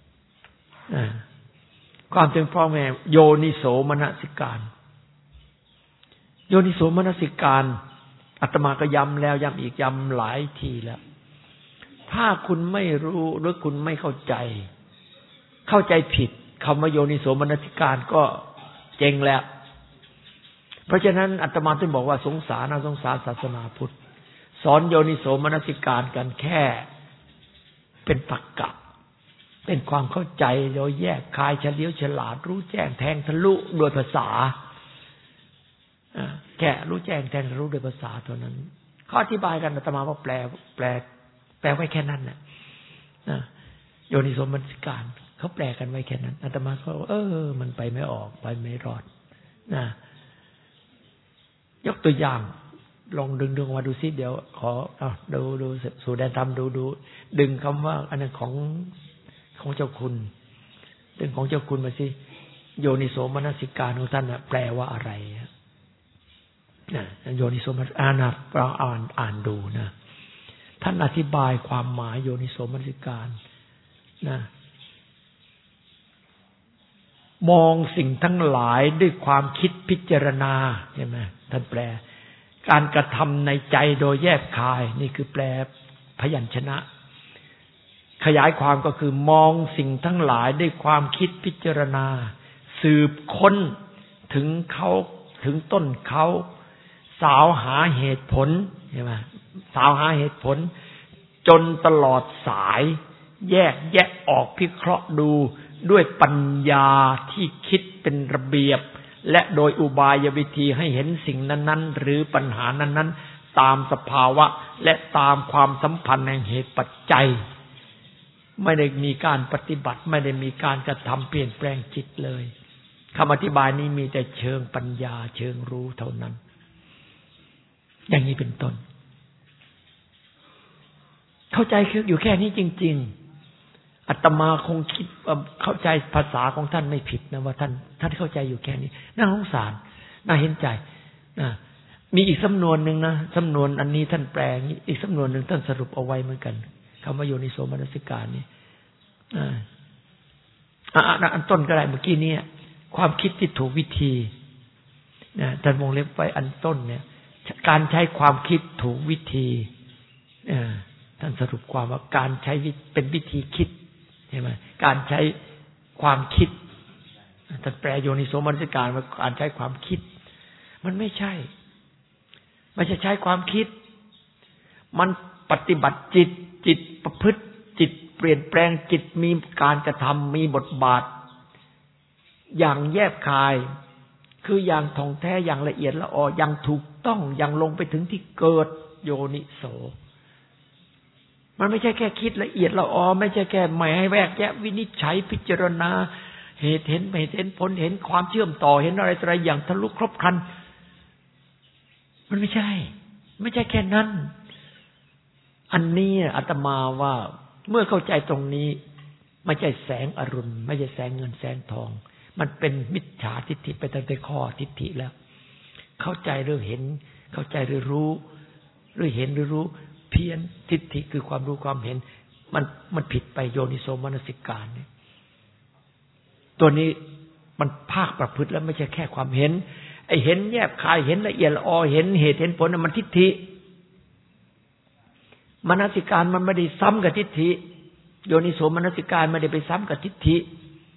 ความเป็นพ่อแม่โยนิโสมนสิการโยนิโสมนสิการอาตมาก็ย้ำแล้วย้ำอีกย้ำหลายทีแล้วถ้าคุณไม่รู้หรือคุณไม่เข้าใจผิดคำว่าโยนิโสมนสิการก็เจ๊งแล้วเพราะฉะนั้นอาตมาถึงบอกว่าสงสารศาสนาพุทธสอนโยนิโสมนสิการกันแค่เป็นตรรกะเป็นความเข้าใจโดยแยกคายเฉลียวฉลาดรู้แจ้งแทงทะลุโดยภาษาแค่รู้แจ้งแทงทะลุโดยภาษาเท่านั้นข้ออธิบายกันอาตมาว่าแปลไว้แค่นั้นน่ะโยนิโสมนสิการเขาแปลกันไว้แค่นั้นอาตมาก็มันไปไม่ออกไปไม่รอดนะยกตัวอย่างลองดึงมาดูซิเดี๋ยวขอดูสู่แดนธรรมดูดึงคำว่าอันนั้นของเจ้าคุณดึงของเจ้าคุณมาสิโยนิโสมนสิการของท่านแปลว่าอะไรนะโยนิโสมนเราอ่านดูนะท่านอธิบายความหมายโยนิโสมนสิการนะมองสิ่งทั้งหลายด้วยความคิดพิจารณาใช่ไหมท่านแปลการกระทำในใจโดยแยกคายนี่คือแปลพยัญชนะขยายความก็คือมองสิ่งทั้งหลายด้วยความคิดพิจารณาสืบค้นถึงเขาถึงต้นเขาสาวหาเหตุผลใช่ไหมสาวหาเหตุผลจนตลอดสายแยกแยะออกพิเคราะห์ดูด้วยปัญญาที่คิดเป็นระเบียบและโดยอุบายวิธีให้เห็นสิ่งนั้นๆหรือปัญหานั้นๆตามสภาวะและตามความสัมพันธ์แห่งเหตุปัจจัยไม่ได้มีการปฏิบัติไม่ได้มีการกระทำเปลี่ยนแปลงจิตเลยคำอธิบายนี้มีแต่เชิงปัญญาเชิงรู้เท่านั้นอย่างนี้เป็นต้นเข้าใจคืออยู่แค่นี้จริงๆอาตมาคงคิดเข้าใจภาษาของท่านไม่ผิดนะว่าท่านเข้าใจอยู่แค่นี้น่าสงสารน่าเห็นใจนะมีอีกสำนวนหนึ่งนะสำนวนอันนี้ท่านแปลอีกสำนวนหนึ่งท่านสรุปเอาไว้เหมือนกันคำว่าโยนิโสมนสิการนี่อันต้นก็ได้เมื่อกี้นี้ความคิดที่ถูกวิธีนะท่านวงเล็บไว้อันต้นเนี่ยการใช้ความคิดถูกวิธีท่านสรุปความว่าการใช้เป็นวิธีคิดใช่ไหมการใช้ความคิดท่านแปลโยนิโสมนสิการว่าการใช้ความคิดมันไม่ใช่ใช้ความคิดมันปฏิบัติจิตประพฤติจิตเปลี่ยนแปลงจิตมีการกระทำมีบทบาทอย่างแยบคายคืออย่างท่องแท้อย่างละเอียดละอออย่างถูกต้องอย่างลงไปถึงที่เกิดโยนิโสมันไม่ใช่แค่คิดละเอียดละออไม่ใช่แค่ไม่ให้แวกแยะวินิจฉัยพิจารณาเหตุเห็นไม่เห็นผลเห็นความเชื่อมต่อเห็นอะไรอย่างทะลุครบครันมันไม่ใช่แค่นั้นอันนี้อาตมาว่าเมื่อเข้าใจตรงนี้ไม่ใช่แสงอรุณไม่ใช่แสงเงินแสงทองมันเป็นมิจฉาทิฏฐิไปตั้งแต่ข้อทิฏฐิแล้วเข้าใจหรือเห็นเข้าใจหรือรู้หรือเห็นหรือรู้เพี้ยนทิฏฐิคือความรู้ความเห็นมันผิดไปโยนิโสมนสิการเนี่ยตัวนี้มันภาคประพฤติแล้วไม่ใช่แค่ความเห็นไอ้เห็นแยบคายเห็นละเอียดละออเห็นเหตุเห็นผลมันทิฏฐิมนสิการมันไม่ได้ซ้ำกับทิฏฐิโยนิโสมนสิการไม่ได้ไปซ้ำกับทิฏฐิ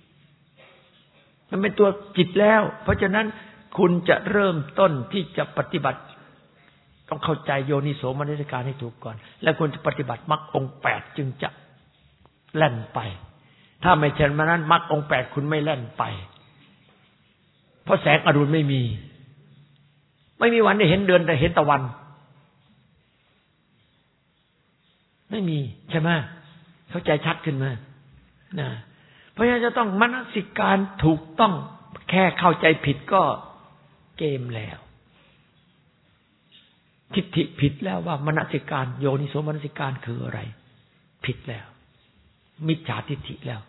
มันเป็นตัวจิตแล้วเพราะฉะนั้นคุณจะเริ่มต้นที่จะปฏิบัติต้องเข้าใจโยนิโสมนสิการให้ถูกก่อนแล้วคุณจะปฏิบัติมรรคองค์8จึงจะแล่นไปถ้าไม่เช่นนั้นมรรคองค์8คุณไม่แล่นไปเพราะแสงอรุณไม่มีวันได้เห็นเดือนแต่เห็นตะวันไม่มีใช่ไหมเข้าใจชัดขึ้นมานะเพราะฉะนั้นจะต้องมนสิการถูกต้องแค่เข้าใจผิดก็เกมแล้วทิฏฐิผิดแล้วว่ามนสิการโยนิโสมนสิการคืออะไรผิดแล้วมิจฉาทิฏฐิแล้ว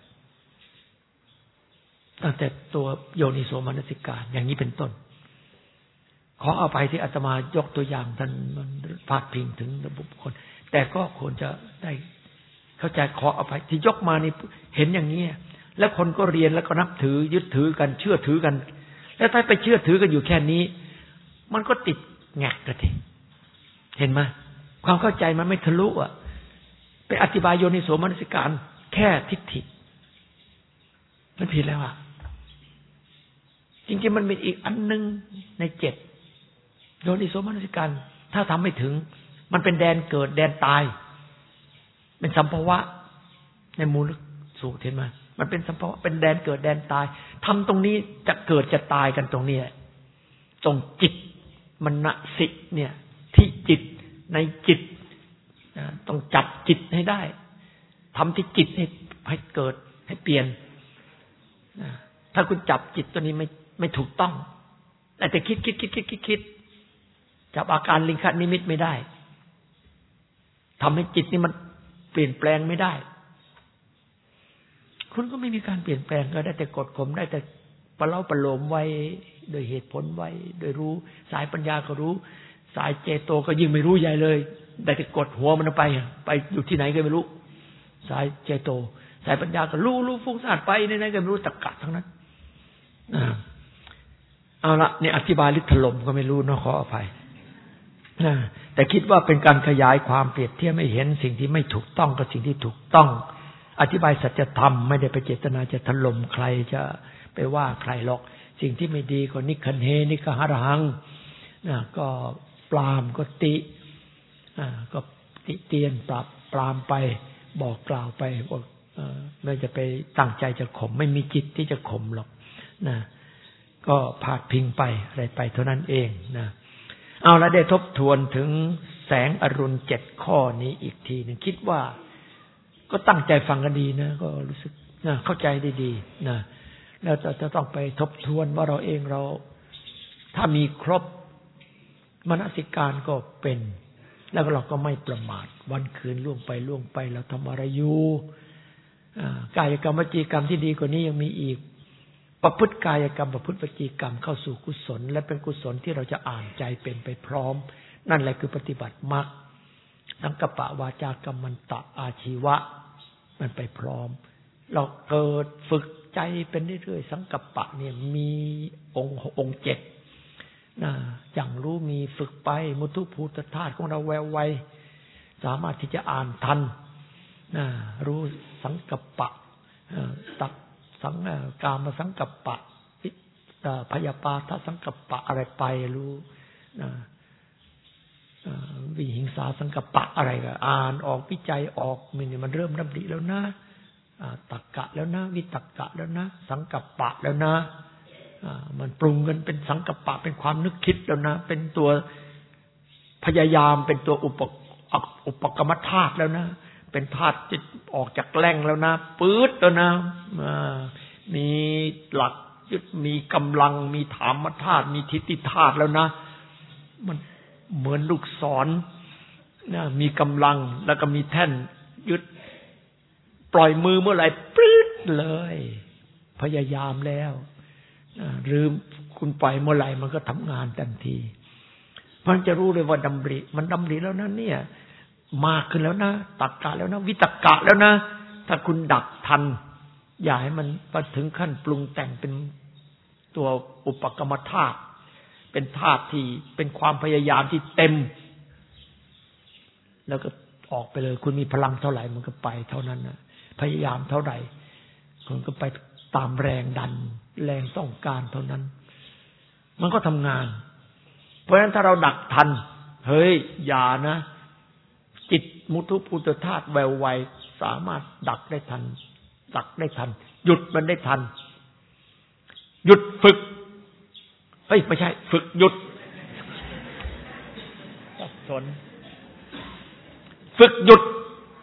ตั้งแต่ตัวโยนิโสมนสิการอย่างนี้เป็นต้นขอเอาไปที่อาตมายกตัวอย่างท่านพาดพิงถึงบุคคลแต่ก็ควรจะได้เข้าใจขอเอาไปที่ยกมานี่เห็นอย่างนี้แล้วคนก็เรียนแล้วก็นับถือยึดถือกันเชื่อถือกันแล้วถ้าไปเชื่อถือกันอยู่แค่นี้มันก็ติดแงกกันทีเห็นไหมความเข้าใจมันไม่ทะลุอ่ะไปอธิบายโยนิโสมนสิการแค่ทิฏฐิมันผิดแล้วอ่ะจริงๆมันมีอีกอันนึงใน7โยนิโสมนสิการถ้าทำไม่ถึงมันเป็นแดนเกิดแดนตายเป็นสัมภวะในมูลสูตรเห็นไหมมันเป็นสัมภวะเป็นแดนเกิดแดนตายทำตรงนี้จะเกิดจะตายกันตรงนี้ตรงจิตมนสิเนี่ยที่จิตในจิตต้องจับจิตให้ได้ทำที่จิตให้เกิดให้เปลี่ยนถ้าคุณจับจิตตัวนี้ไม่ถูกต้องแต่คิดจับอาการลิงคนิมิตไม่ได้ทำให้จิตนี่มันเปลี่ยนแปลงไม่ได้คุณก็ไม่มีการเปลี่ยนแปลงก็ได้แต่กดข่มได้แต่ประโลมไว้โดยเหตุผลไว้โดยรู้สายปัญญาก็รู้สายเจโตก็ยิ่งไม่รู้ใหญ่เลยได้แต่กดหัวมันไปอยู่ที่ไหนก็ไม่รู้สายเจโตสายปัญญาก็รู้ฟุ้งซ่านไปไหนๆก็ไม่รู้ตรรกะทั้งนั้นเอาละเนี่ยอธิบายลึกถล่มก็ไม่รู้เนาะขออภัยแต่คิดว่าเป็นการขยายความเปรียบเทียบให้เห็นสิ่งที่ไม่ถูกต้องกับสิ่งที่ถูกต้องอธิบายสัจธรรมไม่ได้ไปเจตนาจะถล่มใครจะไปว่าใครหรอกสิ่งที่ไม่ดีก็นิคันเฮนิกหะระหังก็ปรามก็ติก็ติเตียนปรามไปบอกกล่าวไปว่าไม่จะไปตั้งใจจะข่มไม่มีจิตที่จะข่มหรอกนะก็พาดพิงไปอะไรไปเท่านั้นเองนะเอาละได้ทบทวนถึงแสงอรุณ7ข้อนี้อีกทีนึงคิดว่าก็ตั้งใจฟังกันดีนะก็รู้สึกนะเข้าใจได้ดีนะแล้วจะต้องไปทบทวนว่าเราเองเราถ้ามีครบมนสิการก็เป็นแล้วเราก็ไม่ประมาทวันคืนล่วงไปเราทำอะไรอยู่กายกรรมวจีกรรมที่ดีกว่านี้ยังมีอีกประพฤติกายกรรมประพฤติวจีกรรมเข้าสู่กุศลและเป็นกุศลที่เราจะอ่านใจเป็นไปพร้อมนั่นแหละคือปฏิบัติมรรคสังกัปปะวาจากรรมันตะอาชีวะมันไปพร้อมเราเกิดฝึกใจเป็นเรื่อยๆสังกัปปะเนี่ยมีองค์7อย่างรู้มีฝึกไปมุทุภูตธาตุของเราแววไวสามารถที่จะอ่านทันรู้สังกัปปะตัดสังกามสังกัปปะพยาปาทสังกัปปะอะไรไปรู้วิหิงสาสังกัปปะอะไรก็อ่านออกวิจัยออกมันเริ่มดำริแล้วนะตักกะแล้วนะวิตักกะแล้วนะสังกัปปะแล้วนะมันปรุงกันเป็นสังกัปปะเป็นความนึกคิดแล้วนะเป็นตัวพยายามเป็นตัวอุปกรรมธาตุแล้วนะเป็นธาตุจิตออกจากแหล่งแล้วนะปื๊ดแล้วนะมีหลักยึดมีกำลังมีธรรมธาตุมีทิฏฐิธาตุแล้วนะมันเหมือนลูกศรนะมีกำลังแล้วก็มีแท่นยึดปล่อยมือเมื่อไหร่ปื๊ดเลยพยายามแล้วหรือคุณปล่อยเมื่อไหร่มันก็ทำงานทันทีมันจะรู้เลยว่าดำริมันดำริแล้วนะเนี่ยมากขึ้นแล้วนะตักกะแล้วนะวิตักกะแล้วนะถ้าคุณดักทันอย่าให้มันไปถึงขั้นปรุงแต่งเป็นตัวอุปกรรมธาตุเป็นธาตุที่เป็นความพยายามที่เต็มแล้วก็ออกไปเลยคุณมีพลังเท่าไหร่มันก็ไปเท่านั้นนะพยายามเท่าไหร่คุณก็ไปตามแรงดันแรงต้องการเท่านั้นมันก็ทำงานเพราะฉะนั้นถ้าเราดักทันเฮ้ยอย่านะจิตมุทุภูตธาตุแววไวสามารถดักได้ทันหยุดมันได้ทันหยุดฝึกไม่ใช่ฝึกหยุดสับสนฝึกหยุด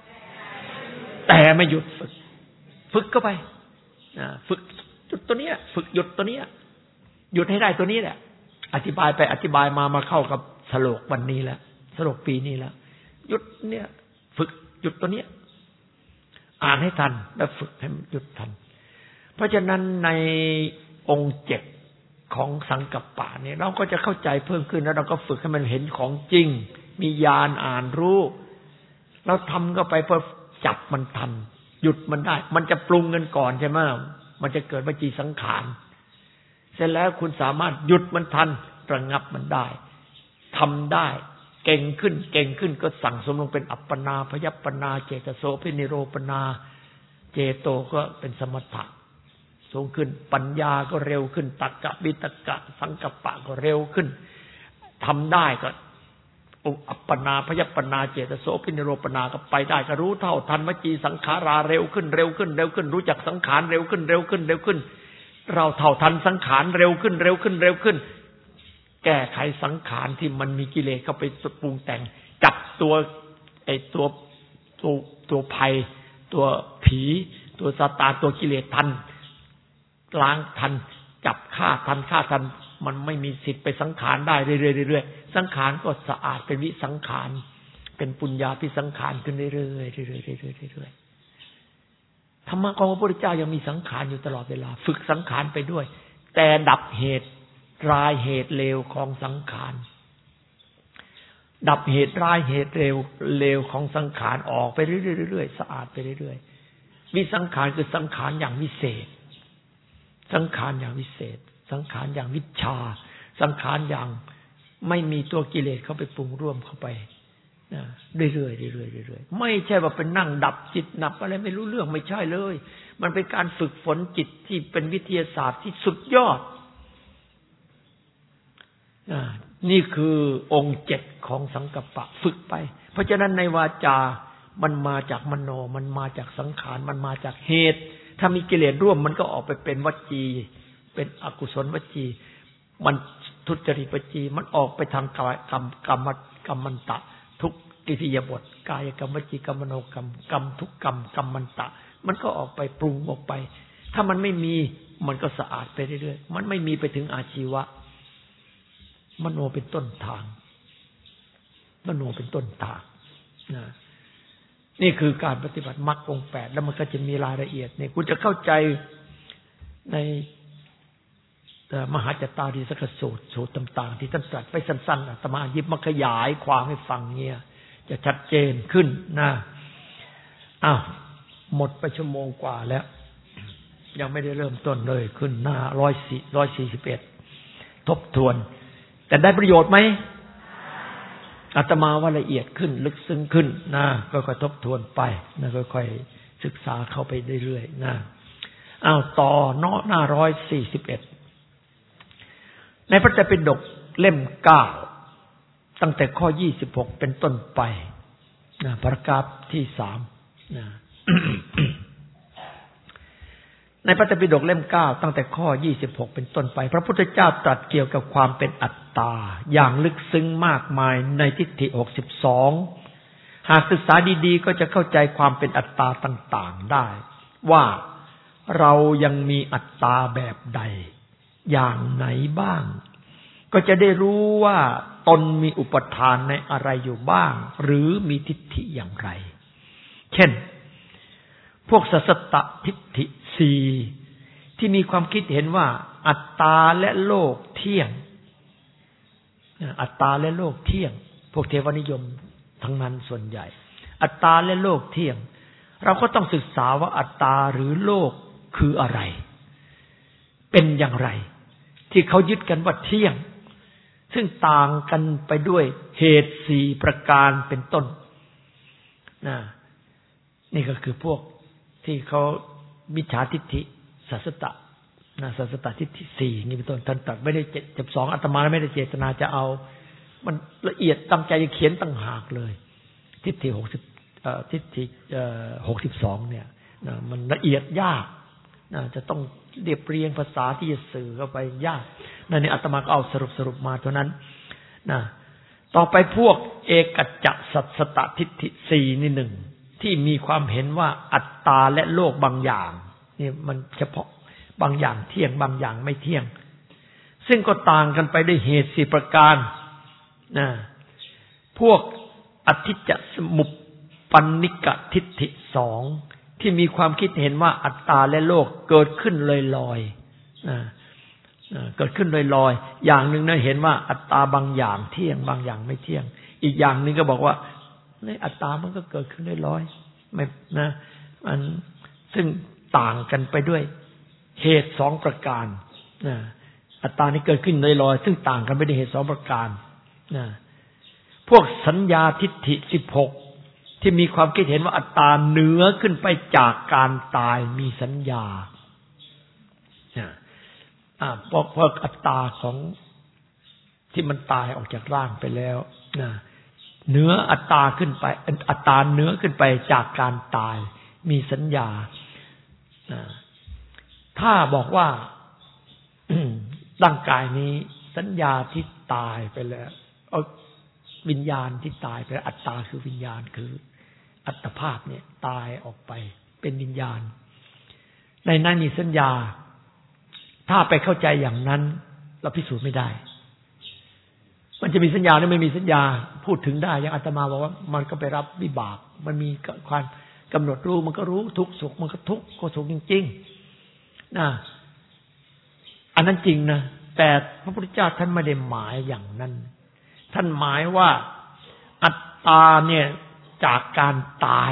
แต่ไม่หยุดฝึกเข้าไปฝึกจุดตัวนี้ฝึกหยุดตัวนี้หยุดให้ได้ตัวนี้แหละอธิบายไปอธิบายมาเข้ากับสโลกวันนี้แล้วสโลกปีนี้แล้วหยุดเนี่ยฝึกหยุดตัวนี้อ่านให้ทันแล้วฝึกให้หยุดทันเพราะฉะนั้นในองค์7ของสังกัปปะเนี่ยเราก็จะเข้าใจเพิ่มขึ้นแล้วเราก็ฝึกให้มันเห็นของจริงมีญาณอ่านรู้เราทำเข้าไปเพื่อจับมันทันหยุดมันได้มันจะปรุงกันก่อนใช่ไหมมันจะเกิดวจีสังขารเสร็จแล้วคุณสามารถหยุดมันทันระงับมันได้ทำได้เก่งขึ้นก็สั่งสมลงเป็นอัปปนาพยัปปนาเจตโสเป็นนิโรปนาเจโตก็เป็นสมถะสูงขึ้นปัญญาก็เร็วขึ้นตักกะวิตกะสังกัปปะก็เร็วขึ้นทำได้ก็อัปปนาพยัปปนาเจตโสเป็นนิโรปนาก็ไปได้ก็รู้เท่าทันวจีสังขาราเร็วขึ้นรู้จักสังขารเร็วขึ้นเราเท่าทันสังขารเร็วขึ้นแก้ไขสังขารที่มันมีกิเลสเข้าไปปรุงแต่งจับตัวภัยตัวผีตัวซาตานตัวกิเลสทันล้างทันจับฆ่าทันมันไม่มีสิทธิ์ไปสังขารได้เรื่อยๆสังขารก็สะอาดเป็นวิสังขารเป็นปุญญาภิสังขารขึ้นเรื่อยๆธรรมะของพระพุทธเจ้ายังมีสังขารอยู่ตลอดเวลาฝึกสังขารไปด้วยแต่ดับเหตุร้ายเหตุเลวของสังขารดับเหตุร้ายเหตุเลวของสังขารออกไปเรื่อยๆสะอาดไปเรื่อยๆวิสังขารคือสังขารอย่างวิเศษสังขารอย่างวิเศษสังขารอย่างวิชาสังขารอย่างไม่มีตัวกิเลสเข้าไปปรุงร่วมเข้าไปเรื่อยๆไม่ใช่ว่าเป็นนั่งดับจิตดับอะไรไม่รู้เรื่องไม่ใช่เลยมันเป็นการฝึกฝนจิตที่เป็นวิทยาศาสตร์ที่สุดยอดนี่คือองค์7ของสังกัปปะฝึกไปเพราะฉะนั้นในวาจามันมาจากมโนมันมาจากสังขารมันมาจากเหตุถ้ามีกิเลสร่วมมันก็ออกไปเป็นวจีเป็นอกุศลวจีมันทุจริตวจีมันออกไปทางกรรมันตะทุกอิริยาบถกายกรรมวจีกรรมมโนกรรมกรรมทุกกรรมกรรมันตะมันก็ออกไปปรุงออกไปถ้ามันไม่มีมันก็สะอาดไปเรื่อยๆมันไม่มีไปถึงอาชีวะมโนเป็นต้นทางมโนเป็นต้นทางนี่คือการปฏิบัติมรรคองค์8แล้วมันก็จะมีรายละเอียดเนี่ยคุณจะเข้าใจในมหาจตารีสักสูตรต่างๆที่ท่านตรัสไปสั้นๆอาตมาหยิบมาขยายความให้ฟังเนี่ยจะชัดเจนขึ้นนะหมดไปชั่วโมงกว่าแล้วยังไม่ได้เริ่มต้นเลยขึ้นหน้า141ทบทวนแต่ได้ประโยชน์ไหมอาตมาว่าละเอียดขึ้นลึกซึ้งขึ้นนะก็ค่อยทบทวนไปนะค่อยๆศึกษาเข้าไปเรื่อยๆนะต่อหน้า141ในพระไตรปิฎกเล่ม9ตั้งแต่ข้อ26เป็นต้นไปนะพารากราฟที่3นะ ในพระไตรปิฎกเล่ม9ตั้งแต่ข้อ26เป็นต้นไปพระพุทธเจ้าตรัสเกี่ยวกับความเป็นอัตตาอย่างลึกซึ้งมากมายในทิฏฐิ62หากศึกษาดีๆก็จะเข้าใจความเป็นอัตตาต่างๆได้ว่าเรายังมีอัตตาแบบใดอย่างไหนบ้างก็จะได้รู้ว่าตนมีอุปทานในอะไรอยู่บ้างหรือมีทิฏฐิอย่างไรเช่นพวกสัสสตทิฏฐิ4ที่มีความคิดเห็นว่าอัตตาและโลกเที่ยงอัตตาและโลกเที่ยงพวกเทวนิยมทั้งนั้นส่วนใหญ่อัตตาและโลกเที่ยงเราก็ต้องศึกษาว่าอัตตาหรือโลกคืออะไรเป็นอย่างไรที่เขายึดกันว่าเที่ยงซึ่งต่างกันไปด้วยเหตุ4ประการเป็นต้นนี่ก็คือพวกที่เขามิจฉาทิฏฐิสัสสตทิฏฐิ4นี่เป็นต้นท่านตรัสไม่ได้72อาตมาไม่ได้เจตนาจะเอามันละเอียดตั้งใจจะเขียนต่างหากเลยทิฏฐิ62เนี่ยมันละเอียดยากจะต้องเรียบเรียงภาษาที่จะสื่อเข้าไปยากนั่นนี่อาตมาก็เอาสรุปมาเท่านั้นต่อไปพวกเอกัจจะสัสสตทิฏฐิ4นี่1 ที่มีความเห็นว่าอัตตาและโลกบางอย่างนี่มันเฉพาะบางอย่างเที่ยงบางอย่างไม่เที่ยงซึ่งก็ต่างกันไปด้วยเหตุ4ประการนะพวกอธิจจสมุปปันนิกทิฏฐิ2ที่มีความคิดเห็นว่าอัตตาและโลกเกิดขึ้นลอยๆเกิดขึ้นลอยๆอย่างหนึ่งนะเห็นว่าอัตตาบางอย่างเที่ยงบางอย่างไม่เที่ยงอีกอย่างหนึ่งก็บอกว่าในอัตตามันก็เกิดขึ้นลอยๆไม่นะมันซึ่งต่างกันไปด้วยเหตุ2ประการนะอัตตานี่เกิดขึ้นลอยๆซึ่งต่างกันไปด้วยเหตุ2ประการนะพวกสัญญาทิฏฐิ16ที่มีความคิดเห็นว่าอัตตาเหนือขึ้นไปจากการตายมีสัญญาพวกอัตตาของที่มันตายออกจากร่างไปแล้วนะเหนืออัตตาขึ้นไปอัตตาเหนือขึ้นไปจากการตายมีสัญญาถ้าบอกว่าร่างกายนี้สัญญาที่ตายไปแล้ววิญญาณที่ตายไปอัตตาคือวิญญาณคืออัตภาพเนี่ยตายออกไปเป็นวิญญาณในนั้นมีสัญญาถ้าไปเข้าใจอย่างนั้นเราพิสูจน์ไม่ได้มันจะมีสัญญาหรือไม่มีสัญญาพูดถึงได้อย่างอาตมาบอกว่ามันก็ไปรับวิบากมันมีความกำหนดรู้มันก็รู้ทุกข์สุขมันก็ทุกข์ก็สุขจริงๆนะอันนั้นจริงนะแต่พระพุทธเจ้าท่านไม่ได้หมายอย่างนั้นท่านหมายว่าอัตตาเนี่ยจากการตาย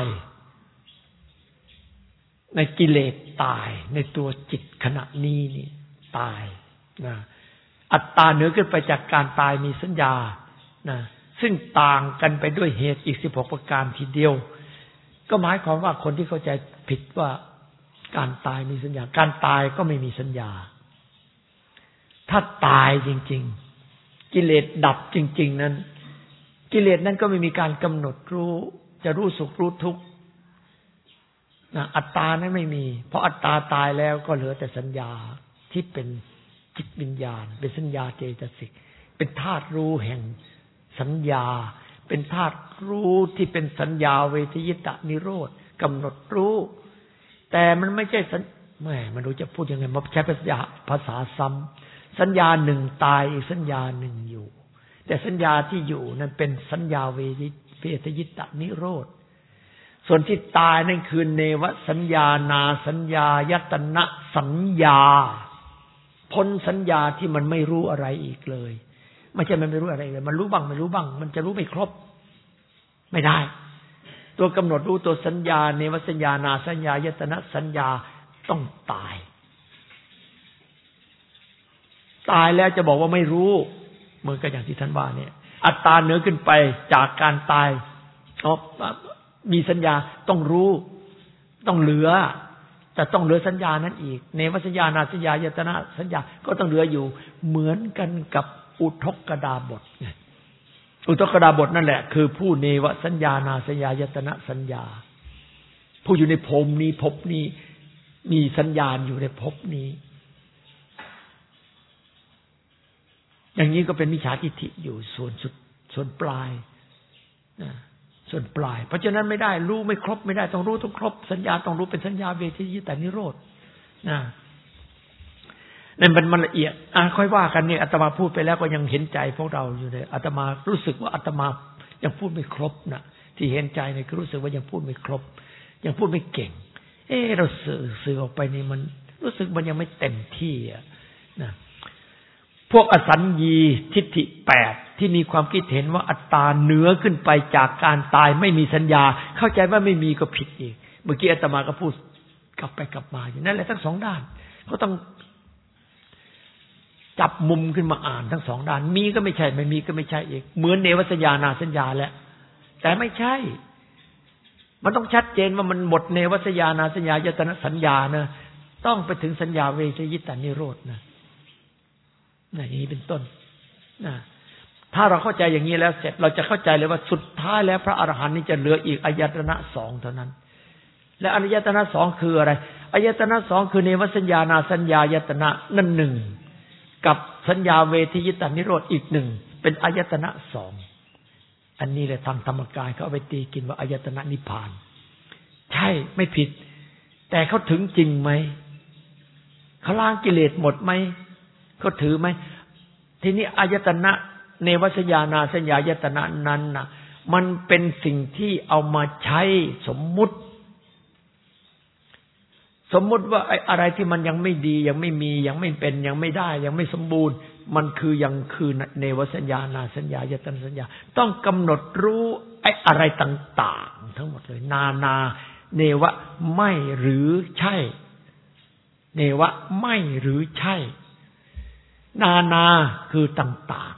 ในกิเลสตายในตัวจิตขณะนี้นี่ตายนะอัตตาเหนือขึ้นไปจากการตายมีสัญญานะซึ่งต่างกันไปด้วยเหตุอีก16ประการทีเดียวก็หมายความว่าคนที่เข้าใจผิดว่าการตายมีสัญญาการตายก็ไม่มีสัญญาถ้าตายจริงๆกิเลสดับจริงๆนั้นกิเลสนั้นก็ไม่มีการกำหนดรู้จะรู้สุขรู้ทุกข์นะอัตตานั้นไม่มีเพราะอัตตาตายแล้วก็เหลือแต่สัญญาที่เป็นจิตวิญญาณเป็นสัญญาเจตสิกเป็นธาตุรู้แห่งสัญญาเป็นธาตุรู้ที่เป็นสัญญาเวทยิตะนิโรธกำหนดรู้แต่มันไม่ใช่ไม่รู้จะพูดยังไงมาใช้ภาษาซ้ำสัญญาหนึ่งตายอีกสัญญาหนึ่งอยู่แต่สัญญาที่อยู่นั้นเป็นสัญญาเวทยิตะนิโรธส่วนที่ตายนั่นคือเนวสัญญานาสัญญายตนะสัญญาพ้นสัญญาที่มันไม่รู้อะไรอีกเลยไม่ใช่มันไม่รู้อะไรเลยมันรู้บ้างไม่รู้บ้างมันจะรู้ไม่ครบไม่ได้ตัวกำหนดรู้ตัวสัญญาเนวสัญญานาสัญญายตนะสัญญาต้องตายแล้วจะบอกว่าไม่รู้เหมือนกับอย่างที่ท่านว่าเนี่ยอัตตาเหนือขึ้นไปจากการตายมีสัญญาต้องรู้ต้องเหลือแต่ต้องเหลือสัญญานั้นอีกเนวสัญญานาสัญญายตนะสัญญาก็ต้องเหลืออยู่เหมือนกันกับอุทกดาบทอุทกดาบทนั่นแหละคือผู้เนวสัญญานาสัญญายตนะสัญญาผู้อยู่ในภพนี้ภพนี้มีสัญญาอยู่ในภพนี้อย่างนี้ก็เป็นมิจฉาทิฏฐิอยู่ส่วนปลายส่วนปลายเพราะฉะนั้นไม่ได้รู้ไม่ครบไม่ได้ต้องรู้ต้องครบสัญญาต้องรู้เป็นสัญญาเวทยิตานิโรธนั่นมันละเอียดค่อยว่ากันเนี่ยอาตมาพูดไปแล้วก็ยังเห็นใจพวกเราอยู่เลยอาตมารู้สึกว่าอาตมายังพูดไม่ครบนะที่เห็นใจเนี่ยคือรู้สึกว่ายังพูดไม่ครบยังพูดไม่เก่งเราสื่อออกไปนี่มันรู้สึกมันยังไม่เต็มที่นะพวกอสัญญีทิฏฐิ8ที่มีความคิดเห็นว่าอัตตาเหนือขึ้นไปจากการตายไม่มีสัญญาเข้าใจว่าไม่มีก็ผิดอีกเมื่อกี้อาตมาก็พูดกลับไปกลับมาอยู่นั่นแหละทั้งสองด้านก็ต้องจับมุมขึ้นมาอ่านทั้งสองด้านมีก็ไม่ใช่ไม่มีก็ไม่ใช่อีกเหมือนเนวสัญญานาสัญญาแหละแต่ไม่ใช่มันต้องชัดเจนว่ามันหมดเนวสัญญานาสัญญายตนะสัญญานะต้องไปถึงสัญญาเวทยิตานิโรธนะอย่างนี้เป็นต้นถ้าเราเข้าใจอย่างนี้แล้วเสร็จเราจะเข้าใจเลยว่าสุดท้ายแล้วพระอรหันต์นี่จะเหลืออีกอายตนะ2เท่านั้นและอายตนะ2คืออะไรอายตนะ2คือเนวสัญญานาสัญญายตนะนั่น1กับสัญญาเวทยิตานิโรธอีก1เป็นอายตนะ2อันนี้แหละทางธรรมกายเขาเอาไปตีกินว่าอายตนะนิพพานใช่ไม่ผิดแต่เขาถึงจริงไหมเขาล้างกิเลสหมดไหมเขาถือไหมทีนี้อายตนะเนวสัญญานาสัญญายตนะนั้นน่ะมันเป็นสิ่งที่เอามาใช้สมมุติว่าอะไรที่มันยังไม่ดียังไม่มียังไม่เป็นยังไม่ได้ยังไม่สมบูรณ์มันยังคือเนวสัญญานาสัญญายตนะสัญญาต้องกำหนดรู้อะไรต่างๆทั้งหมดเลยนาเนวะไม่หรือใช่เนวะไม่หรือใช่นาคือต่าง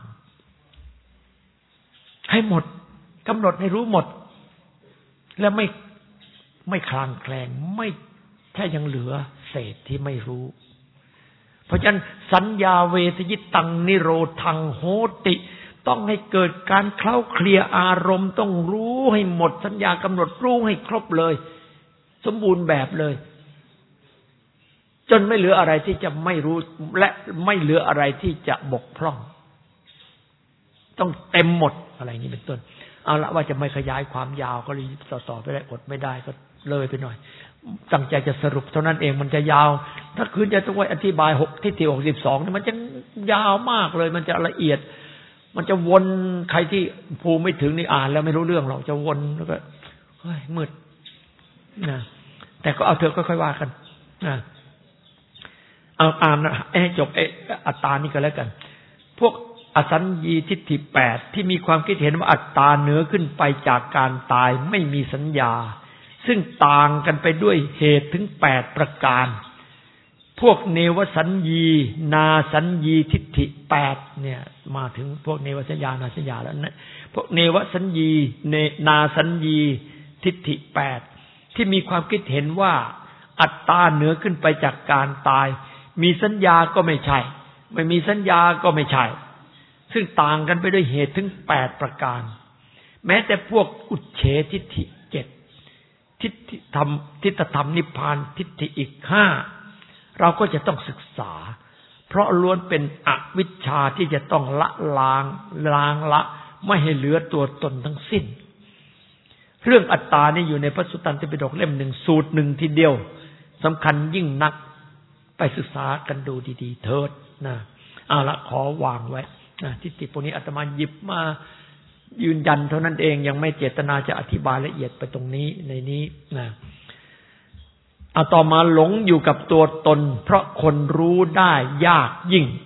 ๆให้หมดกำหนดให้รู้หมดแล้วไม่คลางแคลงไม่แค่ยังเหลือเศษที่ไม่รู้เพราะฉะนั้นสัญญาเวทยิตังนิโรธังโหติต้องให้เกิดการเคล้าเคลียอารมณ์ต้องรู้ให้หมดสัญญากำหนดรู้ให้ครบเลยสมบูรณ์แบบเลยจนไม่เหลืออะไรที่จะไม่รู้และไม่เหลืออะไรที่จะบกพร่องต้องเต็มหมดอะไรนี้เป็นต้นเอาละว่าจะไม่ขยายความยาวก็เลยต่อไปได้อดไม่ได้ก็เลยไปหน่อยตั้งใจจะสรุปเท่านั้นเองมันจะยาวถ้าคืนจะต้องไว้อธิบาย6ทิฏฐิ62นี่มันจะยาวมากเลยมันจะละเอียดมันจะวนใครที่ภูมิไม่ถึงนี่อ่านแล้วไม่รู้เรื่องหรอกจะวนแล้วก็เฮ้ยมืดนะแต่ก็เอาเถอะค่อยๆว่ากันนะเอาอ่านให้จบอัตตานี่ก็แล้วกันพวกอสัญญีทิฏฐิ8ที่มีความคิดเห็นว่าอัตตาเหนือขึ้นไปจากการตายไม่มีสัญญาซึ่งต่างกันไปด้วยเหตุถึง8ประการพวกเนวสัญญีนาสัญญีทิฏฐิ8เนี่ยมาถึงพวกเนวสัญญานาสัญญาแล้วนะพวกเนวสัญญีนาสัญญีทิฏฐิ8ที่มีความคิดเห็นว่าอัตตาเหนือขึ้นไปจากการตายมีสัญญาก็ไม่ใช่ไม่มีสัญญาก็ไม่ใช่ซึ่งต่างกันไปด้วยเหตุถึง8ประการแม้แต่พวกอุเฉทิฏฐิ7ทิฏฐิธรรมทิฏฐธรรมนิพพานทิฏฐิอีก5เราก็จะต้องศึกษาเพราะล้วนเป็นอวิชชาที่จะต้องล้างละไม่ให้เหลือตัวตนทั้งสิ้นเรื่องอัตตานี่อยู่ในพระสุตตันตปิฎกเล่ม1สูตร1ทีเดียวสำคัญยิ่งนักไปศึกษากันดูดีๆเถิดนะเอาละขอวางไว้นะทิฏฐิพวกนี้อาตมาหยิบมายืนยันเท่านั้นเองยังไม่เจตนาจะอธิบายละเอียดไปตรงนี้ในนี้นะเอาต่อมาหลงอยู่กับตัวตนเพราะคนรู้ได้ยากยิ่ง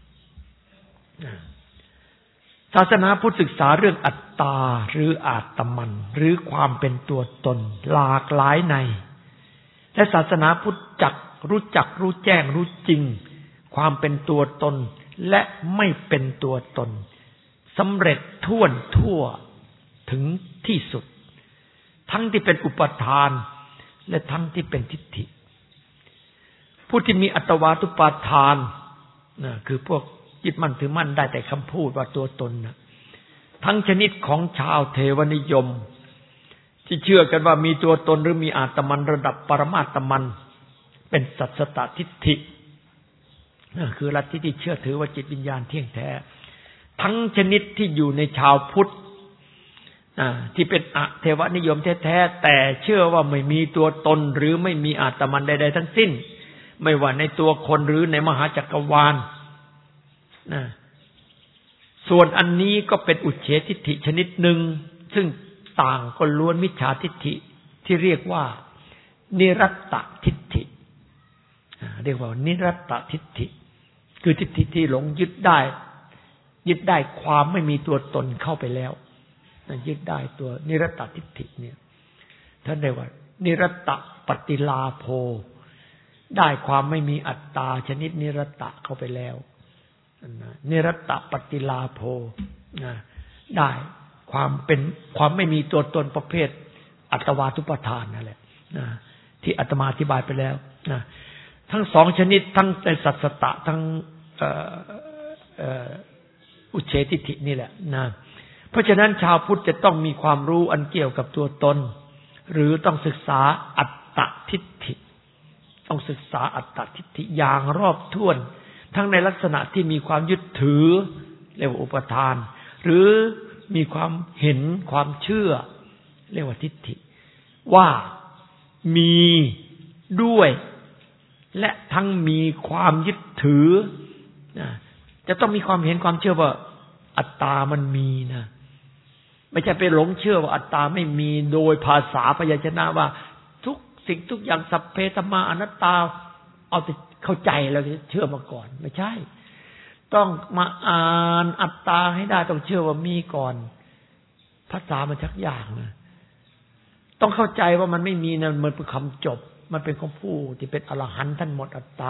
ศาสนาพุทธศึกษาเรื่องอัตตาหรืออาตมันหรือความเป็นตัวตนหลากหลายในและศาสนาพุทธรู้จักรู้แจ้งรู้จริงความเป็นตัวตนและไม่เป็นตัวตนสำเร็จทั่วถึงที่สุดทั้งที่เป็นอุปทานและทั้งที่เป็นทิฏฐิผู้ที่มีอัตวาทุปาทานนะคือพวกยึดมั่นถือมั่นได้แต่คำพูดว่าตัวตนนะทั้งชนิดของชาวเทวนิยมที่เชื่อกันว่ามีตัวตนหรือมีอาตมันระดับปรมาตมันเป็นสัสสตทิฏฐิคือลัทธิที่เชื่อถือว่าจิตวิญญาณเที่ยงแท้ทั้งชนิดที่อยู่ในชาวพุทธที่เป็นอเทวนิยมแท้ๆแต่เชื่อว่าไม่มีตัวตนหรือไม่มีอาตมันใดๆทั้งสิ้นไม่ว่าในตัวคนหรือในมหาจักรวาลส่วนอันนี้ก็เป็นอุเฉทิฏฐิชนิดหนึ่งซึ่งต่างก็ล้วนมิจฉาทิฏฐิที่เรียกว่านิรัตตทิฏฐิเรียกว่านิรัตตทิฏฐิคือทิฏฐิที่หลงยึดได้ความไม่มีตัวตนเข้าไปแล้วยึดได้ตัวนิรัตตทิฏฐิเนี่ยท่านเรียกว่านิรัตตปฏิลาโภได้ความไม่มีอัตตาชนิดนิรัตตะเข้าไปแล้วนิรัตตปฏิลาโภได้ความไม่มีตัวตนประเภทอัตวาทุปทานนั่นแหละที่อาตมาอธิบายไปแล้วทั้งสองชนิดทั้งในสัสสตะทั้งอุเฉทิฏฐินี่แหละเพราะฉะนั้นชาวพุทธจะต้องมีความรู้อันเกี่ยวกับตัวตนหรือต้องศึกษาอัตตทิฏฐิต้องศึกษาอัตตทิฏฐิอย่างรอบถ้วนทั้งในลักษณะที่มีความยึดถือเรียกว่าอุปทานหรือมีความเห็นความเชื่อเรียกว่าทิฏฐิว่ามีด้วยและทั้งมีความยึดถือจะต้องมีความเห็นความเชื่อว่าอัตตามันมีนะไม่ใช่ไปหลงเชื่อว่าอัตตาไม่มีโดยภาษาพยัญชนะว่าทุกสิ่งทุกอย่างสัพเพธัมมาอนัตตาเอาแต่เข้าใจแล้วเชื่อมาก่อนไม่ใช่ต้องมาอ่านอัตตาให้ได้ต้องเชื่อว่ามีก่อนภาษามันชักยากนะต้องเข้าใจว่ามันไม่มีนะมันเป็นคำจบมันเป็นของผู้ที่เป็นอรหันต์ท่านหมดอัตตา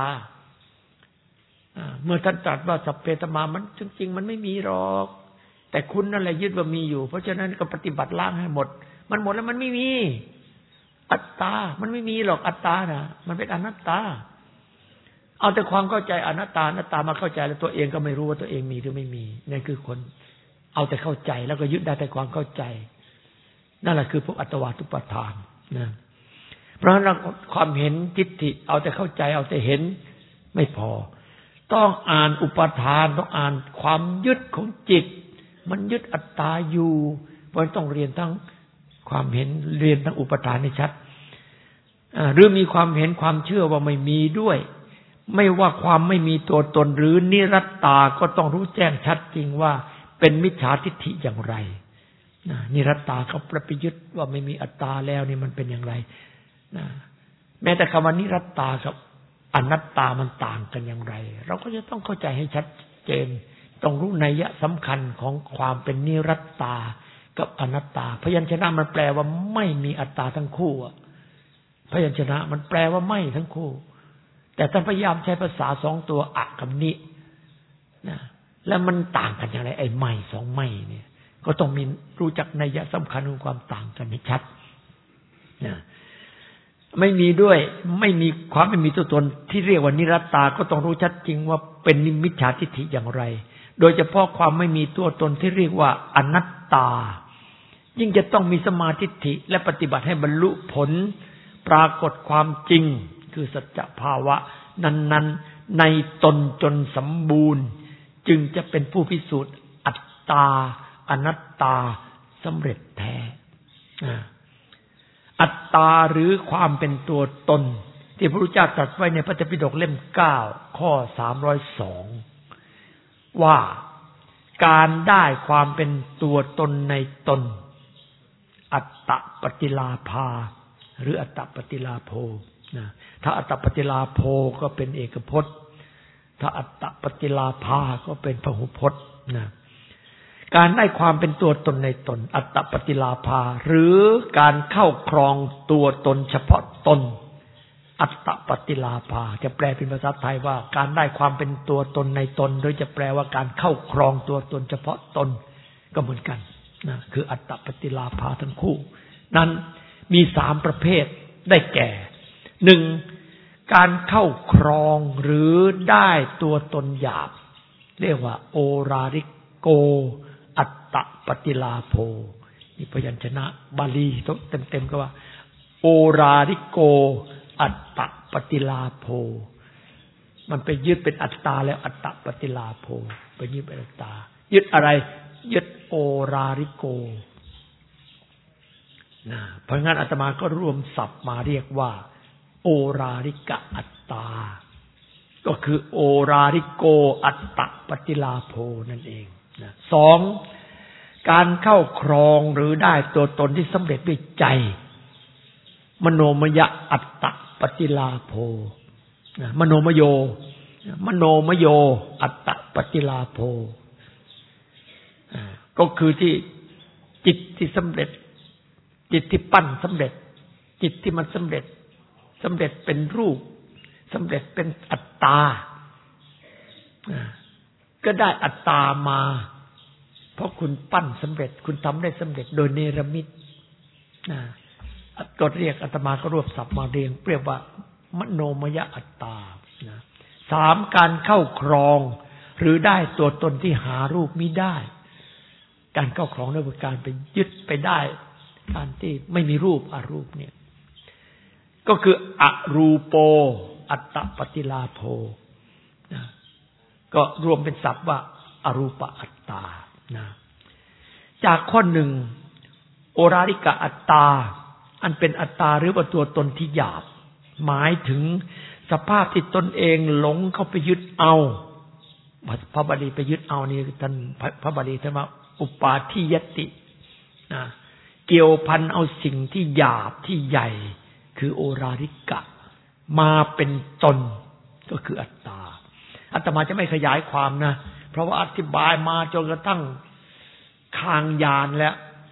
เมื่อท่านตรัสว่าสัพเพธัมมามันจริงๆมันไม่มีหรอกแต่คุณนั่นแหละยึดว่ามีอยู่เพราะฉะนั้นก็ปฏิบัติล้างให้หมดมันหมดแล้วมันไม่มีอัตตามันไม่มีหรอกอัตตานะมันเป็นอนัตตาเอาแต่ความเข้าใจอนัตตาอนัตตามาเข้าใจแล้วตัวเองก็ไม่รู้ว่าตัวเองมีหรือไม่มีนั่นคือคนเอาแต่เข้าใจแล้วก็ยึดได้แต่ความเข้าใจนั่นแหละคือพวกอัตวาทุปทานนะเพราะฉะนั้นความเห็นทิฏฐิเอาแต่เข้าใจเอาแต่เห็นไม่พอต้องอ่านอุปทานต้องอ่านความยึดของจิตมันยึดอัตตาอยู่เพราะต้องเรียนทั้งความเห็นเรียนทั้งอุปทานให้ชัดหรือมีความเห็นความเชื่อว่าไม่มีด้วยไม่ว่าความไม่มีตัวตนหรือนิรัตตาก็ต้องรู้แจ้งชัดจริงว่าเป็นมิจฉาทิฏฐิอย่างไรนิรัตตาเขาไปยึดว่าไม่มีอัตตาแล้วนี่มันเป็นอย่างไรแม้แต่คำว่านิรัตตากับอนัตตามันต่างกันอย่างไรเราก็จะต้องเข้าใจให้ชัดเจนต้องรู้นัยสำคัญของความเป็นนิรัตตากับอนัตตาพยัญชนะมันแปลว่าไม่มีอัตตาทั้งคู่พยัญชนะมันแปลว่าไม่ทั้งคู่แต่ท่านพยายามใช้ภาษาสองตัวอะกับนินะแล้วมันต่างกันอย่างไรไอ้ไม่สองไม่เนี่ยก็ต้องมีรู้จักนัยสำคัญของความต่างกันให้ชัดนะไม่มีด้วยไม่มีความไม่มีตัวตนที่เรียกว่านิรัตตาก็ต้องรู้ชัดจริงว่าเป็นมิจฉาทิฏฐิอย่างไรโดยเฉพาะความไม่มีตัวตนที่เรียกว่าอนัตตายิ่งจะต้องมีสมาธิิและปฏิบัติให้บรรลุผลปรากฏความจริงคือสัจภาวะนั้นๆในตนจนสมบูรณ์จึงจะเป็นผู้พิสูจน์อัตตาอนัตตาสำเร็จแท้อัตตาหรือความเป็นตัวตนที่พระพุทธเจ้าตรัสไว้ในพระไตรปิฎกเล่ม9ข้อ302ว่าการได้ความเป็นตัวตนในตนอัตตปฏิลาภาหรืออัตตปฏิลาโภนะถ้าอัตตปฏิลาโภก็เป็นเอกพจน์ถ้าอัตตปฏิลาภาก็เป็นพหุพจน์นะการได้ความเป็นตัวตนในตนอัตตปฏิลาภาหรือการเข้าครองตัวตนเฉพาะตนอัตตปฏิลาภาจะแปลเป็นภาษาไทยว่าการได้ความเป็นตัวตนในตนโดยจะแปลว่าการเข้าครองตัวตนเฉพาะตนก็เหมือนกันนะคืออัตตปฏิลาภาทั้งคู่นั้นมี3ประเภทได้แก่1การเข้าครองหรือได้ตัวตนหยาบเรียกว่าโอราริโกอัตตปฏิลาโภนี่พยัญชนะบาลีเต็มๆก็ว่าโอราริโกอัตตปฏิลาโภมันไปยึดเป็นอัตตาแล้วอัตตปฏิลาโภไปยึดเป็นอัตตายึดอะไรยึดโอราริโกนะเพราะงั้นอาตมาก็รวมศัพท์มาเรียกว่าโอราริกะอัตตาก็คือโอราริโกอัตตปฏิลาโภนั่นเองนะ2การเข้าครองหรือได้ตัวตนที่สำเร็จด้วยใจมโนมยอัตตปฏิลาโภนะมโนมโยอัตตปฏิลาโภก็คือที่จิตที่สำเร็จจิตที่ปั้นสำเร็จจิตที่มันสำเร็จเป็นรูปสำเร็จเป็นอัตตาก็ได้อัตตามาเพราะคุณปั้นสำเร็จคุณทำได้สำเร็จโดยเนรมิตก็เรียกอาตมาก็รวบศัพท์มาเรียงเปรียบว่ามโนมยอัตตา3การเข้าครองหรือได้ตัวตนที่หารูปมิได้การเข้าครองด้วยการไปยึดไปได้การที่ไม่มีรูปอรูปเนี่ยก็คืออรูโปอัตตปฏิลาโภก็รวมเป็นศัพท์ว่าอรูปอัตตาจากข้อ1โอราริกะอัตตาอันเป็นอัตตาหรือว่าตัวตนที่หยาบหมายถึงสภาพที่ตนเองหลงเข้าไปยึดเอาพระบาลีไปยึดเอานี่ท่านพระบาลีท่านว่าอุปาทิยติเกี่ยวพันเอาสิ่งที่หยาบที่ใหญ่คือโอราริกะมาเป็นตนก็คืออัตตาอาตมาจะไม่ขยายความนะเพราะว่าอธิบายมาจนกระทั่งคางยานแล้ว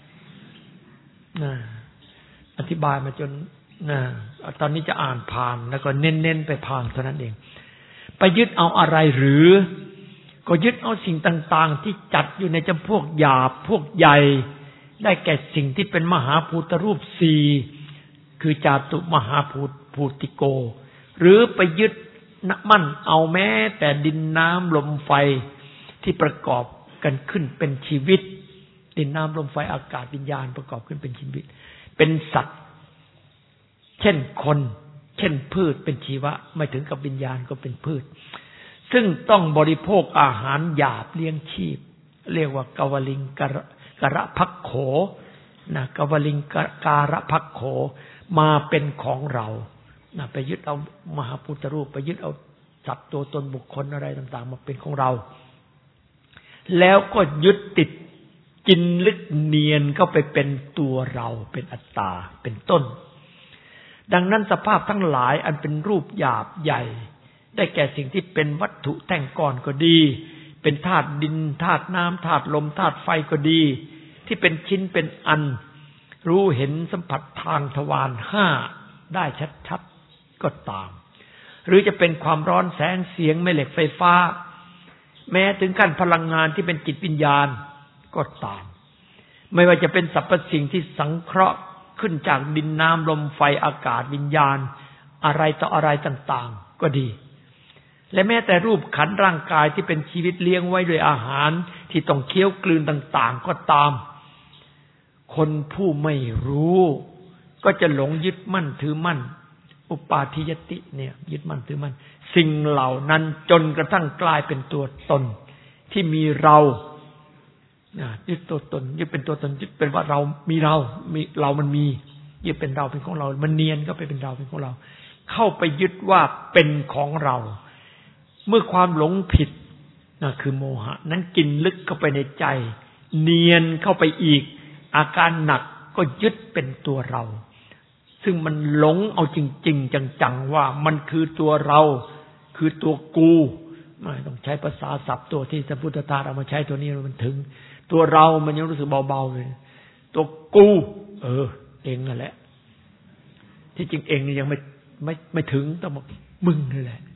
อธิบายมาจนตอนนี้จะอ่านผ่านแล้วก็เน้นๆไปผ่านเท่านั้นเองไปยึดเอาอะไรหรือก็ยึดเอาสิ่งต่างๆที่จัดอยู่ในจำพวกหยาบพวกใหญ่ได้แก่สิ่งที่เป็นมหาภูตรูปสี่คือจาตุมหาภูติโกหรือไปยึดมั่นเอาแม้แต่ดินน้ำลมไฟที่ประกอบกันขึ้นเป็นชีวิตดินน้ำลมไฟอากาศวิญญาณประกอบขึ้นเป็นชีวิตเป็นสัตว์เช่นคนเช่นพืชเป็นชีวะไม่ถึงกับวิญญาณก็เป็นพืชซึ่งต้องบริโภคอาหารหยาบเลี้ยงชีพเรียกว่ากวลิงกระภักโขกวลิงการะภักโขมาเป็นของเราไปยึดเอามหาพุทธรูปไปยึดเอาสัตว์ตัวตนบุคคลอะไรต่างๆมาเป็นของเราแล้วก็ยึดติดกินลึกเนียนเข้าไปเป็นตัวเราเป็นอัตตาเป็นต้นดังนั้นสภาพทั้งหลายอันเป็นรูปหยาบใหญ่ได้แก่สิ่งที่เป็นวัตถุแท่งก้อนก็ดีเป็นธาตุดินธาตุน้ำธาตุลมธาตุไฟก็ดีที่เป็นชิ้นเป็นอันรู้เห็นสัมผัสทางทวารห้าได้ชัดๆก็ตามหรือจะเป็นความร้อนแสงเสียงแม่เหล็กไฟฟ้าแม้ถึงขั้นพลังงานที่เป็นจิตวิญญาณก็ตามไม่ว่าจะเป็นสรรพสิ่งที่สังเคราะห์ขึ้นจากดินน้ำลมไฟอากาศวิญญาณอะไรต่ออะไรต่างๆก็ดีและแม้แต่รูปขันธ์ร่างกายที่เป็นชีวิตเลี้ยงไว้ด้วยอาหารที่ต้องเคี้ยวกลืนต่างๆก็ตามคนผู้ไม่รู้ก็จะหลงยึดมั่นถือมั่นอุปาทิยติเนี่ยยึดมั่นถือมั่นสิ่งเหล่านั้นจนกระทั่งกลายเป็นตัวตนที่มีเรายึดตัวตนยึดเป็นตัวตนยึดเป็นว่าเรามีเรามันมียึดเป็นเราเป็นของเรามันเนียนก็ไปเป็นเราเป็นของเราเข้าไปยึดว่าเป็นของเราเมื่อความหลงผิดคือโมหะนั้นกินลึกเข้าไปในใจเนียนเข้าไปอีกอาการหนักก็ยึดเป็นตัวเราซึ่งมันหลงเอาจริงๆจังๆว่ามันคือตัวเราคือตัวกูไม่ต้องใช้ภาษาศัพท์ตัวที่พระพุทธทาสเอามาใช้ตัวนี้มันถึงตัวเรามันยังรู้สึกเบาๆเลยตัวกูเองนั่นแหละที่จริงเองนี่ยังไม่ถึงต้องบอกมึงนั่นแหละ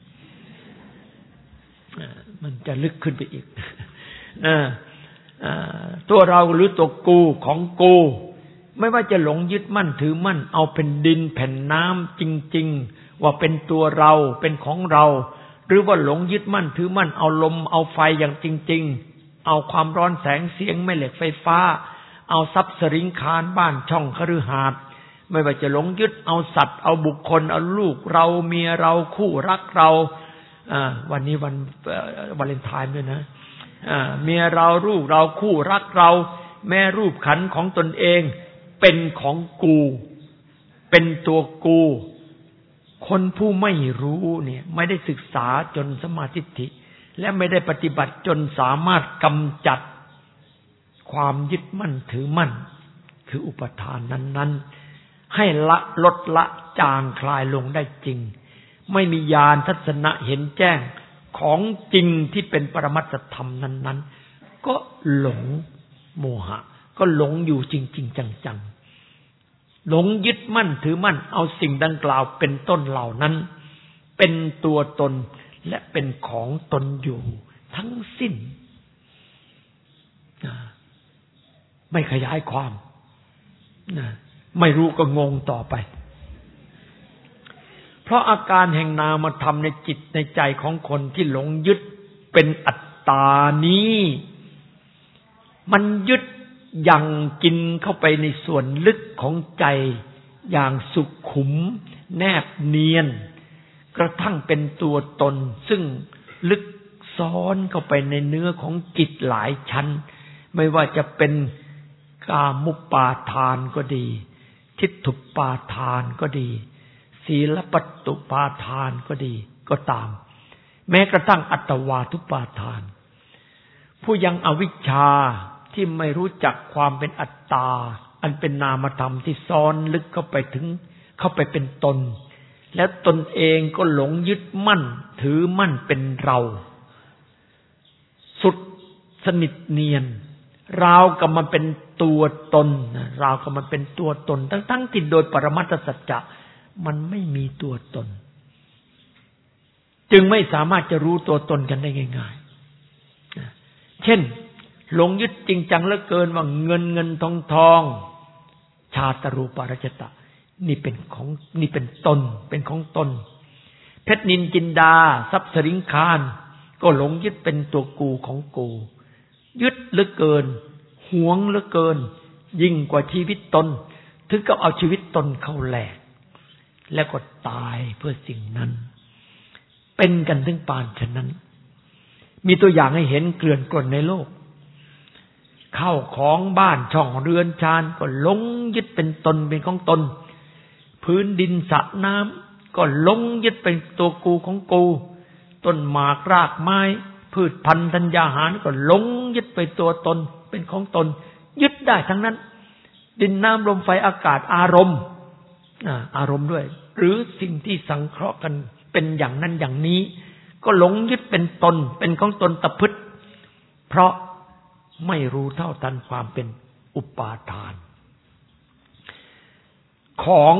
มันจะลึกขึ้นไปอีกตัวเราหรือตัวกูของกูไม่ว่าจะหลงยึดมั่นถือมั่นเอาเป็นดินแผ่นน้ำจริงๆว่าเป็นตัวเราเป็นของเราหรือว่าหลงยึดมั่นถือมั่นเอาลมเอาไฟอย่างจริงๆเอาความร้อนแสงเสียงแม่เหล็กไฟฟ้าเอาทรัพย์สริงคารบ้านช่องคฤหาสน์ไม่ว่าจะหลงยึดเอาสัตว์เอาบุคคลเอาลูกเราเมียเราคู่รักเราวันนี้วันวาเลนไทน์ด้วยนะเมียเราลูกเราคู่รักเราแม่รูปขันธ์ของตนเองเป็นของกูเป็นตัวกูคนผู้ไม่รู้เนี่ยไม่ได้ศึกษาจนสัมมาทิฏฐิและไม่ได้ปฏิบัติจนสามารถกำจัดความยึดมั่นถือมั่นคืออุปทานนั้นๆให้ลดละจางคลายลงได้จริงไม่มีญาณทัศนะเห็นแจ้งของจริงที่เป็นปรมัตถธรรมนั้นๆก็หลงโมหะก็หลงอยู่จริงๆจังๆหลงยึดมั่นถือมั่นเอาสิ่งดังกล่าวเป็นต้นเหล่านั้นเป็นตัวตนและเป็นของตนอยู่ทั้งสิ้นไม่ขยายความไม่รู้ก็งงต่อไปเพราะอาการแห่งนามธรรมในจิตในใจของคนที่หลงยึดเป็นอัตตานี้มันยึดยังกินเข้าไปในส่วนลึกของใจอย่างสุขุมแนบเนียนกระทั่งเป็นตัวตนซึ่งลึกซ้อนเข้าไปในเนื้อของจิตหลายชั้นไม่ว่าจะเป็นกามุปาทานก็ดีทิฏฐุปาทานก็ดีศีลปัตตุปาทานก็ดีก็ตามแม้กระทั่งอัตวาทุปาทานผู้ยังอวิชชาที่ไม่รู้จักความเป็นอัตตาอันเป็นนามธรรมที่ซ้อนลึกเข้าไปเป็นตนแล้วตนเองก็หลงยึดมั่นถือมั่นเป็นเราสุดสนิทเนียนราวกับมันเป็นตัวตนราวกับมันเป็นตัวตนทั้งที่โดยปรมัตถสัจจะมันไม่มีตัวตนจึงไม่สามารถจะรู้ตัวตนกันได้ง่ายๆเช่นหลงยึดจริงจังเหลือเกินว่าเงินทองชาตรูปารัจจตะนี่เป็นตนเป็นของตนเพชรนินจินดาทรัพย์สินคารก็หลงยึดเป็นตัวกูของกูยึดเหลือเกินหวงเหลือเกินยิ่งกว่าชีวิตตนถึงกับเอาชีวิตตนเข้าแลกแล้วก็ตายเพื่อสิ่งนั้นเป็นกันถึงปานฉะนั้นมีตัวอย่างให้เห็นเกลื่อนกล่นในโลกเข้าของบ้านช่องเรือนชานก็หลงยึดเป็นตนเป็นของตนพื้นดินสระน้ำก็หลงยึดเป็นตัวกูของกูต้นหมากรากไม้พืชพันธุ์ธัญญาหารก็หลงยึดไปตัวตนเป็นของตนยึดได้ทั้งนั้นดินน้ำลมไฟอากาศอารมณ์ด้วยหรือสิ่งที่สังเคราะห์กันเป็นอย่างนั้นอย่างนี้ก็หลงยึดเป็นตนเป็นของตนตะพึดเพราะไม่รู้เท่าทันความเป็นอุปาทานของ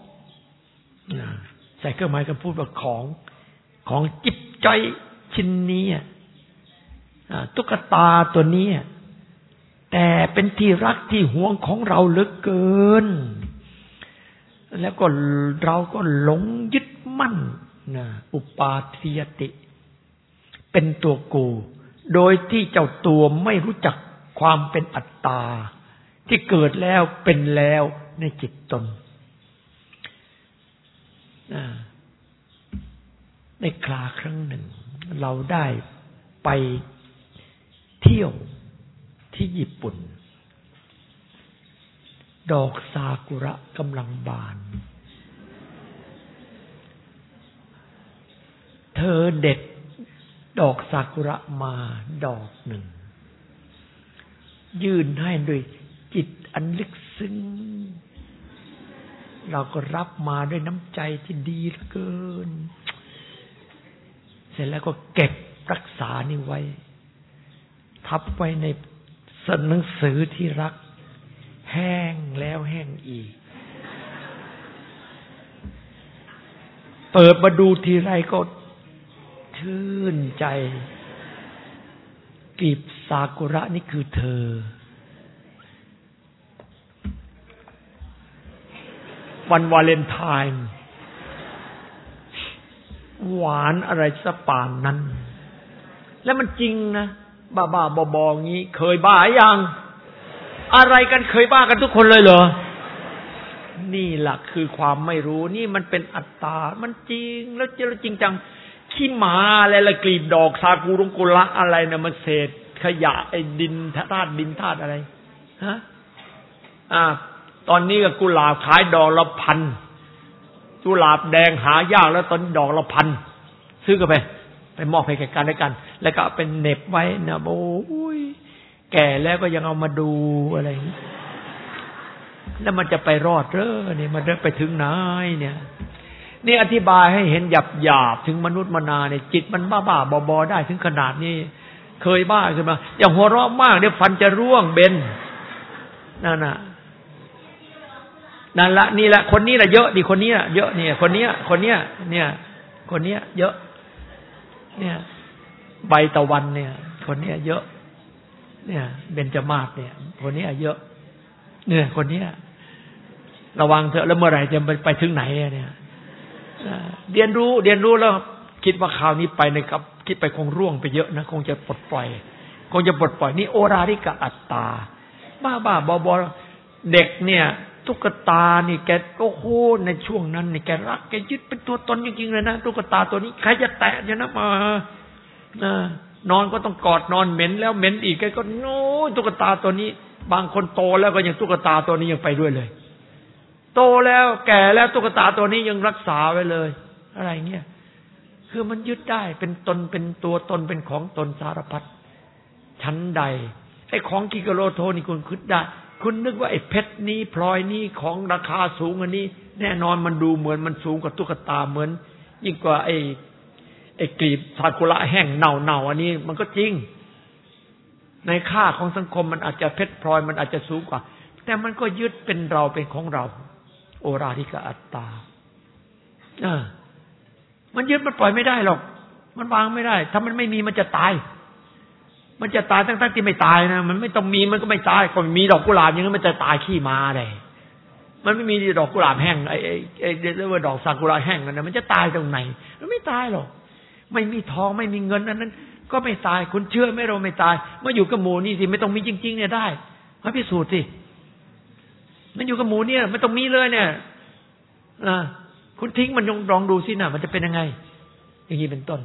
ใส่เครื่องหมายคำพูดว่าของจิบใจชิ้นนี้ตุ๊กตาตัวนี้แต่เป็นที่รักที่หวงของเราเหลือเกินแล้วก็เราก็หลงยึดมั่นอุปาทิยติเป็นตัวกูโดยที่เจ้าตัวไม่รู้จักความเป็นอัตตาที่เกิดแล้วเป็นแล้วในจิตตนในคราครั้งหนึ่งเราได้ไปเที่ยวที่ญี่ปุ่นดอกซากุระกำลังบานเธอเด็ดดอกซากุระมาดอกหนึ่งยื่นให้ด้วยจิตอันลึกซึ้งเราก็รับมาด้วยน้ำใจที่ดีเหลือเกินเสร็จแล้วก็เก็บรักษานี่ไว้ทับไว้ในหนังสือที่รักแห้งแล้วแห้งอีกเปิดมาดูทีไรก็ชื่นใจกลีบซากุระนี่คือเธอวันวาเลนไทน์หวานอะไรสะป่านนั้นแล้วมันจริงนะบ้าๆบอๆงี้เคยบ้ายังอะไรกันเคยบ้ากันทุกคนเลยเหรอนี่แหละคือความไม่รู้นี่มันเป็นอัตตามันจริงแล้วจริงจังขี้หมาอะไรละกลีบดอกซากุระอะไรนะมันเศษขยะไอ้ดินธาตุดินธาตุอะไรฮะตอนนี้ก็กุหลาบขายดอกละพันกุหลาบแดงหายากแล้วตอนดอกละพันซื้อกันไปมอบให้แก่กันและกันแล้วก็เป็นเน็บไว้นะโอ้ยแก่แล้วก็ยังเอามาดูอะไรแล้วมันจะไปรอดเหรอนี่มันไปถึงไหนเนี่ยนี่อธิบายให้เห็นหยาบถึงมนุษย์มนาเนี่ยจิตมันบ้าๆบอๆได้ถึงขนาดนี้เคยบ้าขึ้นมาอย่างหัวเราะมากเดี๋ยวฟันจะร่วงเบนนั่นละนี่แหละคนนี้แหละเยอะดิคนนี้น่ะเยอะเนี่ยคนเนี้ยเนี่ยคนเนี้ยเยอะเนี่ยใบตะวันเนี่ยคนเนี้ยเยอะเนี่ยเบญจมาศเนี่ยคนเนี้ยเยอะเนี่ยคนเนี้ยระวังเถอะแล้วเมื่อไหร่จะไปถึงไหนเนี่ยเรียนรู้แล้วคิดว่าคราวนี้ไปนะครับคิดไปคงร่วงไปเยอะนะคงจะปลดปล่อยนี่โอราริกะอัตตาบ้าบอเด็กเนี่ยตุ๊กตานี่แกโอ้โหในช่วงนั้นนี่แกรักแกยึดเป็นตัวตนจริงๆเลยนะตุ๊กตาตัวนี้ใครจะแตะเนี่ยนะมานอนก็ต้องกอดนอนเหม็นแล้วเหม็นอีกแกก็โน้ตุ๊กตาตัวนี้บางคนโตแล้วก็ยังตุ๊กตาตัวนี้ยังไปด้วยเลยโตแล้วแก่แล้วตุ๊กตาตัวนี้ยังรักษาไว้เลยอะไรเงี้ยคือมันยึดได้เป็นตนเป็นตัวตนเป็นของตนสารพัดชั้นใดไอ้ของกิโกโลโทนี่คุณคิดได้คุณนึกว่าไอ้เพชรนี้พลอยนี้ของราคาสูงอันนี้แน่นอนมันดูเหมือนมันสูงกว่าตุ๊กตาเหมือนยิ่งกว่าไอ้กลีบซากุระแห้งเน่าอันนี้มันก็จริงในค่าของสังคมมันอาจจะเพชรพลอยมันอาจจะสูงกว่าแต่มันก็ยึดเป็นเราเป็นของเราโอราริกอัตตามันยึดมันปล่อยไม่ได้หรอกมันวางไม่ได้ถ้ามันไม่มีมันจะตายมันจะตายทั้งที่ไม่ตายนะมันไม่ต้องมีมันก็ไม่ตายก็มีดอกกุหลาบอย่างนั้นมันจะตายขี้มาได้มันไม่มีดอกกุหลาบแห้งไอ้เรียกว่าดอกซากุระแห้งนั่นนะมันจะตายตรงไหนมันไม่ตายหรอกไม่มีทองไม่มีเงินนั้นก็ไม่ตายคุณเชื่อไหมเราไม่ตายเมื่ออยู่กับหมู่นี่สิไม่ต้องมีจริงๆเนี่ยได้มาพิสูจน์สิมันอยู่กับหมู่เนี่ยไม่ต้องมีเลยเนี่ยคุณทิ้งมันลองดูสินะมันจะเป็นยังไงอย่างนี้เป็นต้น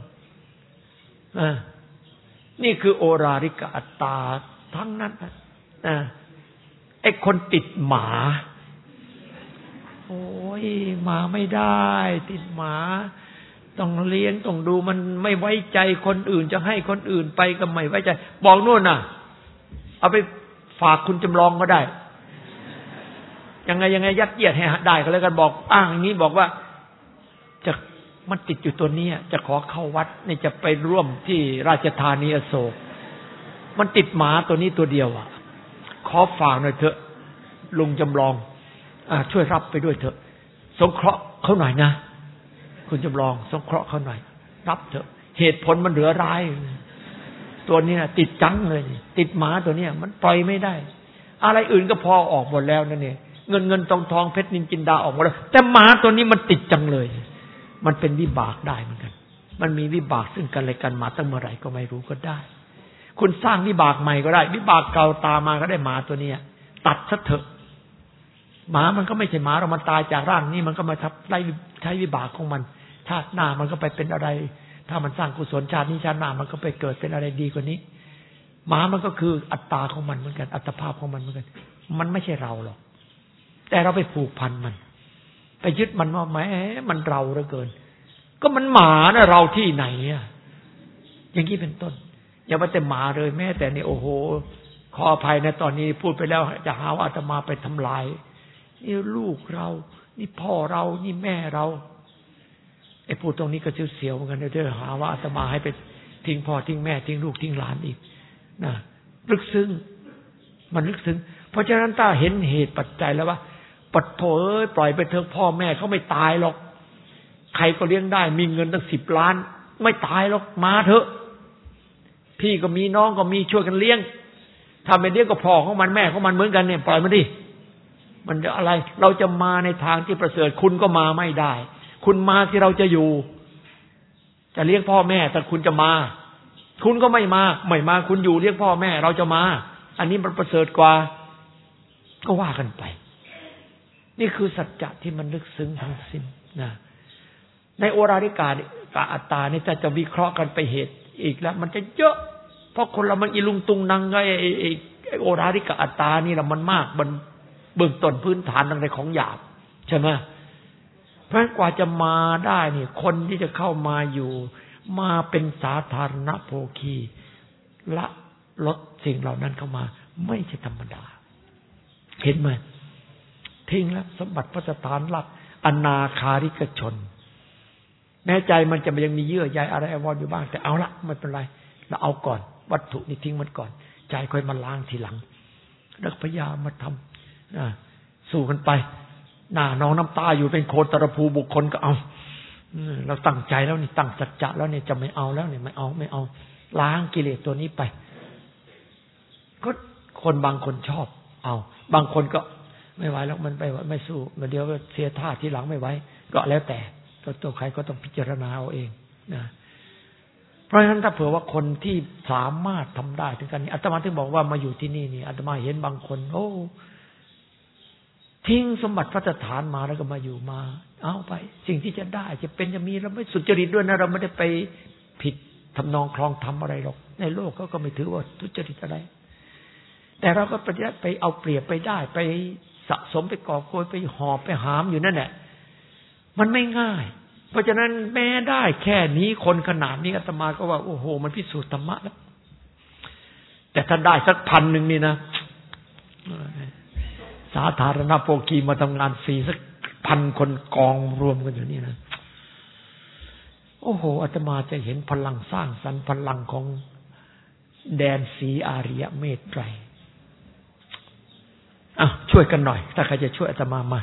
นี่คือโอราริกอัตตาทั้งนั้นไอ้คนติดหมาโอ้ยหมาไม่ได้ติดหมาต้องเลี้ยงต้องดูมันไม่ไว้ใจคนอื่นจะให้คนอื่นไปก็ไม่ไว้ใจบอกนู่นน่ะเอาไปฝากคุณจำลองก็ได้ยังไงยัดเยียดให้ได้ก็แล้วกันบอกอ้างอย่างนี้บอกว่าจะมันติดอยู่ตัวนี้จะขอเข้าวัดนี่จะไปร่วมที่ราชธานีอโศกมันติดหมาตัวนี้ตัวเดียวขอฝากหน่อยเถอะลุงจำลองช่วยรับไปด้วยเถอะสงเคราะห์เขาหน่อยนะคุณจำลองสงเคราะห์เขาหน่อยรับเถอะเหตุผลมันเหลือร้ายตัวนี้นะติดจังเลยติดหมาตัวนี้มันปล่อยไม่ได้อะไรอื่นก็พอออกหมดแล้วนั่นเองเงินทองเพชรนินจินดาออกหมดแล้วแต่หมาตัวนี้มันติดจังเลยมันเป็นวิบากได้เหมือนกันมันมีวิบากซึ่งกันและกันมาตั้งเมื่อไหร่ก็ไม่รู้ก็ได้คุณสร้างวิบากใหม่ก็ได้วิบากเก่าตามมาก็ได้หมาตัวนี้ตัดซะเถอะหมามันก็ไม่ใช่หมาเรามันตายจากร่างนี้มันก็มาใช้วิบากของมันชาติหน้ามันก็ไปเป็นอะไรถ้ามันสร้างกุศลชาตินี้ชาติหน้ามันก็ไปเกิดเป็นอะไรดีกว่านี้หมามันก็คืออัตตาของมันเหมือนกันอัตภาพของมันเหมือนกันมันไม่ใช่เราหรอกแต่เราไปผูกพันมันไปยึดมันว่าแหมมันเราเหลือเกินก็มันหมานะเราที่ไหนอย่างนี้เป็นต้นอย่าว่าแต่หมาเลยแม้แต่นี่โอ้โหขออภัยนะตอนนี้พูดไปแล้วจะหาว่าอาตมาไปทำลายนี่ลูกเรานี่พ่อเรานี่แม่เราไอ้พูดตรงนี้ก็เสียวๆเหมือนกันเดี๋ยวหาว่าอาตมาให้ไปทิ้งพ่อทิ้งแม่ทิ้งลูกทิ้งหลานอีกนะลึกซึ้งมันลึกซึ้งเพราะฉะนั้นถ้าเห็นเหตุปัจจัยแล้วว่าปัดโถปล่อยไปเถอะพ่อแม่เขาไม่ตายหรอกใครก็เลี้ยงได้มีเงินตั้ง10 ล้านไม่ตายหรอกมาเถอะพี่ก็มีน้องก็มีช่วยกันเลี้ยงถ้าไม่เลี้ยงก็พ่อของมันแม่ของมันเหมือนกันเนี่ยปล่อยมันดิมันจะอะไรเราจะมาในทางที่ประเสริฐคุณก็มาไม่ได้คุณมาที่เราจะอยู่จะเลี้ยงพ่อแม่แต่คุณจะมาคุณก็ไม่มาคุณอยู่เลี้ยงพ่อแม่เราจะมาอันนี้มันประเสริฐกว่าก็ว่ากันไปนี่คือสัจจะที่มันลึกซึ้งทั้งสิ้นนะในโอราริกาอัตตานี่ถ้าจะวิเคราะห์กันไปเหตุอีกแล้วมันจะเยอะเพราะคนเรามันอีลุงตุงนังไอ้โอราริกาอัตตานี่ละมันมากมันเบื้องต้นพื้นฐานอะไรของหยาบใช่ไหมเพราะกว่าจะมาได้นี่คนที่จะเข้ามาอยู่มาเป็นสาธารณโภคีละลดสิ่งเหล่านั้นเข้ามาไม่ใช่ธรรมดาเห็นไหมทิ้งแล้วสมบัติพระสถานหลักอนาคาริกชนแม้ใจมันจะยังมีเยื่อใยอะไรอวรอยู่บ้างแต่เอาละไม่เป็นไรเราเอาก่อนวัตถุนี่ทิ้งมันก่อนใจค่อยมาล้างทีหลังแล้วพยายามมาทำสู้กันไปหน้าน้องน้ำตาอยู่เป็นโคตรภูบุคคลก็เอาเราตั้งใจแล้วนี่ตั้งสัจจะแล้วเนี่ยจะไม่เอาแล้วเนี่ยไม่เอาล้างกิเลสตัวนี้ไปก็คนบางคนชอบเอาบางคนก็ไม่ไหวแล้วมันไปไม่สู้เดี๋ยวเสียท่าทีหลังไม่ไหวก็แล้วแต่ตัวใครก็ต้องพิจารณาเอาเองนะเพราะฉะนั้นถ้าเผื่อว่าคนที่สามารถทำได้ถึงกันนี้อาตมาถึงบอกว่ามาอยู่ที่นี่นี่อาตมาเห็นบางคนโอ้ทิ้งสมบัติพระสถานมาแล้วก็มาอยู่มาเอาไปสิ่งที่จะได้จะเป็นจะมีเราไม่สุจริตด้วยนะเราไม่ได้ไปผิดทำนองคลองทำอะไรหรอกในโลกเขาก็ไม่ถือว่าทุจริตอะไรแต่เราก็ไปเอาเปรียบไปได้ไปสะสมไปก่อโกยไปหอบไปหามอยู่นั่นแหละมันไม่ง่ายเพราะฉะนั้นแม้ได้แค่นี้คนขนาดนี้อาตมาก็ว่าโอ้โหมันพิสูจน์ธรรมะแล้วแต่ถ้าได้สัก1,000นี่นะสาธารณโภคีมาทำงานฟรีสัก1,000 คนกองรวมกันอยู่นี่นะโอ้โหอาตมาจะเห็นพลังสร้างสรรค์พลังของแดนศรีอาริยเมตไตรช่วยกันหน่อยถ้าใครจะช่วยอาตมามา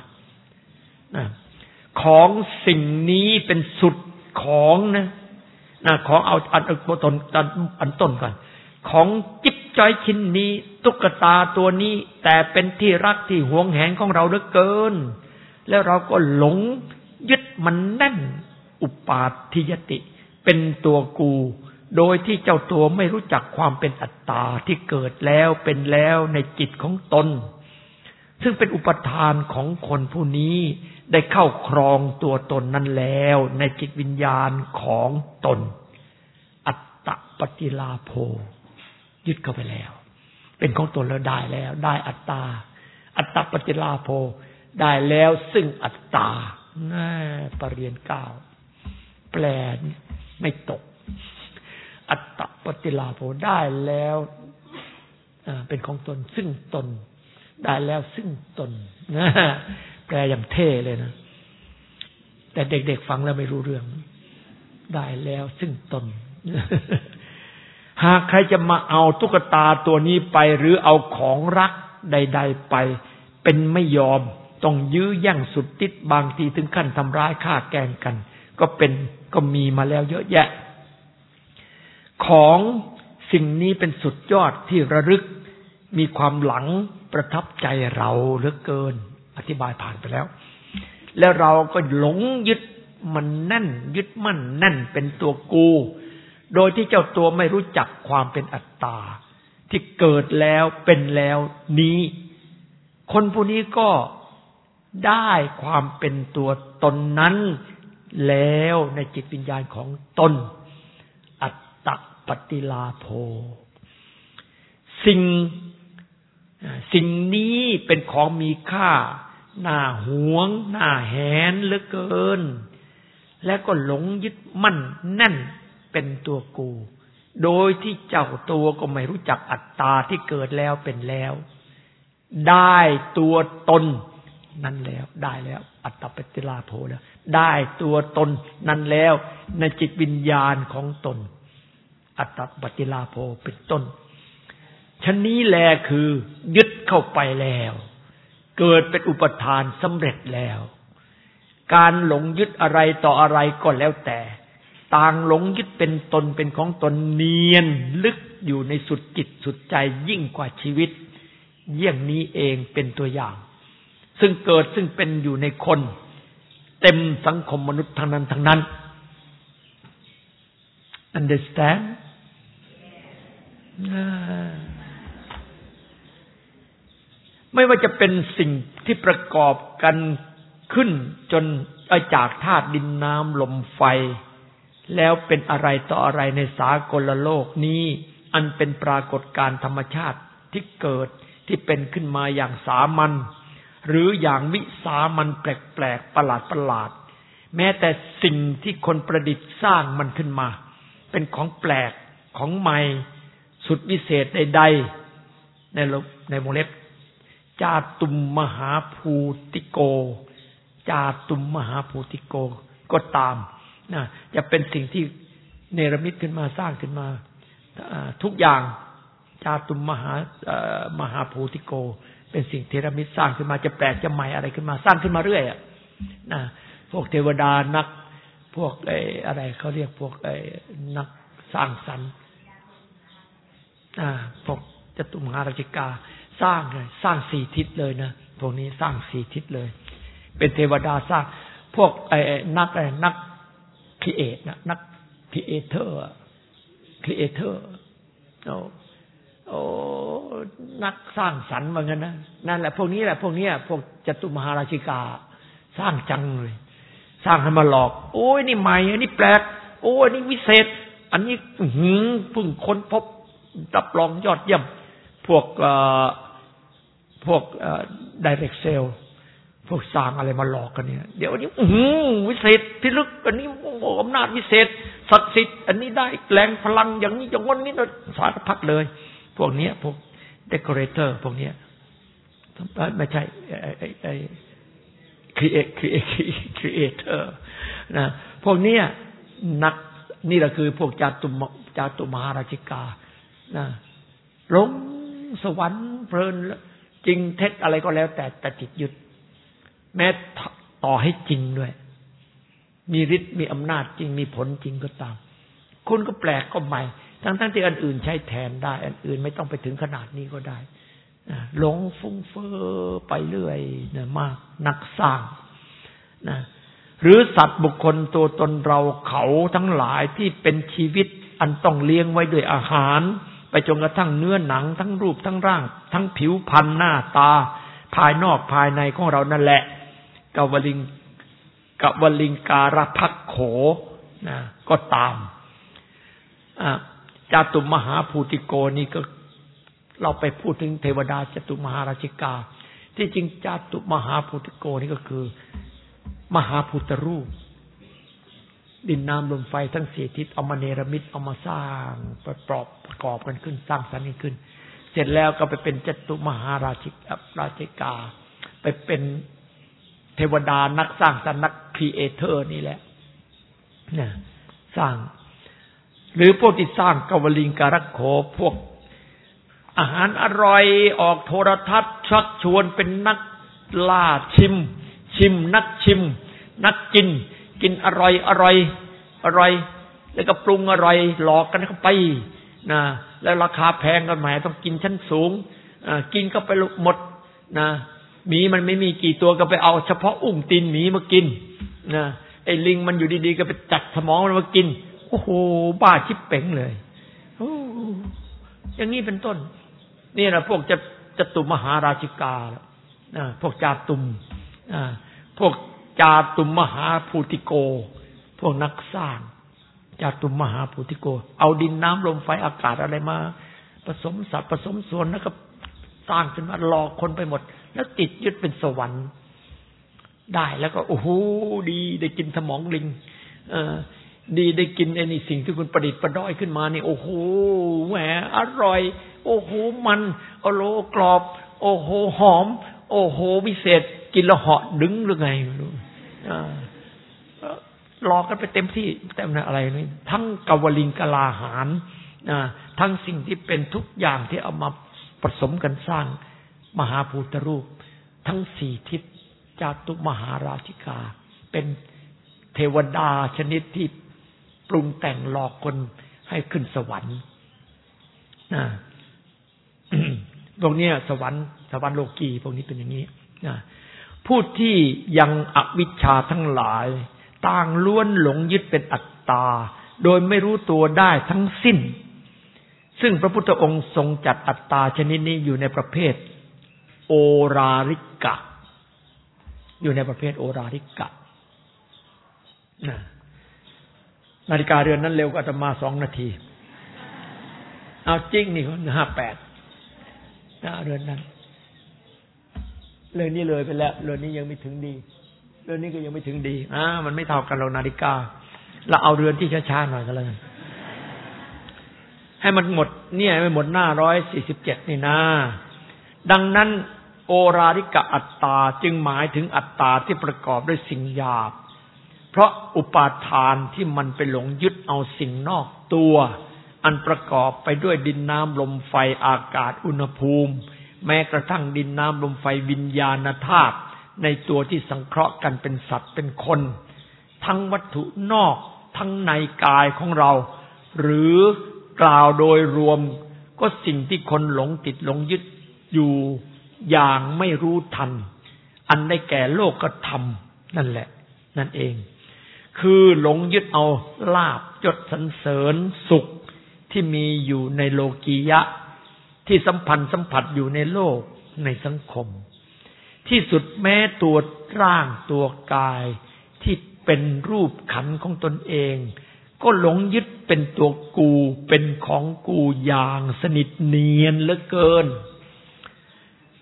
ของสิ่งนี้เป็นสุดของนะของเอาอันต้นก่อนของจิ๊บจ้อยชิ้นนี้ตุ๊กตาตัวนี้แต่เป็นที่รักที่หวงแหนของเราเหลือเกินแล้วเราก็หลงยึดมันแน่นอุปาทิยติเป็นตัวกูโดยที่เจ้าตัวไม่รู้จักความเป็นอัตตาที่เกิดแล้วเป็นแล้วในจิตของตนซึ่งเป็นอุปทานของคนผู้นี้ได้เข้าครองตัวตนนั้นแล้วในจิตวิญญาณของตนอัตตปฏิลาโภยึดเข้าไปแล้วเป็นของตนแล้วได้แล้วได้อัตตาอัตตปฏิลาโภได้แล้วซึ่งอัตตาปรริญญา9แปลไม่ตกอัตตปฏิลาโภได้แล้วเป็นของตนซึ่งตนได้แล้วซึ่งตนแปลอย่างเท่เลยนะแต่เด็กๆฟังแล้วไม่รู้เรื่องได้แล้วซึ่งตนหากใครจะมาเอาตุ๊กตาตัวนี้ไปหรือเอาของรักใดๆไปเป็นไม่ยอมต้องยื้อแย่งสุดติดบางทีถึงขั้นทำร้ายฆ่าแกล้งกันก็มีมาแล้วเยอะแยะของสิ่งนี้เป็นสุดยอดที่ระลึกมีความหลังประทับใจเราเหลือเกินอธิบายผ่านไปแล้วแล้วเราก็หลงยึดมันแน่นยึดมั่นแน่นเป็นตัวกูโดยที่เจ้าตัวไม่รู้จักความเป็นอัตตาที่เกิดแล้วเป็นแล้วนี้คนผู้นี้ก็ได้ความเป็นตัวตนนั้นแล้วในจิตวิญญาณของตนอัตตปฏิลาโภสิ่งนี้เป็นของมีค่าน่าหวงน่าแหนเหลือเกินและก็หลงยึดมั่นแน่นเป็นตัวกูโดยที่เจ้าตัวก็ไม่รู้จักอัตตาที่เกิดแล้วเป็นแล้วได้ตัวตนนั้นแล้วได้แล้วอัตตปฏิลาโภแล้วได้ตัวตนนั้นแล้วในจิตวิญญาณของตนอัตตปฏิลาโภเป็นต้นชนนี้แลคือยึดเข้าไปแล้วเกิดเป็นอุปทานสำเร็จแล้วการหลงยึดอะไรต่ออะไรก็แล้วแต่ต่างหลงยึดเป็นตนเป็นของตนเนียนลึกอยู่ในสุดจิตสุดใจยิ่งกว่าชีวิตเยี่ยงนี้เองเป็นตัวอย่างซึ่งเกิดซึ่งเป็นอยู่ในคนเต็มสังคมมนุษย์ทั้งนั้น understand ไม่ว่าจะเป็นสิ่งที่ประกอบกันขึ้นจนจากธาตุดินน้ำลมไฟแล้วเป็นอะไรต่ออะไรในสากลโลกนี้อันเป็นปรากฏการณ์ธรรมชาติที่เกิดที่เป็นขึ้นมาอย่างสามัญหรืออย่างวิสามัญแปลกๆประหลาดแม้แต่สิ่งที่คนประดิษฐ์สร้างมันขึ้นมาเป็นของแปลกของใหม่สุดวิเศษใดๆในวงเล็บจาตุมมหาภูติโกจาตุมมหาภูติโกก็ตามนะจะเป็นสิ่งที่เนรมิตขึ้นมาสร้างขึ้นมาทุกอย่างจาตุมมหาภูติโกเป็นสิ่งเนรมิตสร้างขึ้นมาจะแปลกจะใหม่อะไรขึ้นมาสร้างขึ้นมาเรื่อยนะพวกเทวดานักพวกอะไรเขาเรียกพวกนักสร้างสรรค์พวกจตุมหาราชิกาสร้างเลยสร้าง4ทิศเลยนะพวกนี้สร้าง4ทิศเลยเป็นเทวดาสร้างพวกนักครีเอทนะนักครีเอเตอร์โอ้นักสร้างสรรค์เหมือนกันนะนั่นแหละพวกนี้แหละพวกจตุมหาราชิกาสร้างจังเลยสร้างให้มาหลอกโอ้ยนี่ใหม่อันนี้แปลกโอ้ยนี่วิเศษอันนี้เพิ่งค้นพบรับรองยอดเยี่ยมพวกพวกdirect sale พวกสร้างอะไรมาหลอกกันเนี่ยเดี๋ยวนี้วิเศษพิลึกอันนี้อำนาจวิเศษศักดิ์สิทธิ์อันนี้ได้แรงพลังอย่างนี้อย่างนี้สารพัดเลยพวกนี้พวก decorator พวกนี้ไม่ใช่creator นะพวกนี้นักนี่แหละคือพวกจาตุมหาราชิกานะหลงสวรรค์เพลินจริงเท็จอะไรก็แล้วแต่จิตยึดแม้ต่อให้จริงด้วยมีฤทธิ์มีอำนาจจริงมีผลจริงก็ตามคุณก็แปลกก็ใหม่ทั้งที่อันอื่นใช้แทนได้อันอื่นไม่ต้องไปถึงขนาดนี้ก็ได้หลงฟุ้งเฟ้อไปเรื่อยนะมากนักสร้างนะหรือสัตว์บุคคลตัวตนเราเขาทั้งหลายที่เป็นชีวิตอันต้องเลี้ยงไว้ด้วยอาหารไปจนกระทั่งเนื้อหนังทั้งรูปทั้งร่างทั้งผิวพรรณหน้าตาภายนอกภายในของเรานั่นแหละกวลิงการภักโขนะก็ตามจาตุมหาภูติโกนี่ก็เราไปพูดถึงเทวดาจตุมหาราชิกาที่จริงจาตุมหาภูติโกนี่ก็คือมหาภูตรูปดินน้ำลมไฟทั้งสี่ทิศเอามาเนรมิตเอามาสร้างประกอบกันขึ้นสร้างสรรค์ขึ้นเสร็จแล้วก็ไปเป็นจตุมหาราชิกาไปเป็นเทวดานักสร้างสรรค์นักครีเอเตอร์นี่แหละนะสร้างหรือพวกที่สร้างกวลิงการโขพวกอาหารอร่อยออกโทรทัศน์ชักชวนเป็นนักล่าชิมนักชิมนักกินอร่อยแล้วก็ปรุงอร่อยหลอกกันเข้าไปนะแล้วราคาแพงกันแหมต้องกินชั้นสูงกินก็ไปหมดนะหมีมันไม่มีกี่ตัวก็ไปเอาเฉพาะอุ้งตีนหมีมากินนะไอ้ลิงมันอยู่ดีๆก็ไปจัดสมองมันมากินโอ้โหบ้าชิบเป๋งเลยอย่างนี้เป็นต้นนี่แหละพวกจตุมหาราชิกาพวกจาตุมพวกจาตุมมหาภูติโกพวกนักสร้างจาตุมมหาภูติโกเอาดินน้ำลมไฟอากาศอะไรมาผสมสัตว์ผสมส่วนแล้วก็สร้างขึ้นมาหลอกคนไปหมดแล้วติดยึดเป็นสวรรค์ได้แล้วก็โอ้โหดีได้กินสมองลิงดีได้กินไอ้นี่สิ่งที่คุณประดิษฐ์ประดอยขึ้นมานี่โอ้โหแหมอร่อยโอ้โหมันอโลกรอบโอ้โหหอมโอ้โหวิเศษกินแล้วเหาะดึงหรือไงไม่รู้หลอกกันไปเต็มที่แต่อะไรนี่ทั้งกวลิงกลาหารทั้งสิ่งที่เป็นทุกอย่างที่เอามาผสมกันสร้างมหาภูตรูปทั้งสี่ทิศจาตุมหาราชิกาเป็นเทวดาชนิดที่ปรุงแต่งหลอกคนให้ขึ้นสวรรค์พวกนี้สวรรค์โลกีพวกนี้เป็นอย่างนี้ผู้ที่ยังอวิชชาทั้งหลายต่างล้วนหลงยึดเป็นอัตตาโดยไม่รู้ตัวได้ทั้งสิ้นซึ่งพระพุทธองค์ทรงจัดอัตตาชนิดนี้อยู่ในประเภทโอราริกะอยู่ในประเภทโอราริกะนาฬิกาเรือนนั้นเร็วกว่าอาตมา2 นาทีเอาจริงนี่58เรือนนั้นเรื่องนี้เลยไปแล้วเรื่องนี้ยังไม่ถึงดีเรื่องนี้ก็ยังไม่ถึงดีมันไม่เท่ากันเรานาฬิกาเราเอาเรือนที่ช้าๆหน่อยก็แล้วกันให้มันหมดเนี่ยไม่หมดหน้า147นี่นะดังนั้นโอราริกะอัตตาจึงหมายถึงอัตตาที่ประกอบด้วยสิ่งหยาบเพราะอุปาทานที่มันไปหลงยึดเอาสิ่งนอกตัวอันประกอบไปด้วยดินน้ำลมไฟอากาศอุณหภูมิแม้กระทั่งดินน้ำลมไฟวิญญาณธาตุในตัวที่สังเคราะห์กันเป็นสัตว์เป็นคนทั้งวัตถุนอกทั้งในกายของเราหรือกล่าวโดยรวมก็สิ่งที่คนหลงติดหลงยึดอยู่อย่างไม่รู้ทันอันได้แก่โลกธรรมนั่นแหละนั่นเองคือหลงยึดเอาลาภยศสรรเสริญสุขที่มีอยู่ในโลกียะที่สัมผัสอยู่ในโลกในสังคมที่สุดแม้ตัวร่างตัวกายที่เป็นรูปขันธ์ของตนเองก็หลงยึดเป็นตัวกูเป็นของกูอย่างสนิทเนียนเหลือเกิน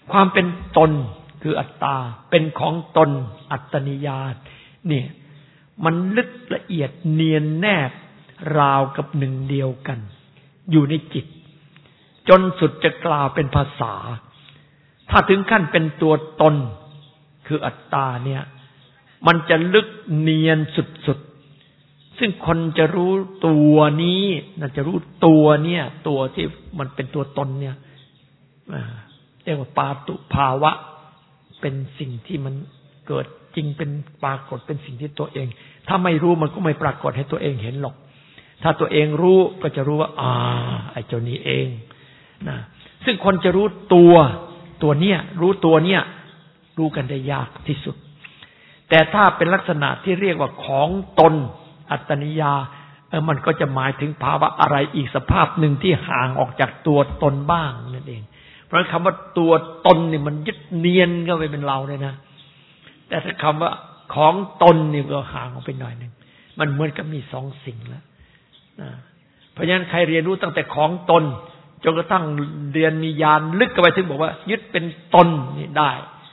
ความเป็นตนคืออัตตาเป็นของตนอัตตนิยาตเนี่ยมันลึกละเอียดเนียนแนบราวกับหนึ่งเดียวกันอยู่ในจิตจนสุดจะกล่าวเป็นภาษาถ้าถึงขั้นเป็นตัวตนคืออัตตาเนี่ยมันจะลึกเนียนสุดๆซึ่งคนจะรู้ตัวนี้น่าจะรู้ตัวเนี่ยตัวที่มันเป็นตัวตนเนี่ยเรียกว่าปาตุภาวะเป็นสิ่งที่มันเกิดจริงเป็นปรากฏเป็นสิ่งที่ตัวเองถ้าไม่รู้มันก็ไม่ปรากฏให้ตัวเองเห็นหรอกถ้าตัวเองรู้ก็จะรู้ว่าไอ้เจ้านี้เองนะซึ่งคนจะรู้ตัวเนี่ยรู้ตัวเนี่ยรู้กันได้ยากที่สุดแต่ถ้าเป็นลักษณะที่เรียกว่าของตนอัตตนิยามันก็จะหมายถึงภาวะอะไรอีกสภาพหนึ่งที่ห่างออกจากตัวตนบ้างนั่นเองเพราะคำว่าตัวตนนี่มันยึดเนียนเข้าไปเป็นเราเลยนะแต่ถ้าคำว่าของตนนี่ก็ห่างออกไปหน่อยนึงมันเหมือนกับมีสองสิ่งแล้วเพราะฉะนั้นใครเรียนรู้ตั้งแต่ของตนจนกระทั่งเรียนมีญาณลึกเข้าไปถึงบอกว่ายึดเป็นตนนี่ได้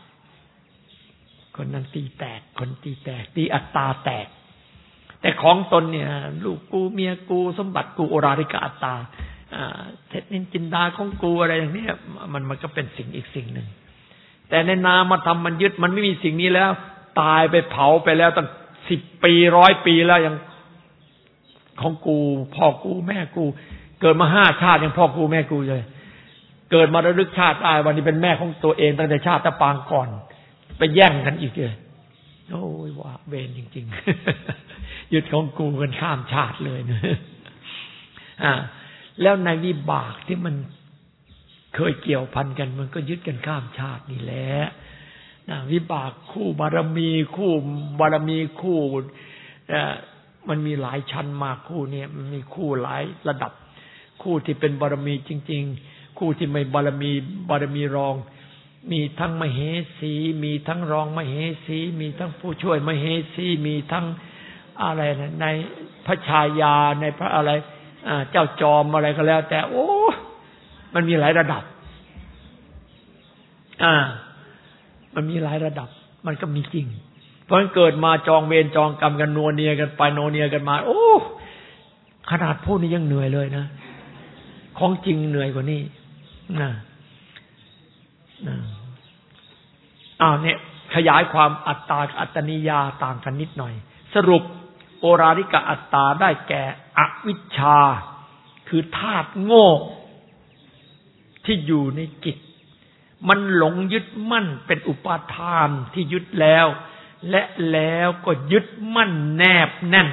คนนั้นตีแตกคนตีแตกตีอัตตาแตกแต่ของตนเนี่ยลูกกูเมียกูสมบัติกูโอราริกอัตตาเทศนินจินดาของกูอะไรอย่างนี้มันก็เป็นสิ่งอีกสิ่งหนึ่งแต่ในนามธรรมมันยึดมันไม่มีสิ่งนี้แล้วตายไปเผาไปแล้วตั้ง10 ปี100 ปีแล้วยังของกูพ่อกูแม่กูเกิดมา5 ชาติยังพ่อกูแม่กูเลยเกิดมาระลึกชาติตายวันนี้เป็นแม่ของตัวเองตั้งแต่ชาติตะปางก่อนไปแย่งกันอีกเลยโอ้ยว่าเวรจริงๆยึดของกูกันข้ามชาติเลยนะแล้วในวิบากที่มันเคยเกี่ยวพันกันมันก็ยึดกันข้ามชาตินี่แหละวิบากคู่บารมีคู่มันมีหลายชั้นมากคู่นี้มันมีคู่หลายระดับคู่ที่เป็นบารมีจริงๆคู่ที่ไม่บารมีรองมีทั้งมเหสีมีทั้งรองมเหสีมีทั้งผู้ช่วยมเหสีมีทั้งอะไรนะในพระชายาในพระอะไรเจ้าจอมอะไรก็แล้วแต่โอ้มันมีหลายระดับมันมีหลายระดับมันก็มีจริงเพราะเกิดมาจองเวรจองกรรมกันนัวเนียกันไปโนเนียกันมาโอ้ขนาดพวกนี้ยังเหนื่อยเลยนะของจริงเหนื่อยกว่านี้เนี่ยขยายความอัตตาอัตตนิยาต่างกันนิดหน่อยสรุปโอราริกอัตตาได้แก่อวิชชาคือธาตุโง่ที่อยู่ในจิตมันหลงยึดมั่นเป็นอุปาทานที่ยึดแล้วและแล้วก็ยึดมั่นแนบแน่น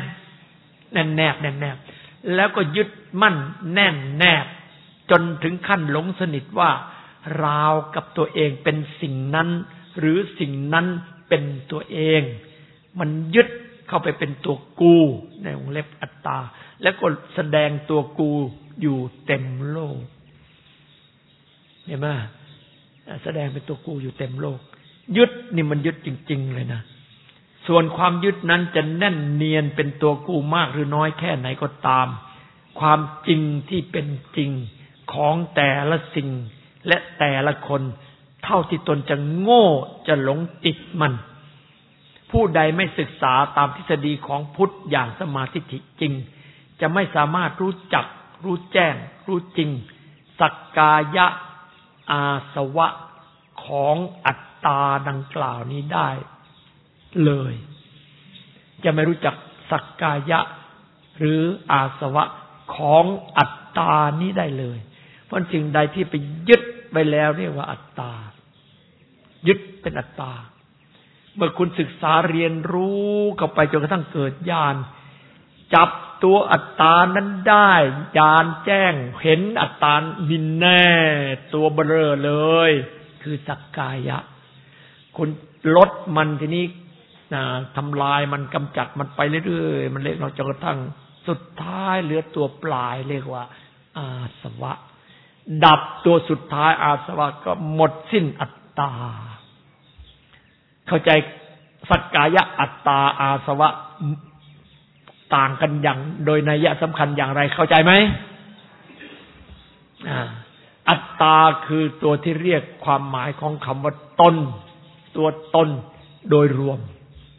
แล้วก็ยึดมั่นแน่นจนถึงขั้นหลงสนิทว่าราวกับตัวเองเป็นสิ่งนั้นหรือสิ่งนั้นเป็นตัวเองมันยึดเข้าไปเป็นตัวกูในวงเล็บอัตตาแล้วก็แสดงตัวกูอยู่เต็มโลกเห็นไหมแสดงเป็นตัวกูอยู่เต็มโลกยึดนี่มันยึดจริงๆเลยนะส่วนความยึดนั้นจะแน่นเนียนเป็นตัวกูมากหรือน้อยแค่ไหนก็ตามความจริงที่เป็นจริงของแต่ละสิ่งและแต่ละคนเท่าที่ตนจะโง่จะหลงติดมันผู้ใดไม่ศึกษาตามทฤษฎีของพุทธอย่างสมาธิจริงจะไม่สามารถรู้จักรู้แจ้งรู้จริงสักกายะอาสวะของอัตตาดังกล่าวนี้ได้เลยจะไม่รู้จักสักกายะหรืออาสวะของอัตตานี้ได้เลยเพราะสิ่งใดที่ไปยึดไปแล้วเรียกว่าอัตตายึดเป็นอัตตาเมื่อคุณศึกษาเรียนรู้เข้าไปจนกระทั่งเกิดญาณจับตัวอัตตานั้นได้ญาณแจ้งเห็นอัตตามินแน่ตัวเบ้อเลยคือสักกายะคุณลดมันทีนี้ทำลายมันกำจัดมันไปเรื่อยๆมันเล็กน้อยจนกระทั่งสุดท้ายเหลือตัวปลายเรียกว่าอาสวะดับตัวสุดท้ายอาสวะก็หมดสิ้นอัตตาเข้าใจสักกายะอัตตาอาสวะต่างกันอย่างโดยนัยสำคัญอย่างไรเข้าใจไหมอัตตาคือตัวที่เรียกความหมายของคำว่าตนตัวตนโดยรวม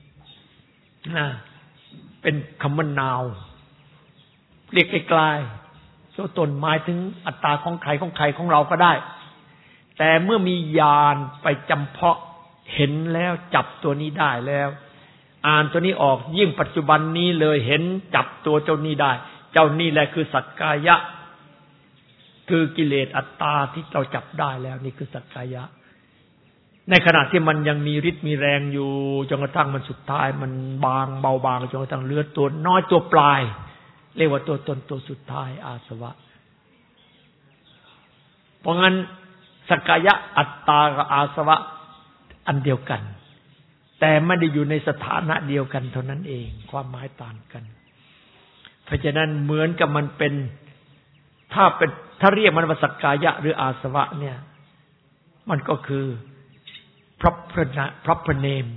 เป็นคำว่านาวเรียกไกลๆตัวตนหมายถึงอัตตาของใครของเราก็ได้แต่เมื่อมีญาณไปจำเพาะเห็นแล้วจับตัวนี้ได้แล้วอ่านตัวนี้ออกยิ่งปัจจุบันนี้เลยเห็นจับตัวเจ้านี้ได้เจ้านี่แหละคือสักกายะคือกิเลสอัตตาที่เราจับได้แล้วนี่คือสักกายะในขณะที่มันยังมีฤทธิ์มีแรงอยู่จนกระทั่งมันสุดท้ายมันบางเบาบางจนกระทั่งเหลือตัวน้อยตัวปลายเรียกว่าตัวตนตัวสุดท้ายอาสวะเพราะงั้นสักกายะอัตตากับอาสวะอันเดียวกันแต่ไม่ได้อยู่ในสถานะเดียวกันเท่านั้นเองความหมายต่างกันเพราะฉะนั้นเหมือนกับมันเป็นถ้าเรียกมันว่าสักกายะหรืออาสวะเนี่ยมันก็คือ proper name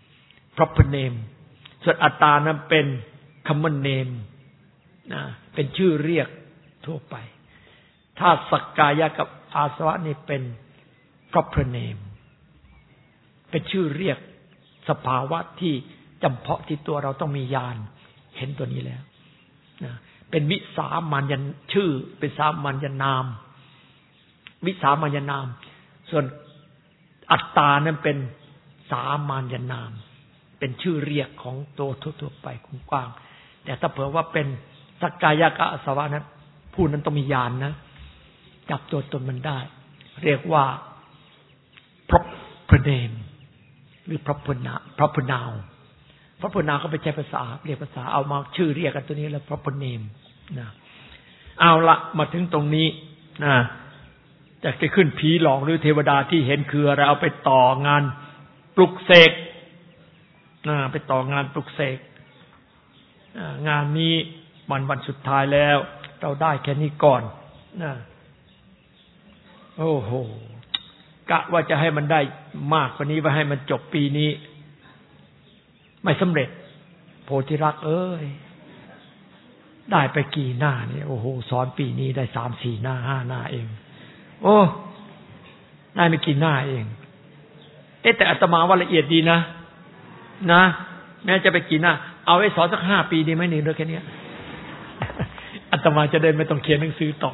ส่วนอัตตานั้นเป็น common name นะเป็นชื่อเรียกทั่วไปถ้าสักกายะกับอาสวะนี่เป็น proper name เป็นชื่อเรียกสภาวะที่จำเพาะที่ตัวเราต้องมีญาณเห็นตัวนี้แล้วนะเป็นวิสามัญชื่อเป็นสามัญนามวิสามัญนามส่วนอัตตานั้นเป็นสามัญนามเป็นชื่อเรียกของตัวทั่วๆไปกว้างๆแต่ถ้าเผื่อว่าเป็นสักกายะกับอาสวะนั้นผู้นั้นต้องมีญาณนะจับตัวตนมันได้เรียกว่า proper name หรือ proper noun proper noun ก็ไปใช้ภาษาเรียกภาษาเอามาชื่อเรียกกันตัวนี้แล้ว proper name นะเอาละมาถึงตรงนี้นะจะขึ้นผีหลอกหรือเทวดาที่เห็นคืออะไรเอาไปต่องานปลุกเสกไปต่องานปลุกเสกงานนี้วันสุดท้ายแล้วเราได้แค่นี้ก่อนนะโอ้โหกะว่าจะให้มันได้มากกว่านี้ว่าให้มันจบปีนี้ไม่สำเร็จโพธิรักเอ้ยได้ไปกี่หน้าเนี่ยโอ้โหสอนปีนี้ได้ 3-4 หน้า 5 หน้าเองโอ้ได้ไม่กี่หน้าเองแต่อาตมาว่าละเอียดดีนะแม้จะไปกี่หน้าเอาไว้สอนสัก5 ปีดีไหมนี่เรื่องแค่นี้อาตมาจะได้ไม่ต้องเขียนหนังสือต่อ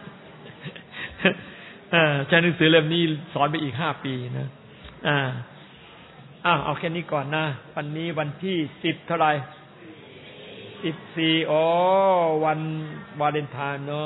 ใช้หนังสือเล่มนี้สอนไปอีก5 ปีนะเอาแค่นี้ก่อนนะวันนี้วันที่10เท่าไหร่14วันวาเลนไทน์เนาะ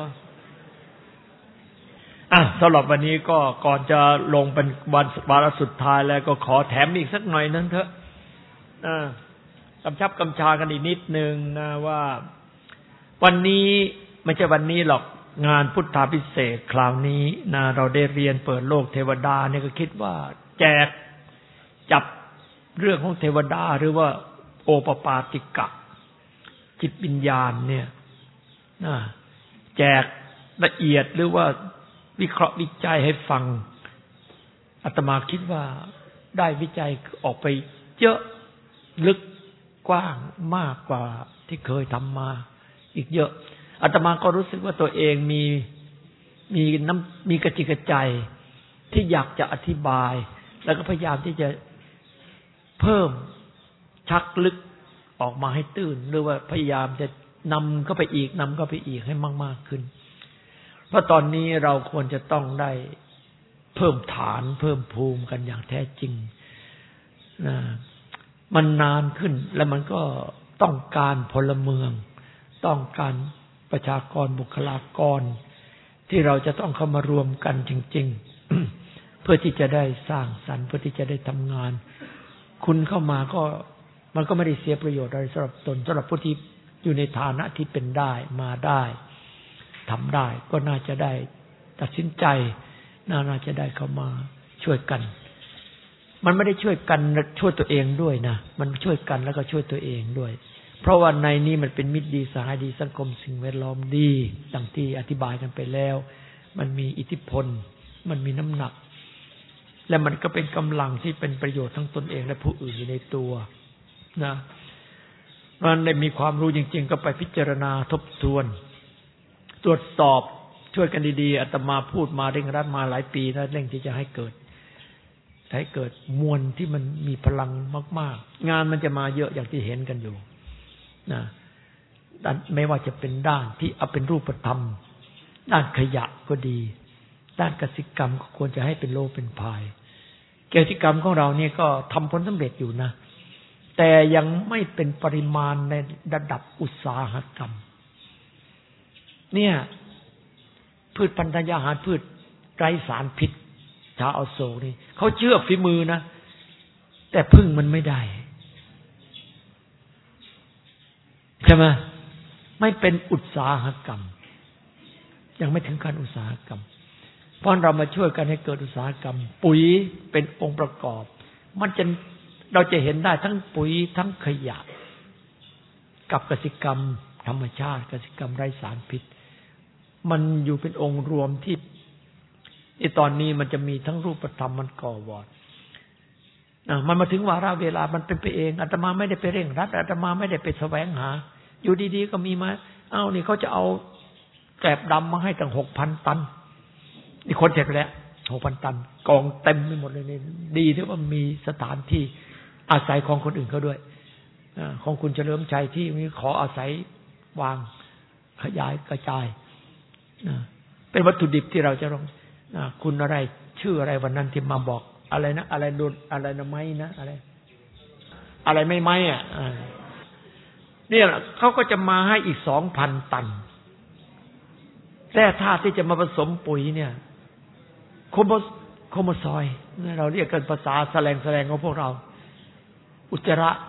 สำหรับวันนี้ก็ก่อนจะลงเป็นวันวาระสุดท้ายแล้วก็ขอแถมอีกสักหน่อยนึงเถอะกำชับกำชากันอีกนิดนึงนะว่าวันนี้ไม่ใช่วันนี้หรอกงานพุทธาภิเษกคราวนี้นะเราได้เรียนเปิดโลกเทวดาเนี่ยก็คิดว่าแจกจับเรื่องของเทวดาหรือว่าโอปปาติกะจิตวิญญาณเนี่ยแจกละเอียดหรือว่าวิเคราะห์วิจัยให้ฟังอาตมาคิดว่าได้วิจัยออกไปเยอะลึกกว้างมากกว่าที่เคยทำมาอีกเยอะอาตมาก็รู้สึกว่าตัวเองมีกระจิกกระใจที่อยากจะอธิบายแล้วก็พยายามที่จะเพิ่มชักลึกออกมาให้ตื้นหรือว่าพยายามจะนำเข้าไปอีกให้มากๆขึ้นเพราะตอนนี้เราควรจะต้องได้เพิ่มฐานเพิ่มภูมิกันอย่างแท้จริงมันนานขึ้นแล้วมันก็ต้องการพลเมืองต้องการประชากรบุคลากรที่เราจะต้องเข้ามารวมกันจริงๆ เพื่อที่จะได้สร้างสรรค์เพื่อที่จะได้ทำงานคุณเข้ามาก็มันก็ไม่ได้เสียประโยชน์อะไรสำหรับตนสำหรับผู้ที่อยู่ในฐานะที่เป็นได้มาได้ทำได้ก็น่าจะได้ตัดสินใจน่าจะได้เข้ามาช่วยกันมันไม่ได้ช่วยกันช่วยตัวเองด้วยนะมันช่วยกันแล้วก็ช่วยตัวเองด้วยเพราะว่าในนี้มันเป็นมิตรดีสหายดีสังคมสิ่งแวดล้อมดีดังที่อธิบายกันไปแล้วมันมีอิทธิพลมันมีน้ำหนักและมันก็เป็นกำลังที่เป็นประโยชน์ทั้งตนเองและผู้อื่นอยู่ในตัวนะมันได้มีความรู้จริงๆก็ไปพิจารณาทบทวนตรวจสอบช่วยกันดีๆอาตมาพูดมาเร่งรัดมาหลายปีแล้วเร่งที่จะให้เกิดมวลที่มันมีพลังมากๆงานมันจะมาเยอะอย่างที่เห็นกันอยู่นะไม่ว่าจะเป็นด้านที่เอาเป็นรูปธรรมด้านขยะก็ดีด้านกสิกรรมก็ควรจะให้เป็นโลเป็นพายกสิกรรมของเราเนี่ยก็ทำผลสำเร็จอยู่นะแต่ยังไม่เป็นปริมาณในระดับอุตสาหกรรมเนี่ยพืชพันธุ์ธัญญาหารพืชไร้สารพิษชาวอโศกนี่เขาเชื่อฝีมือนะแต่พึ่งมันไม่ได้ใช่ไหมไม่เป็นอุตสาหกรรมยังไม่ถึงขั้นอุตสาหกรรมเพราะเรามาช่วยกันให้เกิดอุตสาหกรรมปุ๋ยเป็นองค์ประกอบเราจะเห็นได้ทั้งปุ๋ยทั้งขยะกับกสิกรรมธรรมชาติกสิกรรมไร้สารพิษมันอยู่เป็นองค์รวมที่ตอนนี้มันจะมีทั้งรูปธรรมมันก่อวอดมันมาถึงวาระเวลามันเป็นไปเองอาตมาไม่ได้ไปเร่งรัดอาตมาไม่ได้ไปแสวงหาอยู่ดีๆก็มีมานี่เขาจะเอาแกลบดำมาให้ตั้ง 6,000 ตันนี่คนเสร็จไปแล้ว 6,000 ตันกองเต็มไปหมดเลยนี่ดีที่ว่ามีสถานที่อาศัยของคนอื่นเขาด้วยของคุณเฉลิมชัยที่มีขออาศัยวางขยายกระจายเป็นวัตถุดิบที่เราจะลองคุณอะไรชื่ออะไรวันนั้นที่มาบอกอะไรนะอะไรโดนอะไรนะไม้นะอะไรไม่ไม้เนี่ยเขาก็จะมาให้อีก 2,000 ตันแต่ถ้าที่จะมาผสมปุ๋ยเนี่ยโคโมซอยเราเรียกกันภาษาแสลงของพวกเราอุจจาระ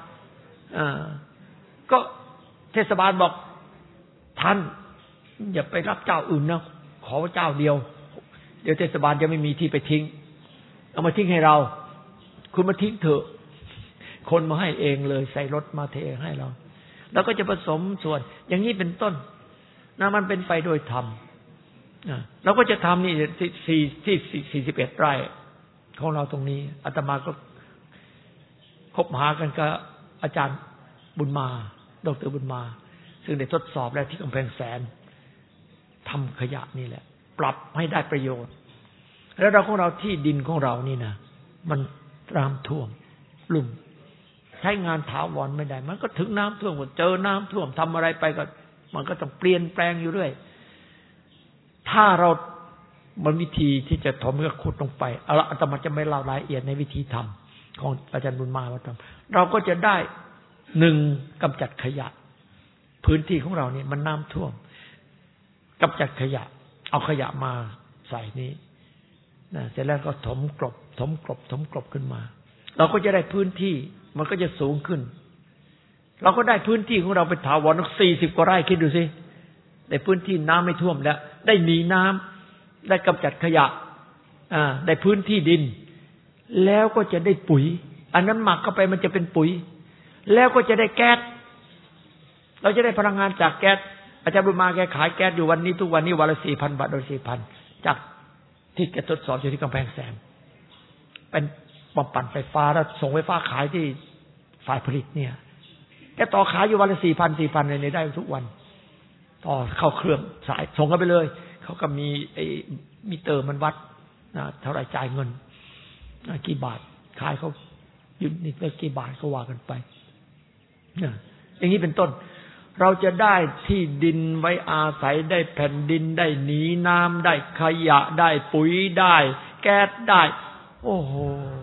ก็เทศบาลบอกท่านอย่าไปรับเจ้าอื่นนะขอเจ้าเดียวเดี๋ยวเทศบาลจะไม่มีที่ไปทิ้งเอามาทิ้งให้เราคุณมาทิ้งเถอะคนมาให้เองเลยใส่รถมาเทให้เราแล้วก็จะผสมส่วนอย่างนี้เป็นต้นนะมันเป็นไปโดยธรรมเราก็จะทำนี่ที่41 ไร่ของเราตรงนี้อาตมาก็คบหากันกับอาจารย์บุญมาดร.บุญมาซึ่งได้ทดสอบแล้วที่กำแพงแสนทำขยะนี่แหละปรับให้ได้ประโยชน์แล้วเราของเราที่ดินของเรานี่นะมันน้ำท่วมลุ่มใช้งานถาวรไม่ได้มันก็ถึงน้ำท่วมเจอน้ำท่วมทำอะไรไปก็มันก็ต้องเปลี่ยนแปลงอยู่เรื่อยถ้าเรามันวิธีที่จะถมก็ขุดลงไปอาตมาจะไม่เล่ารายละเอียดในวิธีทำของอาจารย์บุญมาว่าทำเราก็จะได้1กำจัดขยะพื้นที่ของเราเนี่ยมันน้ำท่วมกำจัดขยะเอาขยะมาใส่นี้เสร็จแล้วก็ถมกลบขึ้นมาเราก็จะได้พื้นที่มันก็จะสูงขึ้นเราก็ได้พื้นที่ของเราเป็นถาวร40 กว่าไร่คิดดูสิได้พื้นที่น้ำไม่ท่วมแล้วได้หนีน้ำได้กำจัดขยะได้พื้นที่ดินแล้วก็จะได้ปุ๋ยอันนั้นหมักเข้าไปมันจะเป็นปุ๋ยแล้วก็จะได้แก๊สเราจะได้พลังงานจากแก๊สอาจารย์บุญมาแกขายแก๊สอยู่วันนี้ทุกวันนี้วันละ 4,000 บาทโดย 4,000 จากที่แกทดสอบอยู่ที่กำแพงแสนเป็นปั่นไฟฟ้าแล้วส่งไฟฟ้าขายที่ฝ่ายผลิตเนี่ยแกต่อขายอยู่วันละ 4,000 ในได้ทุกวันต่อเข้าเครื่องสายส่งกันไปเลยเขาก็มีไอ้มิเตอร์มันวัดเท่าไหร่จ่ายเงินกี่บาทขายเขายูนิตละกี่บาทก็ว่ากันไปอย่างนี้เป็นต้นเราจะได้ที่ดินไว้อาศัยได้แผ่นดินได้หนีน้ำได้ขยะได้ปุ๋ยได้แก๊สได้โอ้โห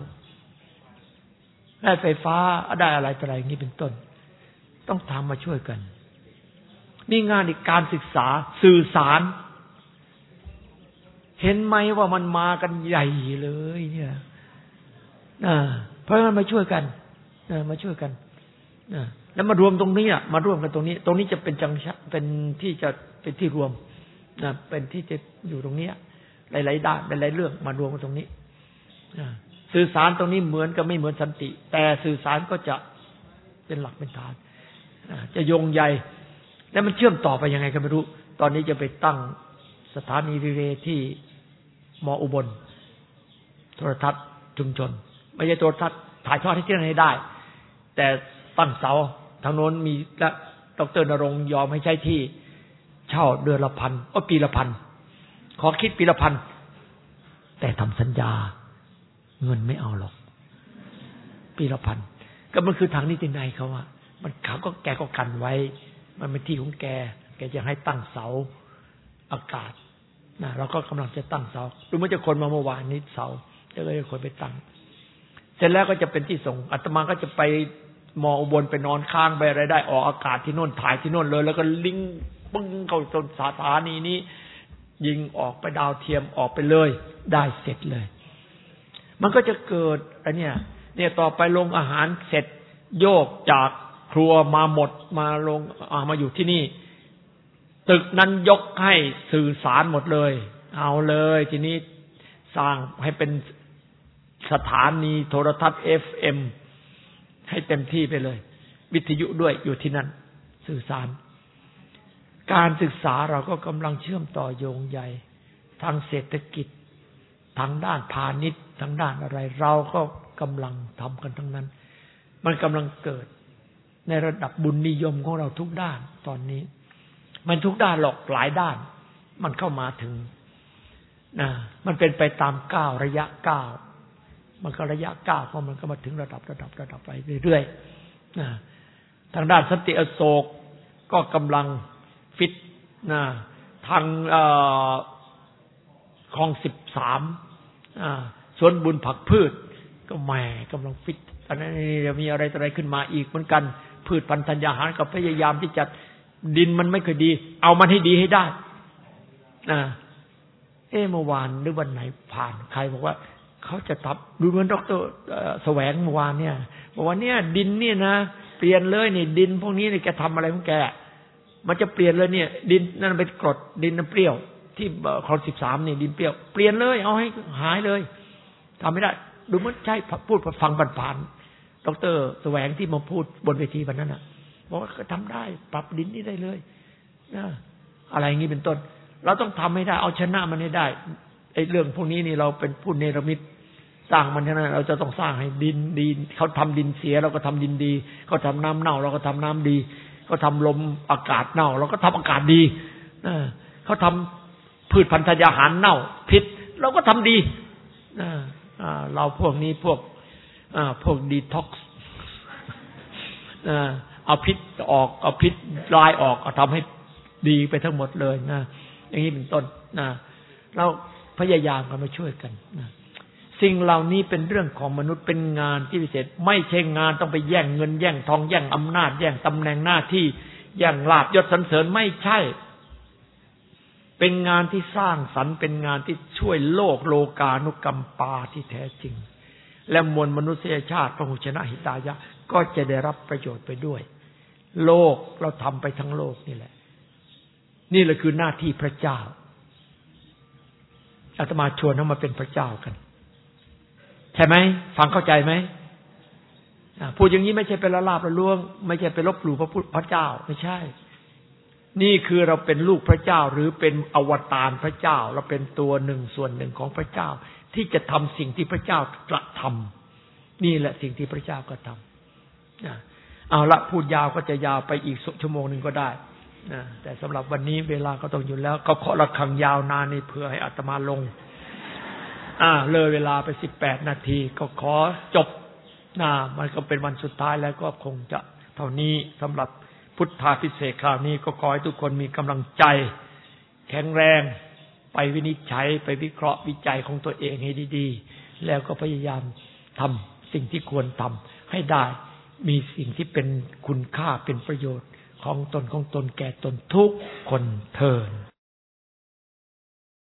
ได้ไฟฟ้าได้อะไรต่ออะไรอย่างนี้เป็นต้นต้องทำมาช่วยกันนี่งานในการศึกษาสื่อสารเห็นไหมว่ามันมากันใหญ่เลยเนี่ยเพราะฉะนั้นมาช่วยกันมาช่วยกันแล้วมารวมตรงนี้มาร่วมกันตรงนี้จะเป็นจังเป็นที่จะเป็นที่รวมเป็นที่จะอยู่ตรงนี้หลายๆด้านหลายๆเรื่องมารวมกันตรงนี้สื่อสารตรงนี้เหมือนกับไม่เหมือนสันติแต่สื่อสารก็จะเป็นหลักเป็นฐานจะโยงใยแล้วมันเชื่อมต่อไปยังไงก็ไม่รู้ตอนนี้จะไปตั้งสถานีรีเลย์ที่ม.อุบลโทรทัศน์ชุมชนไม่ใช่โทรทัศน์ถ่ายทอดให้ที่ไหนได้แต่ตั้งเสาทางโน้นมีและดร.ณรงค์ยอมให้ใช้ที่เช่าเดือนละ1,000ปีละ1,000 ขอคิดปีละ1,000แต่ทำสัญญาเงินไม่เอาหรอกปีละ1,000ก็มันคือทางนิตินัยเขาว่ามันเขาก็แกก็กันไว้มันเป็นที่ของแกจะให้ตั้งเสาอากาศนะเราก็กำลังจะตั้งเสาดูมันจะคนมาเมื่อวานนี้เสาจะเลยคนไปตั้งเสร็จแล้วก็จะเป็นที่ส่งอาตมาก็จะไปมออุบลไปนอนค้างไปอะไรได้ออกอากาศที่โน่นถ่ายที่โน่นเลยแล้วก็ลิงปึ้งเข้าจนสถานีนี้ยิงออกไปดาวเทียมออกไปเลยได้เสร็จเลยมันก็จะเกิดอันเนี้ยต่อไปลงอาหารเสร็จโยกจากครัวมาหมดมาลงมาอยู่ที่นี่ตึกนั้นยกให้สื่อสารหมดเลยเอาเลยทีนี้สร้างให้เป็นสถานีโทรทัศน์ FM ให้เต็มที่ไปเลยวิทยุด้วยอยู่ที่นั่นสื่อสารการศึกษาเราก็กำลังเชื่อมต่อโยงใยทางเศรษฐกิจทางด้านพาณิชย์ทางด้านอะไรเราก็กำลังทำกันทั้งนั้นมันกำลังเกิดในระดับบุญนิยมของเราทุกด้านตอนนี้มันทุกด้านหรอกหลายด้านมันเข้ามาถึงนะมันเป็นไปตามก้าวระยะก้าวมันก็ระยะก้าวเพราะมันก็มาถึงระดับไปเรื่อยๆนะทางด้านสันติอโศกก็กำลังฟิตนะทางคลอง13สวนบุญผักพืชก็แหมกำลังฟิตอันนี้จะมีอะไรต่ออะไรขึ้นมาอีกเหมือนกันพืชพันธุ์ธัญญาหารก็พยายามที่จะดินมันไม่เคยดีเอามันให้ดีให้ได้เมื่อวานหรือวันไหนผ่านใครบอกว่าเขาจะทับดูเหมือนดร.แสวงเมื่อวานเนี่ยบอกว่าเนี่ยดินเนี่ยนะเปลี่ยนเลยนี่ดินพวกนี้เนี่ยแกทำอะไรของแกมันจะเปลี่ยนเลยเนี่ยดินนั่นเป็นกรดดินน้ำเปรี้ยวที่คลอง13นี่ดินเปรี้ยวเปลี่ยนเลยเอาให้หายเลยทำไม่ได้ดูเหมือนใช่พูดฟังผ่านๆดร.แสวงที่มาพูดบนเวทีวันนั้นน่ะบอกว่าทำได้ปรับดินนี่ได้เลยนะอะไรอย่างนี้เป็นต้นเราต้องทำให้ได้เอาชนะมันให้ได้ไอ้เรื่องพวกนี้นี่เราเป็นผู้เนรมิตสร้างมันฉะนั้นเราจะต้องสร้างให้ดินดีเขาทำดินเสียเราก็ทำดินดีเขาทำน้ำเน่าเราก็ทำน้ำดีเขาทำลมอากาศเน่าเราก็ทำอากาศดีเขาทำพืชพันธุ์ธัญญาหารเน่าพิษเราก็ทำดีเราพวกนี้พวกดีท็อกซ์เอาพิษออกเอาพิษลายออกเอาทำให้ดีไปทั้งหมดเลยนะอย่างนี้เป็นต้นนะเราพยายามกันมาช่วยกันนะสิ่งเหล่านี้เป็นเรื่องของมนุษย์เป็นงานที่พิเศษไม่ใช่งานต้องไปแย่งเงินแย่งทองแย่งอำนาจแย่งตำแหน่งหน้าที่แย่งลาภยศสรรเสริญไม่ใช่เป็นงานที่สร้างสรรค์เป็นงานที่ช่วยโลกโลกานุกัมปาที่แท้จริงและมวลมนุษยชาติพหุชนะหิตายะก็จะได้รับประโยชน์ไปด้วยโลกเราทำไปทั้งโลกนี่แหละนี่แหละคือหน้าที่พระเจ้าอาตมาชวนให้มาเป็นพระเจ้ากันใช่ไหมฟังเข้าใจไหมพูดอย่างนี้ไม่ใช่เป็นละลาบละล้วงไม่ใช่ไปลบหลู่พระเจ้าไม่ใช่นี่คือเราเป็นลูกพระเจ้าหรือเป็นอวตารพระเจ้าเราเป็นตัวหนึ่งส่วนหนึ่งของพระเจ้าที่จะทำสิ่งที่พระเจ้ากระทำนี่แหละสิ่งที่พระเจ้ากระทำเอาละพูดยาวก็จะยาวไปอีกชั่วโมงนึงก็ได้แต่สำหรับวันนี้เวลาก็ต้องอยู่แล้วก็เคาะระฆังยาวนานนี่เพื่อให้อาตมาลงเลยเวลาไป18 นาทีก็ขอจบมันก็เป็นวันสุดท้ายแล้วก็คงจะเท่านี้สำหรับพุทธาภิเษกคราวนี้ก็ขอให้ทุกคนมีกำลังใจแข็งแรงไปวินิจฉัยไปวิเคราะห์วิจัยของตัวเองให้ดีๆแล้วก็พยายามทำสิ่งที่ควรทำให้ได้มีสิ่งที่เป็นคุณค่าเป็นประโยชน์ของตนแก่ตนทุกคนเถิด